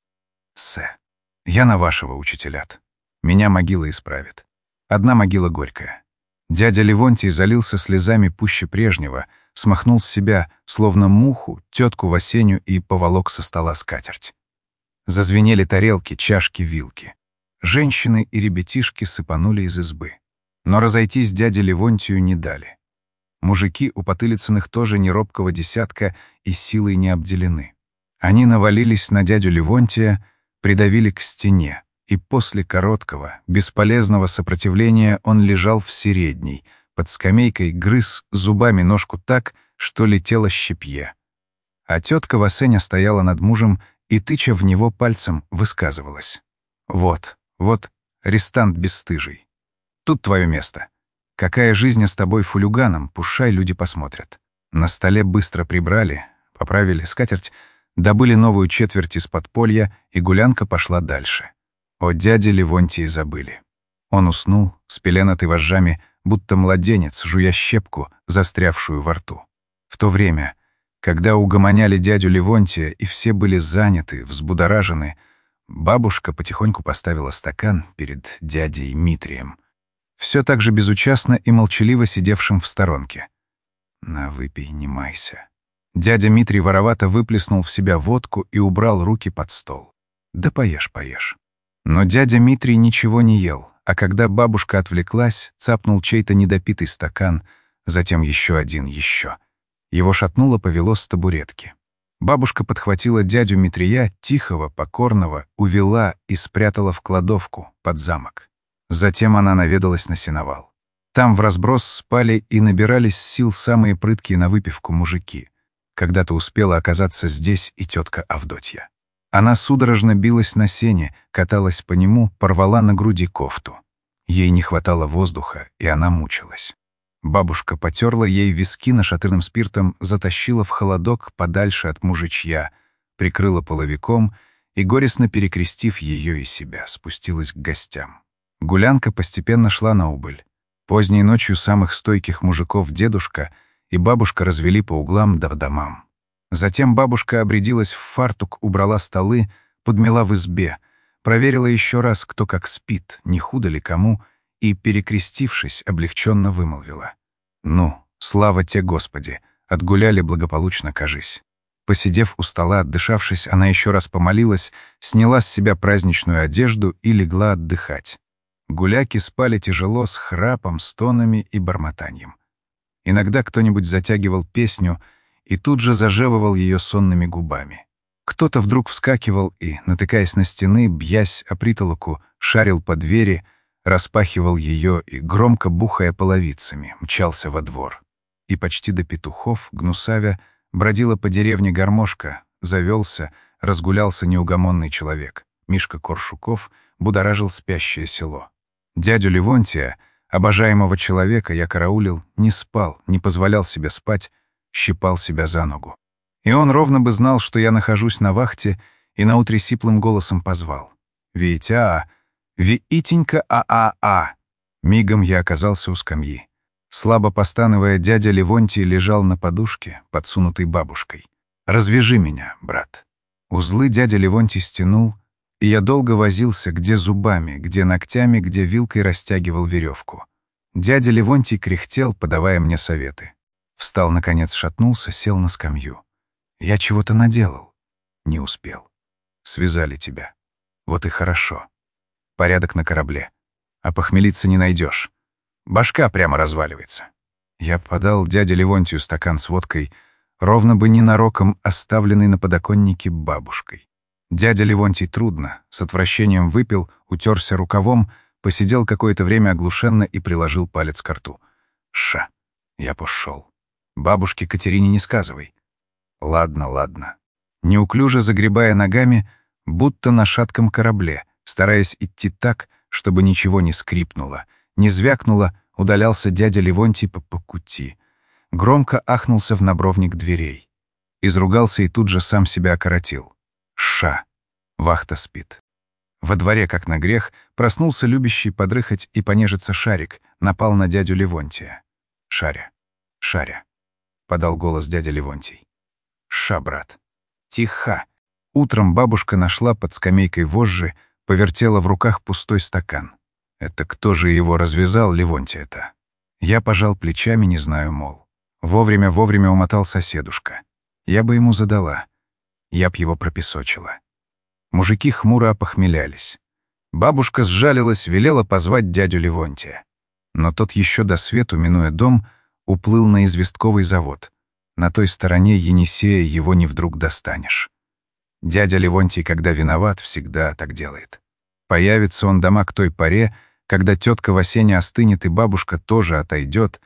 Я на вашего учителят. Меня могила исправит. Одна могила горькая». Дядя Левонтий залился слезами пуще прежнего, смахнул с себя, словно муху, тетку Васеню и поволок со стола скатерть. Зазвенели тарелки, чашки, вилки. Женщины и ребятишки сыпанули из избы. Но разойтись дяде Левонтию не дали. Мужики у Потылицыных тоже не робкого десятка и силой не обделены. Они навалились на дядю Левонтия, придавили к стене, и после короткого, бесполезного сопротивления он лежал в середней, под скамейкой грыз зубами ножку так, что летело щепье. А тетка Васеня стояла над мужем и, тыча в него пальцем, высказывалась. «Вот, вот, арестант бесстыжий. Тут твое место. Какая жизнь с тобой фулюганом, пушай, люди посмотрят». На столе быстро прибрали, поправили скатерть, добыли новую четверть из подполья, и гулянка пошла дальше. О дяде Левонтии забыли. Он уснул, спеленатый вожжами, будто младенец, жуя щепку, застрявшую во рту. В то время, когда угомоняли дядю Левонтия и все были заняты, взбудоражены, бабушка потихоньку поставила стакан перед дядей Митрием, все так же безучастно и молчаливо сидевшим в сторонке. «На, выпей, не майся». Дядя Митрий воровато выплеснул в себя водку и убрал руки под стол. «Да поешь, поешь». Но дядя Митрий ничего не ел, а когда бабушка отвлеклась, цапнул чей-то недопитый стакан, затем еще один, еще. Его шатнуло, повело с табуретки. Бабушка подхватила дядю Митрия, тихого, покорного, увела и спрятала в кладовку под замок. Затем она наведалась на сеновал. Там вразброс спали и набирались сил самые прыткие на выпивку мужики. Когда-то успела оказаться здесь и тетка Авдотья. Она судорожно билась на сене, каталась по нему, порвала на груди кофту. Ей не хватало воздуха, и она мучилась. Бабушка потерла ей виски нашатырным спиртом, затащила в холодок подальше от мужичья, прикрыла половиком и, горестно перекрестив ее и себя, спустилась к гостям. Гулянка постепенно шла на убыль. Поздней ночью самых стойких мужиков дедушка и бабушка развели по углам да домам. Затем бабушка обрядилась в фартук, убрала столы, подмела в избе, проверила еще раз, кто как спит, не худо ли кому, и, перекрестившись, облегченно вымолвила: «Ну, слава те Господи, отгуляли благополучно, кажись». Посидев у стола, отдышавшись, она еще раз помолилась, сняла с себя праздничную одежду и легла отдыхать. Гуляки спали тяжело, с храпом, стонами и бормотанием. Иногда кто-нибудь затягивал песню и тут же зажевывал ее сонными губами. Кто-то вдруг вскакивал и, натыкаясь на стены, бьясь о притолоку, шарил по двери, распахивал ее и, громко бухая половицами, мчался во двор. И почти до петухов, гнусавя, бродила по деревне гармошка, завелся, разгулялся неугомонный человек. Мишка Коршуков будоражил спящее село. Дядю Левонтия, обожаемого человека, я караулил, не спал, не позволял себе спать, щипал себя за ногу. И он ровно бы знал, что я нахожусь на вахте, и наутре сиплым голосом позвал: «Витя, Витенька, а-а-а!» Мигом я оказался у скамьи. Слабо постановая, дядя Левонтий лежал на подушке, подсунутой бабушкой. «Развяжи меня, брат». Узлы дядя Левонтий стянул, и я долго возился, где зубами, где ногтями, где вилкой растягивал веревку. Дядя Левонтий кряхтел, подавая мне советы. Встал, наконец, шатнулся, сел на скамью. «Я чего-то наделал». «Не успел. Связали тебя. Вот и хорошо. Порядок на корабле. А похмелиться не найдешь. Башка прямо разваливается». Я подал дяде Левонтию стакан с водкой, ровно бы ненароком оставленный на подоконнике бабушкой. Дядя Левонтий трудно, с отвращением выпил, утерся рукавом, посидел какое-то время оглушенно и приложил палец к рту. «Ша, я пошел. Бабушке Катерине не сказывай». «Ладно, ладно». Неуклюже загребая ногами, будто на шатком корабле, стараясь идти так, чтобы ничего не скрипнуло, не звякнуло, удалялся дядя Левонтий по пути. Громко ахнулся в набровник дверей. Изругался и тут же сам себя окоротил. «Ша! Вахта спит». Во дворе, как на грех, проснулся любящий подрыхать и понежиться Шарик, напал на дядю Левонтия. «Шаря, Шаря», — подал голос дядя Левонтий. «Ша, брат». «Тихо». Утром бабушка нашла под скамейкой вожжи, повертела в руках пустой стакан. Это кто же его развязал, Левонтия-то? Я пожал плечами, не знаю, мол. Вовремя умотал соседушка. Я бы ему задала. Я б его пропесочила. Мужики хмуро опохмелялись. Бабушка сжалилась, велела позвать дядю Левонтия. Но тот еще до свету, минуя дом, уплыл на известковый завод. На той стороне Енисея его не вдруг достанешь. Дядя Левонтий, когда виноват, всегда так делает. Появится он дома к той поре, когда тетка Васеня остынет и бабушка тоже отойдет,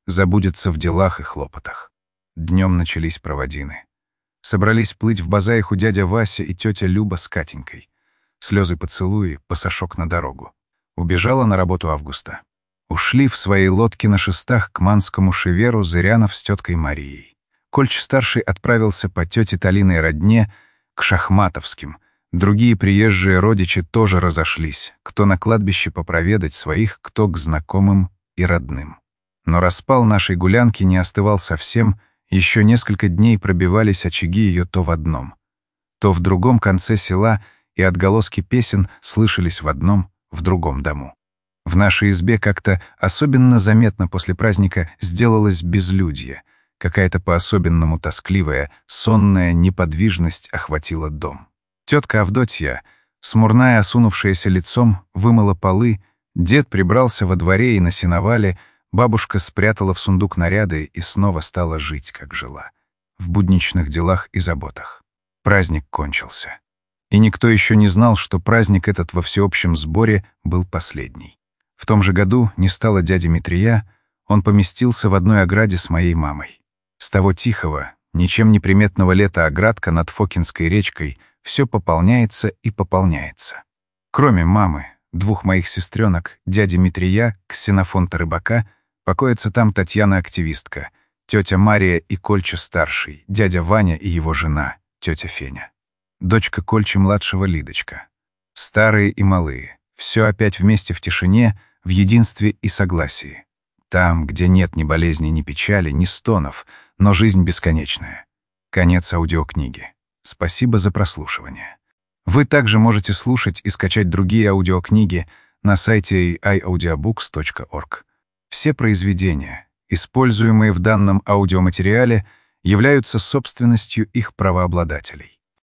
забудется в делах и хлопотах. Днем начались проводины. Собрались плыть в базаиху дядя Вася и тетя Люба с Катенькой. Слезы поцелуи, пасашок на дорогу. Убежала на работу Августа. Ушли в своей лодке на шестах к Манскому шеверу Зырянов с теткой Марией. Кольч-старший отправился по тете Талиной родне к Шахматовским. Другие приезжие родичи тоже разошлись, кто на кладбище попроведать своих, кто к знакомым и родным. Но распал нашей гулянки не остывал совсем, еще несколько дней пробивались очаги ее то в одном, то в другом конце села, и отголоски песен слышались в одном, в другом дому. В нашей избе как-то особенно заметно после праздника сделалось безлюдье, какая-то по-особенному тоскливая, сонная неподвижность охватила дом. Тетка Авдотья, смурная, осунувшаяся лицом, вымыла полы, дед прибрался во дворе и на сеновале, бабушка спрятала в сундук наряды и снова стала жить, как жила, в будничных делах и заботах. Праздник кончился. И никто еще не знал, что праздник этот во всеобщем сборе был последний. В том же году не стало дяди Митрия, он поместился в одной ограде с моей мамой. С того тихого, ничем не приметного лета оградка над Фокинской речкой все пополняется и пополняется. Кроме мамы, двух моих сестренок, дяди Митрия, Ксенофонта Рыбака, покоится там Татьяна-активистка, тетя Мария и Кольча-старший, дядя Ваня и его жена, тетя Феня. Дочка Кольчи-младшего Лидочка. Старые и малые, все опять вместе в тишине, в единстве и согласии. Там, где нет ни болезни, ни печали, ни стонов, но жизнь бесконечная. Конец аудиокниги. Спасибо за прослушивание. Вы также можете слушать и скачать другие аудиокниги на сайте iaudiobooks.org. Все произведения, используемые в данном аудиоматериале, являются собственностью их правообладателей.